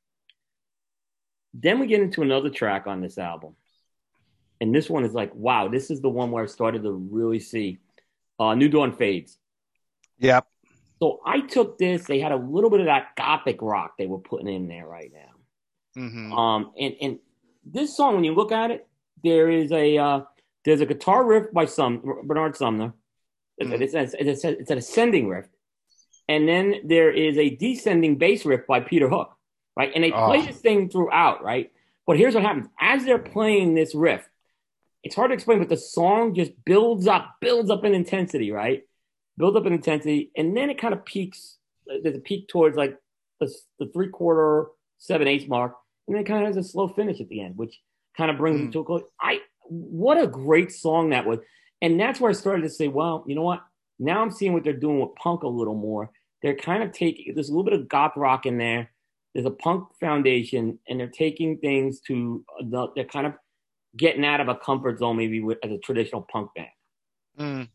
[SPEAKER 1] Then we get into another track on this album. And this one is like, wow, this is the one where I started to really see uh, New Dawn Fades.
[SPEAKER 2] Yep.
[SPEAKER 1] So I took this. They had a little bit of that gothic rock they were putting in there right now.
[SPEAKER 2] Mm-hmm.
[SPEAKER 1] Um, and, and this song, when you look at it, there is a uh, there's a guitar riff by some Bernard Sumner. Mm-hmm. It's, it's, it's, it's an ascending riff, and then there is a descending bass riff by Peter Hook, right? And they oh. play this thing throughout, right? But here's what happens: as they're playing this riff, it's hard to explain, but the song just builds up, builds up in intensity, right? Builds up in intensity, and then it kind of peaks. There's a peak towards like the, the three quarter, seven eighths mark, and then it kind of has a slow finish at the end, which kind of brings mm. it to a close. I what a great song that was, and that's where I started to say, well, you know what? Now I'm seeing what they're doing with punk a little more. They're kind of taking there's a little bit of goth rock in there. There's a punk foundation, and they're taking things to the, they're kind of getting out of a comfort zone, maybe with, as a traditional punk band.
[SPEAKER 2] Mm.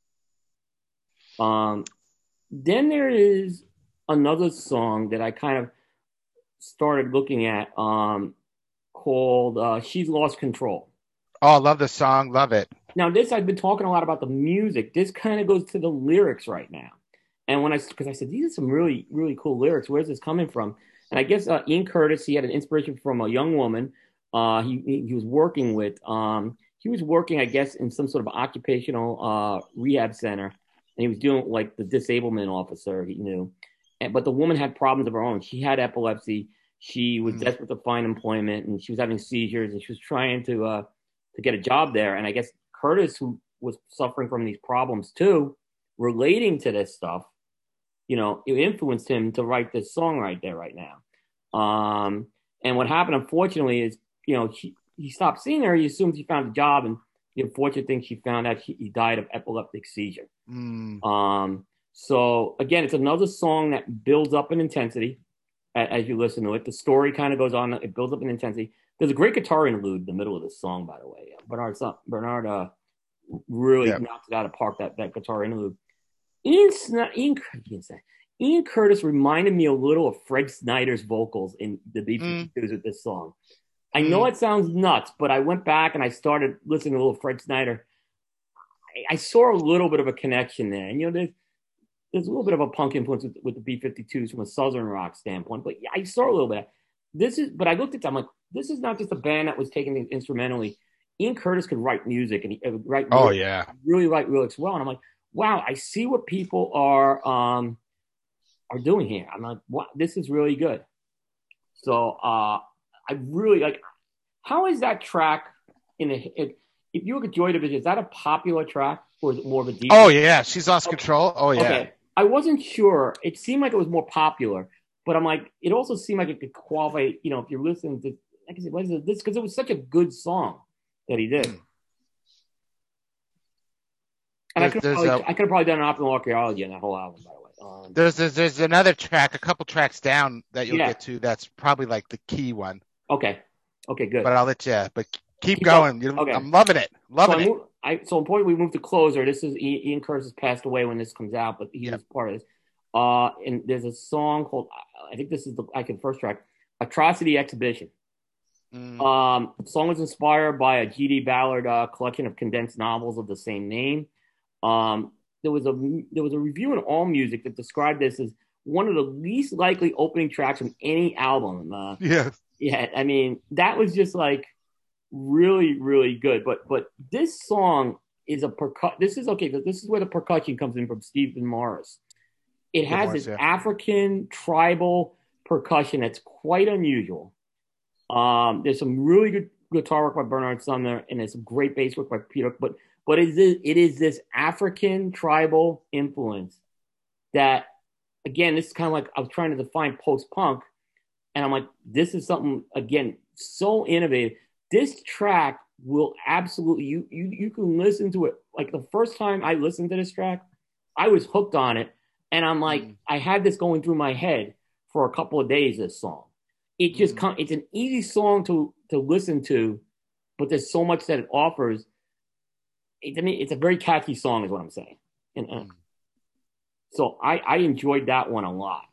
[SPEAKER 1] Um, then there is another song that I kind of started looking at um, called uh, She's Lost Control.
[SPEAKER 2] Oh, I love the song. Love it.
[SPEAKER 1] Now, this, I've been talking a lot about the music. This kind of goes to the lyrics right now. And when I, because I said, these are some really, really cool lyrics. Where's this coming from? And I guess uh, Ian Curtis, he had an inspiration from a young woman uh, he, he he was working with. Um, he was working, I guess, in some sort of occupational uh, rehab center. And he was doing like the disablement officer, he knew. And, but the woman had problems of her own. She had epilepsy. She was mm-hmm. desperate to find employment, and she was having seizures, and she was trying to uh, to get a job there. And I guess Curtis, who was suffering from these problems too, relating to this stuff, you know, it influenced him to write this song right there, right now. Um, and what happened, unfortunately, is, you know, he, he stopped seeing her. He assumed he found a job, and the unfortunate thing, she found out he, he died of epileptic seizure.
[SPEAKER 2] Mm.
[SPEAKER 1] Um, so again, it's another song that builds up in intensity as, as you listen to it. The story kind of goes on; it builds up in intensity. There's a great guitar interlude in the middle of this song, by the way. Bernard Bernard uh, really yeah. knocks it out of the park, that that guitar interlude. Ian, Ian, Ian Curtis reminded me a little of Fred Snyder's vocals in the B fifty-twos mm. with this song. I know mm. it sounds nuts, but I went back and I started listening to a little Fred Snyder. I, I saw a little bit of a connection there. And, you know, there's, there's a little bit of a punk influence with, with the B fifty-twos from a Southern rock standpoint. But yeah, I saw a little bit. this is, but I looked at them, I'm like, this is not just a band that was taking things instrumentally. Ian Curtis could write music and he uh, write
[SPEAKER 2] Oh
[SPEAKER 1] lyrics,
[SPEAKER 2] yeah.
[SPEAKER 1] really write lyrics well. And I'm like, wow, I see what people are um are doing here. I'm like, wow, this is really good. So uh I really like. How is that track in a? If, if you look at Joy Division, is that a popular track or is it more of a deep?
[SPEAKER 2] Oh yeah, she's lost okay. control. Oh yeah.
[SPEAKER 1] Okay, I wasn't sure. It seemed like it was more popular, but I'm like, it also seemed like it could qualify. You know, if you're listening to, like I said, what is it, this? Because it was such a good song that he did. Mm. And there's, I could have probably, a, I could have probably done an optimal archaeology on that whole album, by the way. Um,
[SPEAKER 2] there's, there's there's another track, a couple tracks down that you'll yeah. get to. That's probably like the key one.
[SPEAKER 1] Okay. Okay, good.
[SPEAKER 2] But I'll let you. But keep, keep going. Okay. I'm loving it. Loving
[SPEAKER 1] so
[SPEAKER 2] it.
[SPEAKER 1] I move, I, so important. We move to closer. This is Ian Curtis has passed away when this comes out, but he yep. was part of this. Uh, and there's a song called, I think this is the I can first track, Atrocity Exhibition. Mm. Um, the song was inspired by a G D Ballard uh, collection of condensed novels of the same name. Um, there was a there was a review in AllMusic that described this as one of the least likely opening tracks from any album. Uh,
[SPEAKER 2] yeah,
[SPEAKER 1] yeah. I mean, that was just like really, really good. But but this song is a percu- This is okay. This is where the percussion comes in from Stephen Morris. It has Morris, this yeah. African tribal percussion that's quite unusual. Um, there's some really good guitar work by Bernard Sumner, and there's some great bass work by Peter. But but it is it is this African tribal influence that, again, this is kind of like I was trying to define post-punk, and I'm like, this is something, again, so innovative. This track will absolutely, you you you can listen to it. Like the first time I listened to this track, I was hooked on it, and I'm like, mm. I had this going through my head for a couple of days, this song. It just mm. come, it's an easy song to to listen to, but there's so much that it offers. It, I mean, it's a very catchy song, is what I'm saying. And, uh, mm. So I, I enjoyed that one a lot.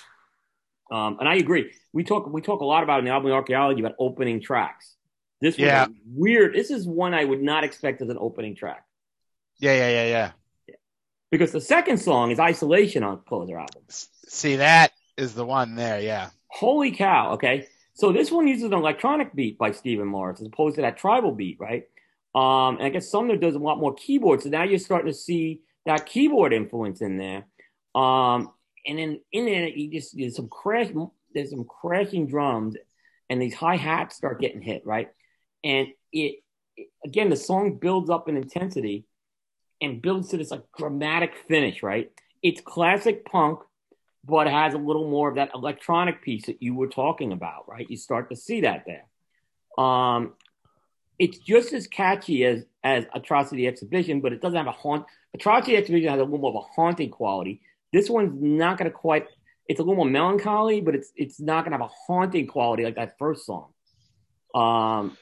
[SPEAKER 1] Um, and I agree. We talk we talk a lot about in the album Archaeology about opening tracks. This was yeah. weird. This is one I would not expect as an opening track.
[SPEAKER 2] Yeah, yeah, yeah, yeah.
[SPEAKER 1] yeah. Because the second song is Isolation on Closer album.
[SPEAKER 2] See, that is the one there, yeah.
[SPEAKER 1] Holy cow, okay. So this one uses an electronic beat by Stephen Morris as opposed to that tribal beat, right? Um, and I guess Sumner does a lot more keyboard. So now you're starting to see that keyboard influence in there. Um, and then in there, you just there's some crash, there's some crashing drums, and these hi hats start getting hit, right? And it, it again, the song builds up in intensity and builds to this like dramatic finish, right? It's classic punk, but it has a little more of that electronic piece that you were talking about, right? You start to see that there. Um, it's just as catchy as as Atrocity Exhibition, but it doesn't have a haunt. Atrocity Exhibition has a little more of a haunting quality. This one's not going to quite. It's a little more melancholy, but it's it's not going to have a haunting quality like that first song. Um,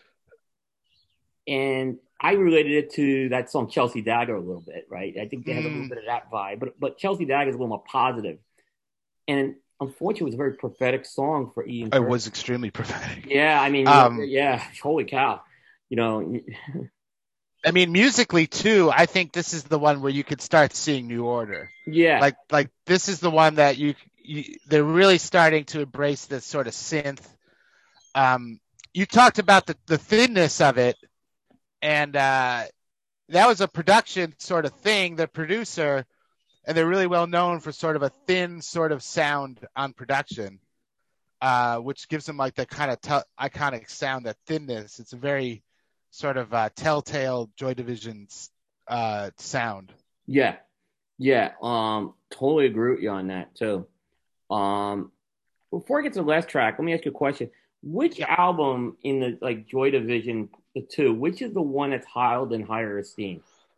[SPEAKER 1] and I related it to that song Chelsea Dagger a little bit, right? I think they have mm. a little bit of that vibe, but but Chelsea Dagger is a little more positive. And unfortunately, it was a very prophetic song for Ian.
[SPEAKER 2] It was extremely prophetic.
[SPEAKER 1] Yeah, I mean, um, yeah, holy cow. You know,
[SPEAKER 2] I mean, musically too, I think this is the one where you could start seeing New Order.
[SPEAKER 1] Yeah.
[SPEAKER 2] Like, like this is the one that you, you they're really starting to embrace this sort of synth. Um, you talked about the, the thinness of it, and uh, that was a production sort of thing. The producer, and they're really well known for sort of a thin sort of sound on production, uh, which gives them like that kind of t- iconic sound, that thinness. It's a very sort of uh, telltale Joy Division's uh, sound.
[SPEAKER 1] Yeah, yeah, um, totally agree with you on that too. Um, before I get to the last track, let me ask you a question. Which yeah. album in the like Joy Division, the two, which is the one that's held in higher esteem?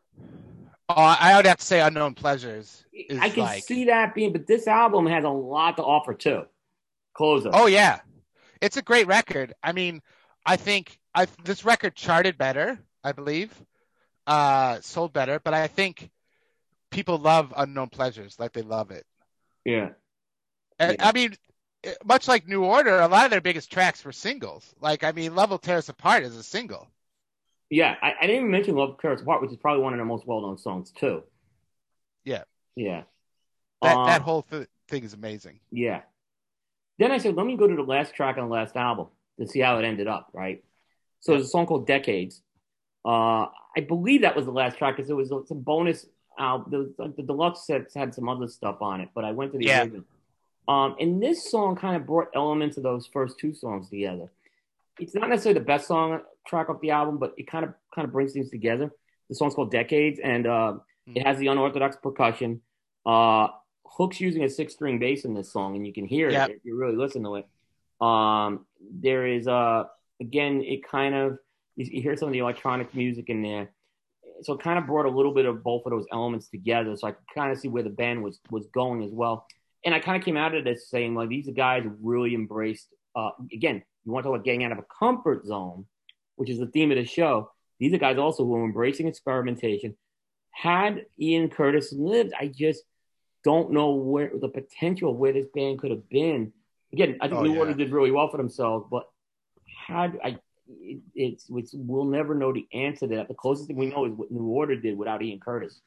[SPEAKER 2] Uh, I would have to say Unknown Pleasures.
[SPEAKER 1] I can
[SPEAKER 2] like...
[SPEAKER 1] see that being, but this album has a lot to offer too. Closer.
[SPEAKER 2] Oh yeah, it's a great record. I mean, I think I this record charted better, I believe, uh, sold better, but I think people love Unknown Pleasures, like they love it.
[SPEAKER 1] Yeah.
[SPEAKER 2] And,
[SPEAKER 1] yeah.
[SPEAKER 2] I mean, much like New Order, a lot of their biggest tracks were singles. Like, I mean, Love Will Tear Us Apart is a single.
[SPEAKER 1] Yeah, I, I didn't even mention Love Will Tear Us Apart, which is probably one of their most well-known songs too.
[SPEAKER 2] Yeah.
[SPEAKER 1] Yeah.
[SPEAKER 2] That
[SPEAKER 1] um,
[SPEAKER 2] that whole th- thing is amazing.
[SPEAKER 1] Yeah. Then I said, let me go to the last track on the last album to see how it ended up, right? So
[SPEAKER 2] Yep.
[SPEAKER 1] there's a song called Decades. Uh, I believe that was the last track because it was some bonus album. The, the deluxe sets had some other stuff on it, but I went to the
[SPEAKER 2] Yeah.
[SPEAKER 1] original. Um, and this song kind of brought elements of those first two songs together. It's not necessarily the best song track off the album, but it kind of kind of brings things together. The song's called Decades, and uh,
[SPEAKER 2] Mm.
[SPEAKER 1] it has the unorthodox percussion. Uh, Hook's using a six string bass in this song, and you can hear
[SPEAKER 2] Yep.
[SPEAKER 1] it if you really listen to it. Um, there is uh, again, it kind of you, you hear some of the electronic music in there, so it kind of brought a little bit of both of those elements together. So I could kind of see where the band was was going as well. And I kind of came out of this saying, like, these are guys who really embraced. Uh, again, you want to talk about getting out of a comfort zone, which is the theme of the show. These are guys also who are embracing experimentation. Had Ian Curtis lived, I just don't know where the potential of where this band could have been. Again, I think
[SPEAKER 2] Oh,
[SPEAKER 1] New
[SPEAKER 2] yeah.
[SPEAKER 1] Order did really well for themselves, but had I, it, it's, it's we'll never know the answer to that. The closest thing we know is what New Order did without Ian Curtis.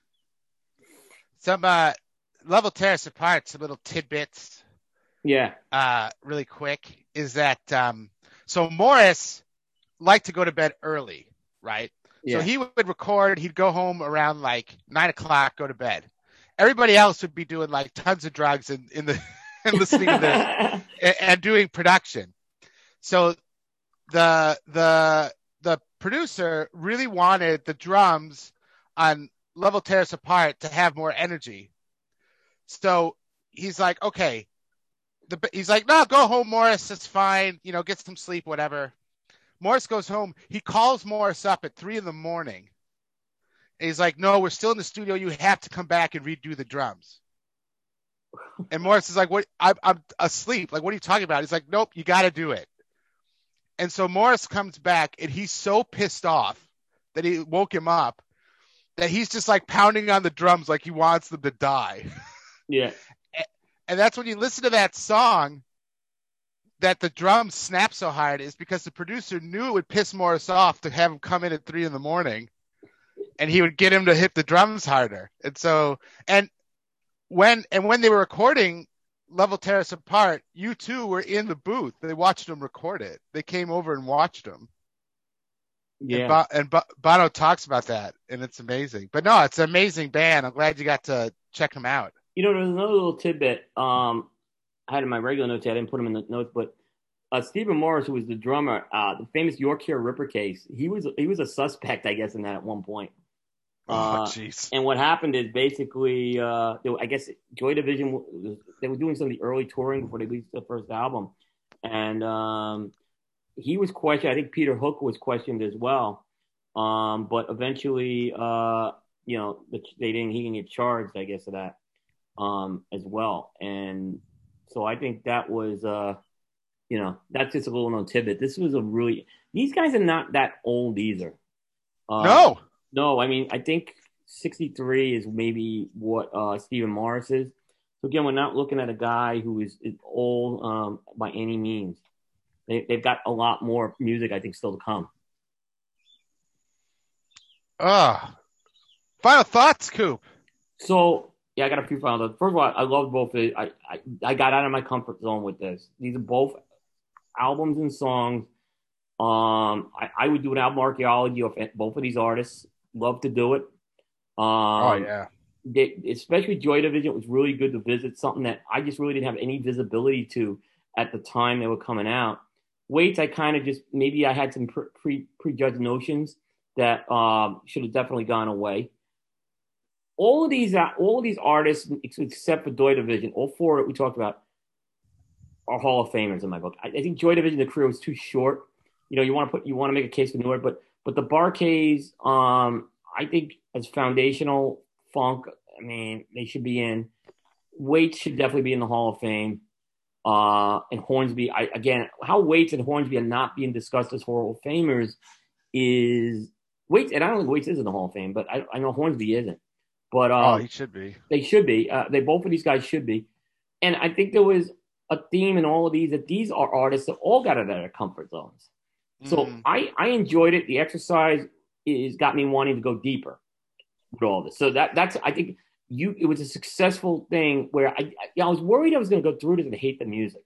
[SPEAKER 2] Some uh, Level Terrace Apart, some little tidbits.
[SPEAKER 1] Yeah.
[SPEAKER 2] Uh, really quick is that um, so Morris liked to go to bed early, right?
[SPEAKER 1] Yeah.
[SPEAKER 2] So he would record. He'd go home around like nine o'clock, go to bed. Everybody else would be doing like tons of drugs and in the and listening to the and, and doing production. So the the the producer really wanted the drums on Level Terrace Apart to have more energy. So he's like, okay. The, he's like, no, go home, Morris. It's fine. You know, get some sleep, whatever. Morris goes home. He calls Morris up at three in the morning. And he's like, no, we're still in the studio. You have to come back and redo the drums. And Morris is like, what? I'm, I'm asleep. Like, what are you talking about? He's like, nope, you got to do it. And so Morris comes back and he's so pissed off that he woke him up that he's just like pounding on the drums like he wants them to die.
[SPEAKER 1] Yeah.
[SPEAKER 2] And that's when you listen to that song that the drums snap so hard is because the producer knew it would piss Morris off to have him come in at three in the morning and he would get him to hit the drums harder. And so, and when, and when they were recording Level Terrace Apart, you two were in the booth. They watched him record it. They came over and watched him.
[SPEAKER 1] Yeah.
[SPEAKER 2] And, Bo- and Bo- Bono talks about that and it's amazing. But no, it's an amazing band. I'm glad you got to check them out.
[SPEAKER 1] You know, there's another little tidbit um, I had in my regular notes. I didn't put them in the notes, but uh, Stephen Morris, who was the drummer, uh, the famous Yorkshire Ripper case, he was he was a suspect, I guess, in that at one point.
[SPEAKER 2] Oh,
[SPEAKER 1] Uh,
[SPEAKER 2] jeez.
[SPEAKER 1] and what happened is basically, uh, they were- I guess Joy Division, was- they were doing some of the early touring before they released their first album. And um, he was questioned. I think Peter Hook was questioned as well. Um, but eventually, uh, you know, they didn't, he didn't get charged, I guess, of that. Um, as well. And so I think that was, uh, you know, that's just a little known tidbit. This was a really, these guys are not that old either. Uh,
[SPEAKER 2] No.
[SPEAKER 1] No, I mean, I think sixty-three is maybe what uh, Stephen Morris is. So again, we're not looking at a guy who is, is old um, by any means. They, they've got a lot more music, I think, still to come.
[SPEAKER 2] Oh. Final thoughts, Coop.
[SPEAKER 1] So, yeah, I got a few final thoughts. First of all, I love both. Of I, I I got out of my comfort zone with this. These are both albums and songs. Um, I, I would do an album archaeology of both of these artists. Love to do it. Um,
[SPEAKER 2] Oh, yeah.
[SPEAKER 1] They, especially Joy Division, was really good to visit, something that I just really didn't have any visibility to at the time they were coming out. Waits, I kind of just, maybe I had some pre, pre prejudged notions that um, should have definitely gone away. All of these, all of these artists, except for Joy Division, all four that we talked about, are Hall of Famers in my book. I, I think Joy Division, the career was too short. You know, you want to put, you want to make a case for Newark, but but the Bar-Kays, um, I think as foundational funk, I mean, they should be in. Waits should definitely be in the Hall of Fame. Uh, and Hornsby, I again, how Waits and Hornsby are not being discussed as Hall of Famers is Waits, and I don't think Waits is in the Hall of Fame, but I, I know Hornsby isn't. But um,
[SPEAKER 2] oh, he should be.
[SPEAKER 1] They should be. Uh, they both of these guys should be. And I think there was a theme in all of these that these are artists that all got out of their comfort zones. So
[SPEAKER 2] Mm.
[SPEAKER 1] I, I enjoyed it. The exercise is got me wanting to go deeper with all this. So that that's I think you it was a successful thing where I I, I was worried I was going to go through this and hate the music.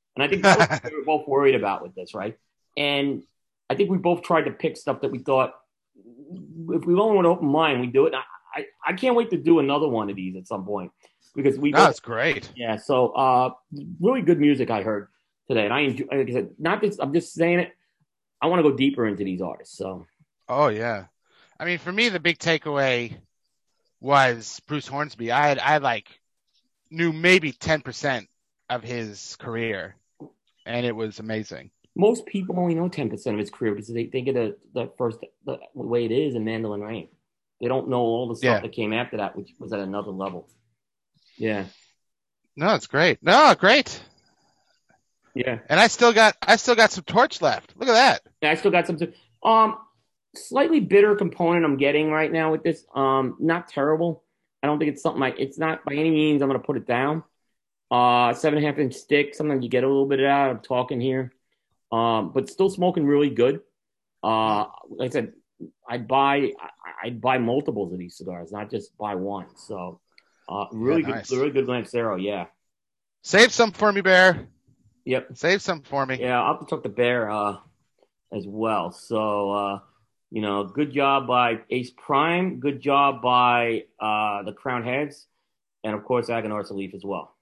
[SPEAKER 1] And I think that was what we were both worried about with this, right? And I think we both tried to pick stuff that we thought, if we go in with an open mind, we do it. I, I, I can't wait to do another one of these at some point because we.
[SPEAKER 2] That's great.
[SPEAKER 1] Yeah, so uh, really good music I heard today, and I enjoy. Like I said, not this. I'm just saying it. I want to go deeper into these artists. So.
[SPEAKER 2] Oh yeah, I mean, for me, the big takeaway was Bruce Hornsby. I had, I like knew maybe ten percent of his career, and it was amazing.
[SPEAKER 1] Most people only know ten percent of his career because they think of the, the first the way it is in Mandolin Rain. They don't know all the stuff
[SPEAKER 2] Yeah.
[SPEAKER 1] that came after that, which was at another level. Yeah.
[SPEAKER 2] No, it's great. No, great.
[SPEAKER 1] Yeah.
[SPEAKER 2] And I still got I still got some Torch left. Look at that.
[SPEAKER 1] Yeah, I still got some. Um, slightly bitter component I'm getting right now with this. Um, not terrible. I don't think it's something like it's not by any means. I'm gonna put it down. Uh, seven and a half inch stick. Sometimes you get a little bit of that. I'm talking here. Um, but still smoking really good. Uh, like I said, I'd buy I'd buy multiples of these cigars, not just buy one. So, uh, really
[SPEAKER 2] Yeah, nice.
[SPEAKER 1] good, really good Lancero. Yeah.
[SPEAKER 2] Save some for me, Bear.
[SPEAKER 1] Yep.
[SPEAKER 2] Save some for me.
[SPEAKER 1] Yeah, I'll have to talk to Bear uh, as well. So, uh, you know, good job by Ace Prime. Good job by uh, the Crown Heads, and of course Aganorsa Leaf as well.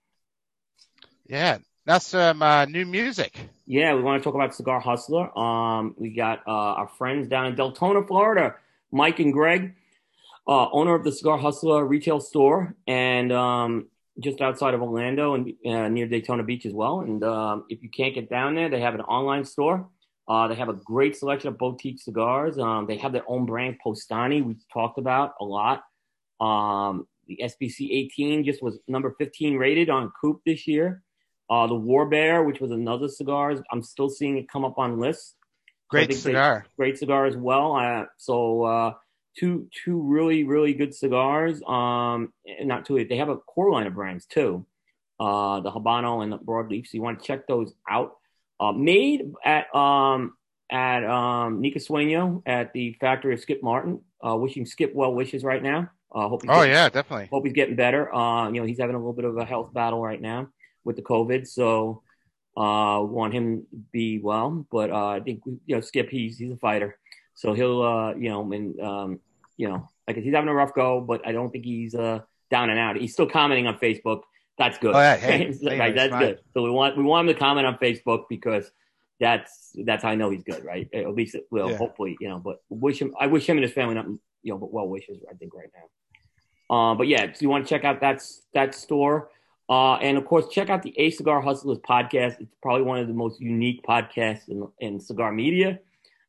[SPEAKER 2] Yeah. That's some uh, new music.
[SPEAKER 1] Yeah, we want to talk about Cigar Hustler. Um, we got uh, our friends down in Deltona, Florida, Mike and Greg, uh, owner of the Cigar Hustler retail store, and um, just outside of Orlando and uh, near Daytona Beach as well. And um, if you can't get down there, they have an online store. Uh, they have a great selection of boutique cigars. Um, they have their own brand, Postani, we've talked about a lot. Um, the S B C eighteen just was number fifteen rated on Coop this year. Uh, the War Bear, which was another cigar, I'm still seeing it come up on lists.
[SPEAKER 2] Great
[SPEAKER 1] So
[SPEAKER 2] cigar.
[SPEAKER 1] they, great cigar as well. Uh, so uh, two two really really good cigars. Um, not two. They have a core line of brands too. Uh, the Habano and the Broadleaf. So you want to check those out. Uh, made at um at um Nica Sueño at the factory of Skip Martin. Uh, wishing Skip well wishes right now. Uh, hope he's
[SPEAKER 2] Oh
[SPEAKER 1] getting,
[SPEAKER 2] yeah, definitely.
[SPEAKER 1] hope he's getting better. Uh, you know, he's having a little bit of a health battle right now with the COVID, so uh, want him to be well. But uh, I think you know Skip, he's he's a fighter, so he'll uh, you know and um, you know like he's having a rough go, but I don't think he's uh, down and out. He's still commenting on Facebook. That's good.
[SPEAKER 2] Oh, yeah. Hey,
[SPEAKER 1] right,
[SPEAKER 2] hey,
[SPEAKER 1] that's
[SPEAKER 2] fine.
[SPEAKER 1] good. So we want we want him to comment on Facebook because that's that's how I know he's good, right? At least it will,
[SPEAKER 2] Yeah.
[SPEAKER 1] hopefully, you know. But wish him, I wish him and his family, not you know, but well wishes, I think, right now. Uh, but yeah, so you want to check out that that store. Uh, and of course, check out the A Cigar Hustlers podcast. It's probably one of the most unique podcasts in, in cigar media.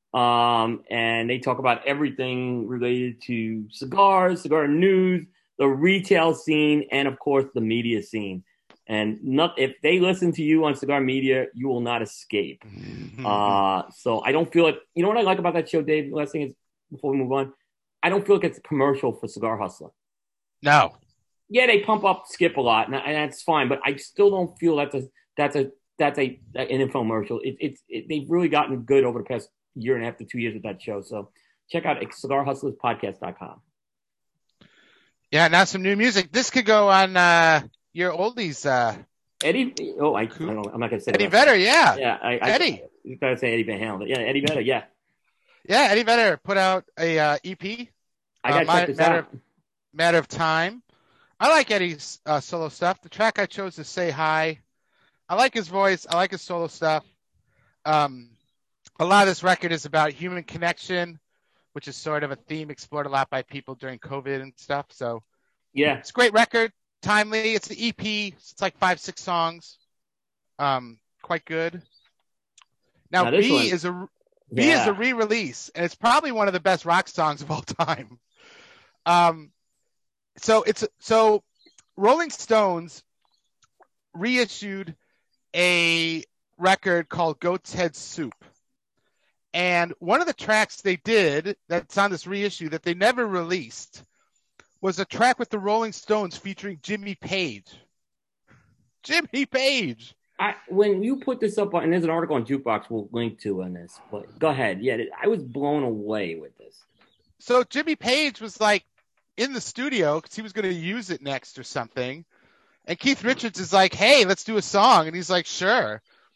[SPEAKER 1] Um, and they talk about everything related to cigars, cigar news, the retail scene, and of course, the media scene. And not, if they listen to you on cigar media, you will not escape. Uh, so I don't feel it. You know what I like about that show, Dave? The last thing is, before we move on, I don't feel like it's a commercial for Cigar Hustler.
[SPEAKER 2] No.
[SPEAKER 1] Yeah, they pump up Skip a lot, and, and that's fine. But I still don't feel that's a that's a that's a an infomercial. It, it's it, they've really gotten good over the past year and a half to two years with that show. So check out cigar hustlers podcast dot com.
[SPEAKER 2] Yeah, now some new music. This could go on uh, your oldies. Uh,
[SPEAKER 1] Eddie, oh, I, I don't know, I'm not gonna say
[SPEAKER 2] Eddie
[SPEAKER 1] that.
[SPEAKER 2] Vedder, yeah.
[SPEAKER 1] Yeah, I, I,
[SPEAKER 2] Eddie.
[SPEAKER 1] You gotta say Eddie Van Halen, but yeah, Eddie Vedder, yeah.
[SPEAKER 2] Yeah, Eddie Vedder put out a uh, E P.
[SPEAKER 1] I gotta
[SPEAKER 2] uh,
[SPEAKER 1] check this
[SPEAKER 2] matter,
[SPEAKER 1] out.
[SPEAKER 2] Matter of Time. I like Eddie's uh, solo stuff. The track I chose is Say Hi. I like his voice. I like his solo stuff. Um, a lot of this record is about human connection, which is sort of a theme explored a lot by people during COVID and stuff. So
[SPEAKER 1] Yeah,
[SPEAKER 2] it's a great record. Timely. It's the E P. It's like five, six songs. Um, quite good. Now,
[SPEAKER 1] Now this
[SPEAKER 2] B
[SPEAKER 1] one-
[SPEAKER 2] is a B
[SPEAKER 1] yeah.
[SPEAKER 2] is a re-release, and it's probably one of the best rock songs of all time. Um, so it's so Rolling Stones reissued a record called Goat's Head Soup, and one of the tracks they did that's on this reissue that they never released was a track with the Rolling Stones featuring Jimmy Page. Jimmy Page.
[SPEAKER 1] I, when you put this up on, and there's an article on Jukebox we'll link to on this, but go ahead. Yeah, I was blown away with this.
[SPEAKER 2] So Jimmy Page was like in the studio because he was going to use it next or something. And Keith Richards is like, hey, let's do a song. And he's like, sure.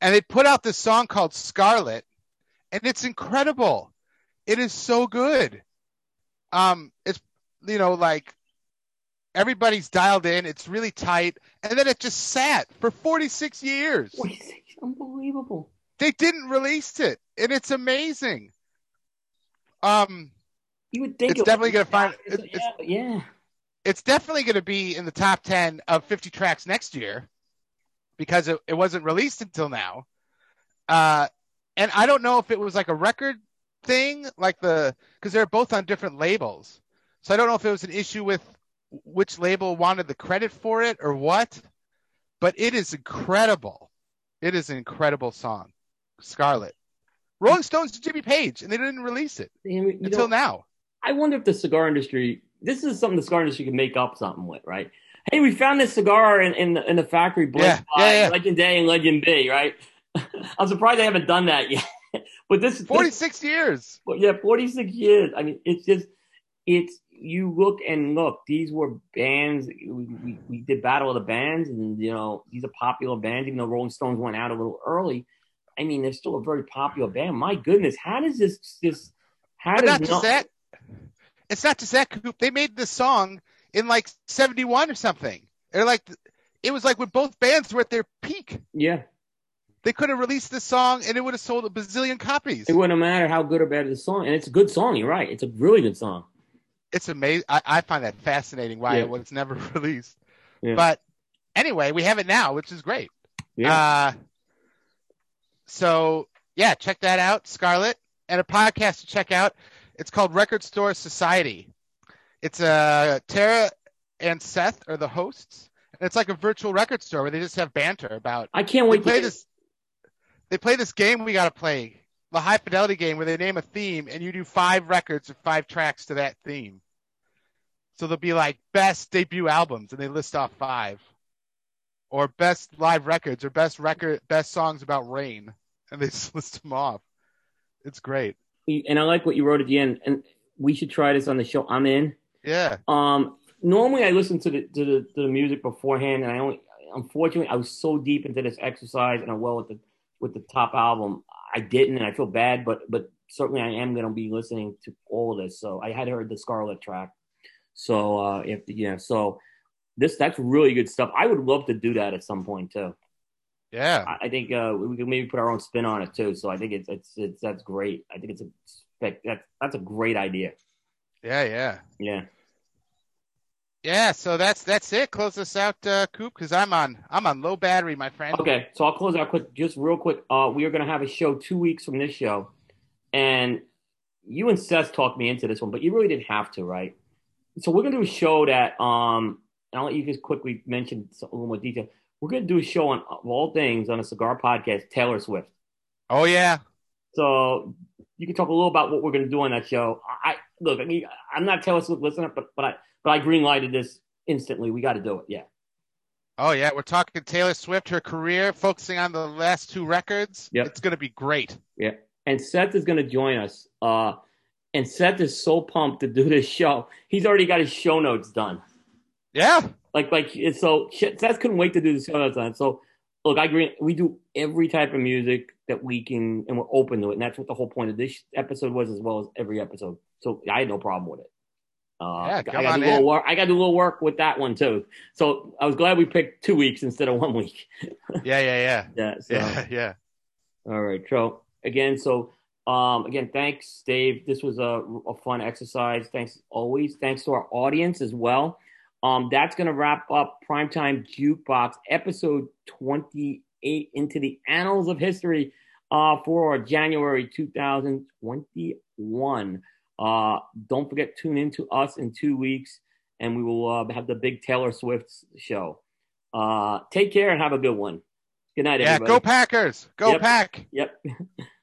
[SPEAKER 2] and they put out this song called Scarlet, and it's incredible. It is so good. Um, it's, you know, like everybody's dialed in. It's really tight. And then it just sat for forty-six years.
[SPEAKER 1] forty-six, unbelievable.
[SPEAKER 2] They didn't release it, and it's amazing. Um,
[SPEAKER 1] you would think
[SPEAKER 2] it's
[SPEAKER 1] it
[SPEAKER 2] definitely going to find.
[SPEAKER 1] It's,
[SPEAKER 2] It's,
[SPEAKER 1] yeah, yeah.
[SPEAKER 2] It's definitely going to be in the top ten of fifty tracks next year because it, it wasn't released until now. Uh, and I don't know if it was like a record thing, like the, because they're both on different labels. So I don't know if it was an issue with which label wanted the credit for it or what, but it is incredible. It is an incredible song. Scarlet. Rolling Stones to Jimmy Page, and they didn't release it
[SPEAKER 1] You
[SPEAKER 2] until
[SPEAKER 1] know,
[SPEAKER 2] now.
[SPEAKER 1] I wonder if the cigar industry, this is something the cigar industry can make up something with, right? Hey, we found this cigar in, in, the, in the factory blessed
[SPEAKER 2] Yeah,
[SPEAKER 1] by
[SPEAKER 2] yeah, yeah.
[SPEAKER 1] Legend A and Legend B, right? I'm surprised they haven't done that yet. But this is
[SPEAKER 2] forty-six years.
[SPEAKER 1] Well, yeah, forty-six years. I mean, it's just, it's, you look and look, these were bands, we, we, we did Battle of the Bands, and, you know, these are popular bands, even though Rolling Stones went out a little early. I mean, they're still a very popular band. My goodness, how does this, this, how
[SPEAKER 2] But
[SPEAKER 1] does
[SPEAKER 2] not just
[SPEAKER 1] not,
[SPEAKER 2] that. It's not just that, Coop. They made this song in like seventy-one or something. They're like, it was like when both bands were at their peak.
[SPEAKER 1] yeah.
[SPEAKER 2] They could have released this song and it would have sold a bazillion copies.
[SPEAKER 1] It wouldn't matter how good or bad the song, and it's a good song. You're right. It's a really good song.
[SPEAKER 2] It's amazing. I, I find that fascinating why
[SPEAKER 1] Yeah.
[SPEAKER 2] it was never released.
[SPEAKER 1] Yeah.
[SPEAKER 2] But anyway, we have it now, which is great.
[SPEAKER 1] Yeah.
[SPEAKER 2] Uh, so yeah, check that out, Scarlet, and a podcast to check out. It's called Record Store Society. It's uh, Tara and Seth are the hosts, and it's like a virtual record store where they just have banter about.
[SPEAKER 1] I can't
[SPEAKER 2] They
[SPEAKER 1] wait
[SPEAKER 2] play
[SPEAKER 1] to
[SPEAKER 2] this. They play this game we got to play, the high fidelity game, where they name a theme and you do five records or five tracks to that theme. So they'll be like best debut albums, and they list off five, or best live records, or best record, best songs about rain, and they just list them off. It's great.
[SPEAKER 1] and I like what you wrote at the end, and we should try this on the show. I'm in.
[SPEAKER 2] Yeah.
[SPEAKER 1] Um, normally I listen to the to the to the music beforehand, and I only, unfortunately, I was so deep into this exercise, and I well with the with the top album, I didn't, and I feel bad, but but certainly I am going to be listening to all of this. So I had heard the Scarlet track, so uh, if yeah, so this that's really good stuff. I would love to do that at some point too.
[SPEAKER 2] Yeah.
[SPEAKER 1] I, I think uh, we can maybe put our own spin on it too. So I think it's it's it's that's great. I think it's a that's that's a great idea.
[SPEAKER 2] Yeah. Yeah.
[SPEAKER 1] Yeah.
[SPEAKER 2] Yeah. So that's that's it. Close this out, uh, Coop, because I'm on I'm on low battery, my friend.
[SPEAKER 1] Okay, so I'll close out quick, just real quick. Uh, we are going to have a show two weeks from this show, and you and Seth talked me into this one, but you really didn't have to, right? So we're going to do a show that, um, and I'll let you just quickly mention a little more detail. We're going to do a show on, of all things, on a cigar podcast, Taylor Swift.
[SPEAKER 2] Oh yeah.
[SPEAKER 1] So you can talk a little about what we're going to do on that show. I look, I mean, I'm not a Taylor Swift listener, but but I but I green lighted this instantly. We got to do it. Yeah.
[SPEAKER 2] Oh yeah, we're talking Taylor Swift, her career, focusing on the last two records.
[SPEAKER 1] Yep.
[SPEAKER 2] It's going to be great.
[SPEAKER 1] Yeah. And Seth is going to join us. Uh, and Seth is so pumped to do this show. He's already got his show notes done.
[SPEAKER 2] Yeah.
[SPEAKER 1] Like, like, so Seth couldn't wait to do the show notes on. So, look, I agree. We do every type of music that we can, and we're open to it. And that's what the whole point of this episode was, as well as every episode. So I had no problem with it. Uh,
[SPEAKER 2] Yeah,
[SPEAKER 1] I
[SPEAKER 2] come
[SPEAKER 1] got
[SPEAKER 2] on
[SPEAKER 1] to do a little
[SPEAKER 2] in.
[SPEAKER 1] work. I got to do a little work with that one too. So I was glad we picked two weeks instead of one week.
[SPEAKER 2] Yeah, yeah, yeah.
[SPEAKER 1] Yeah. So.
[SPEAKER 2] Yeah, yeah.
[SPEAKER 1] All right. So again, so um, again, thanks, Dave. This was a, a fun exercise. Thanks always. Thanks to our audience as well. Um, that's going to wrap up Primetime Jukebox episode twenty-eight into the annals of history uh, for January two thousand twenty-one. Uh, don't forget, tune in to us in two weeks, and we will uh, have the big Taylor Swift show. Uh, take care and have a good one. Good night,
[SPEAKER 2] Yeah,
[SPEAKER 1] everybody.
[SPEAKER 2] go Packers. Go
[SPEAKER 1] Yep.
[SPEAKER 2] Pack.
[SPEAKER 1] Yep.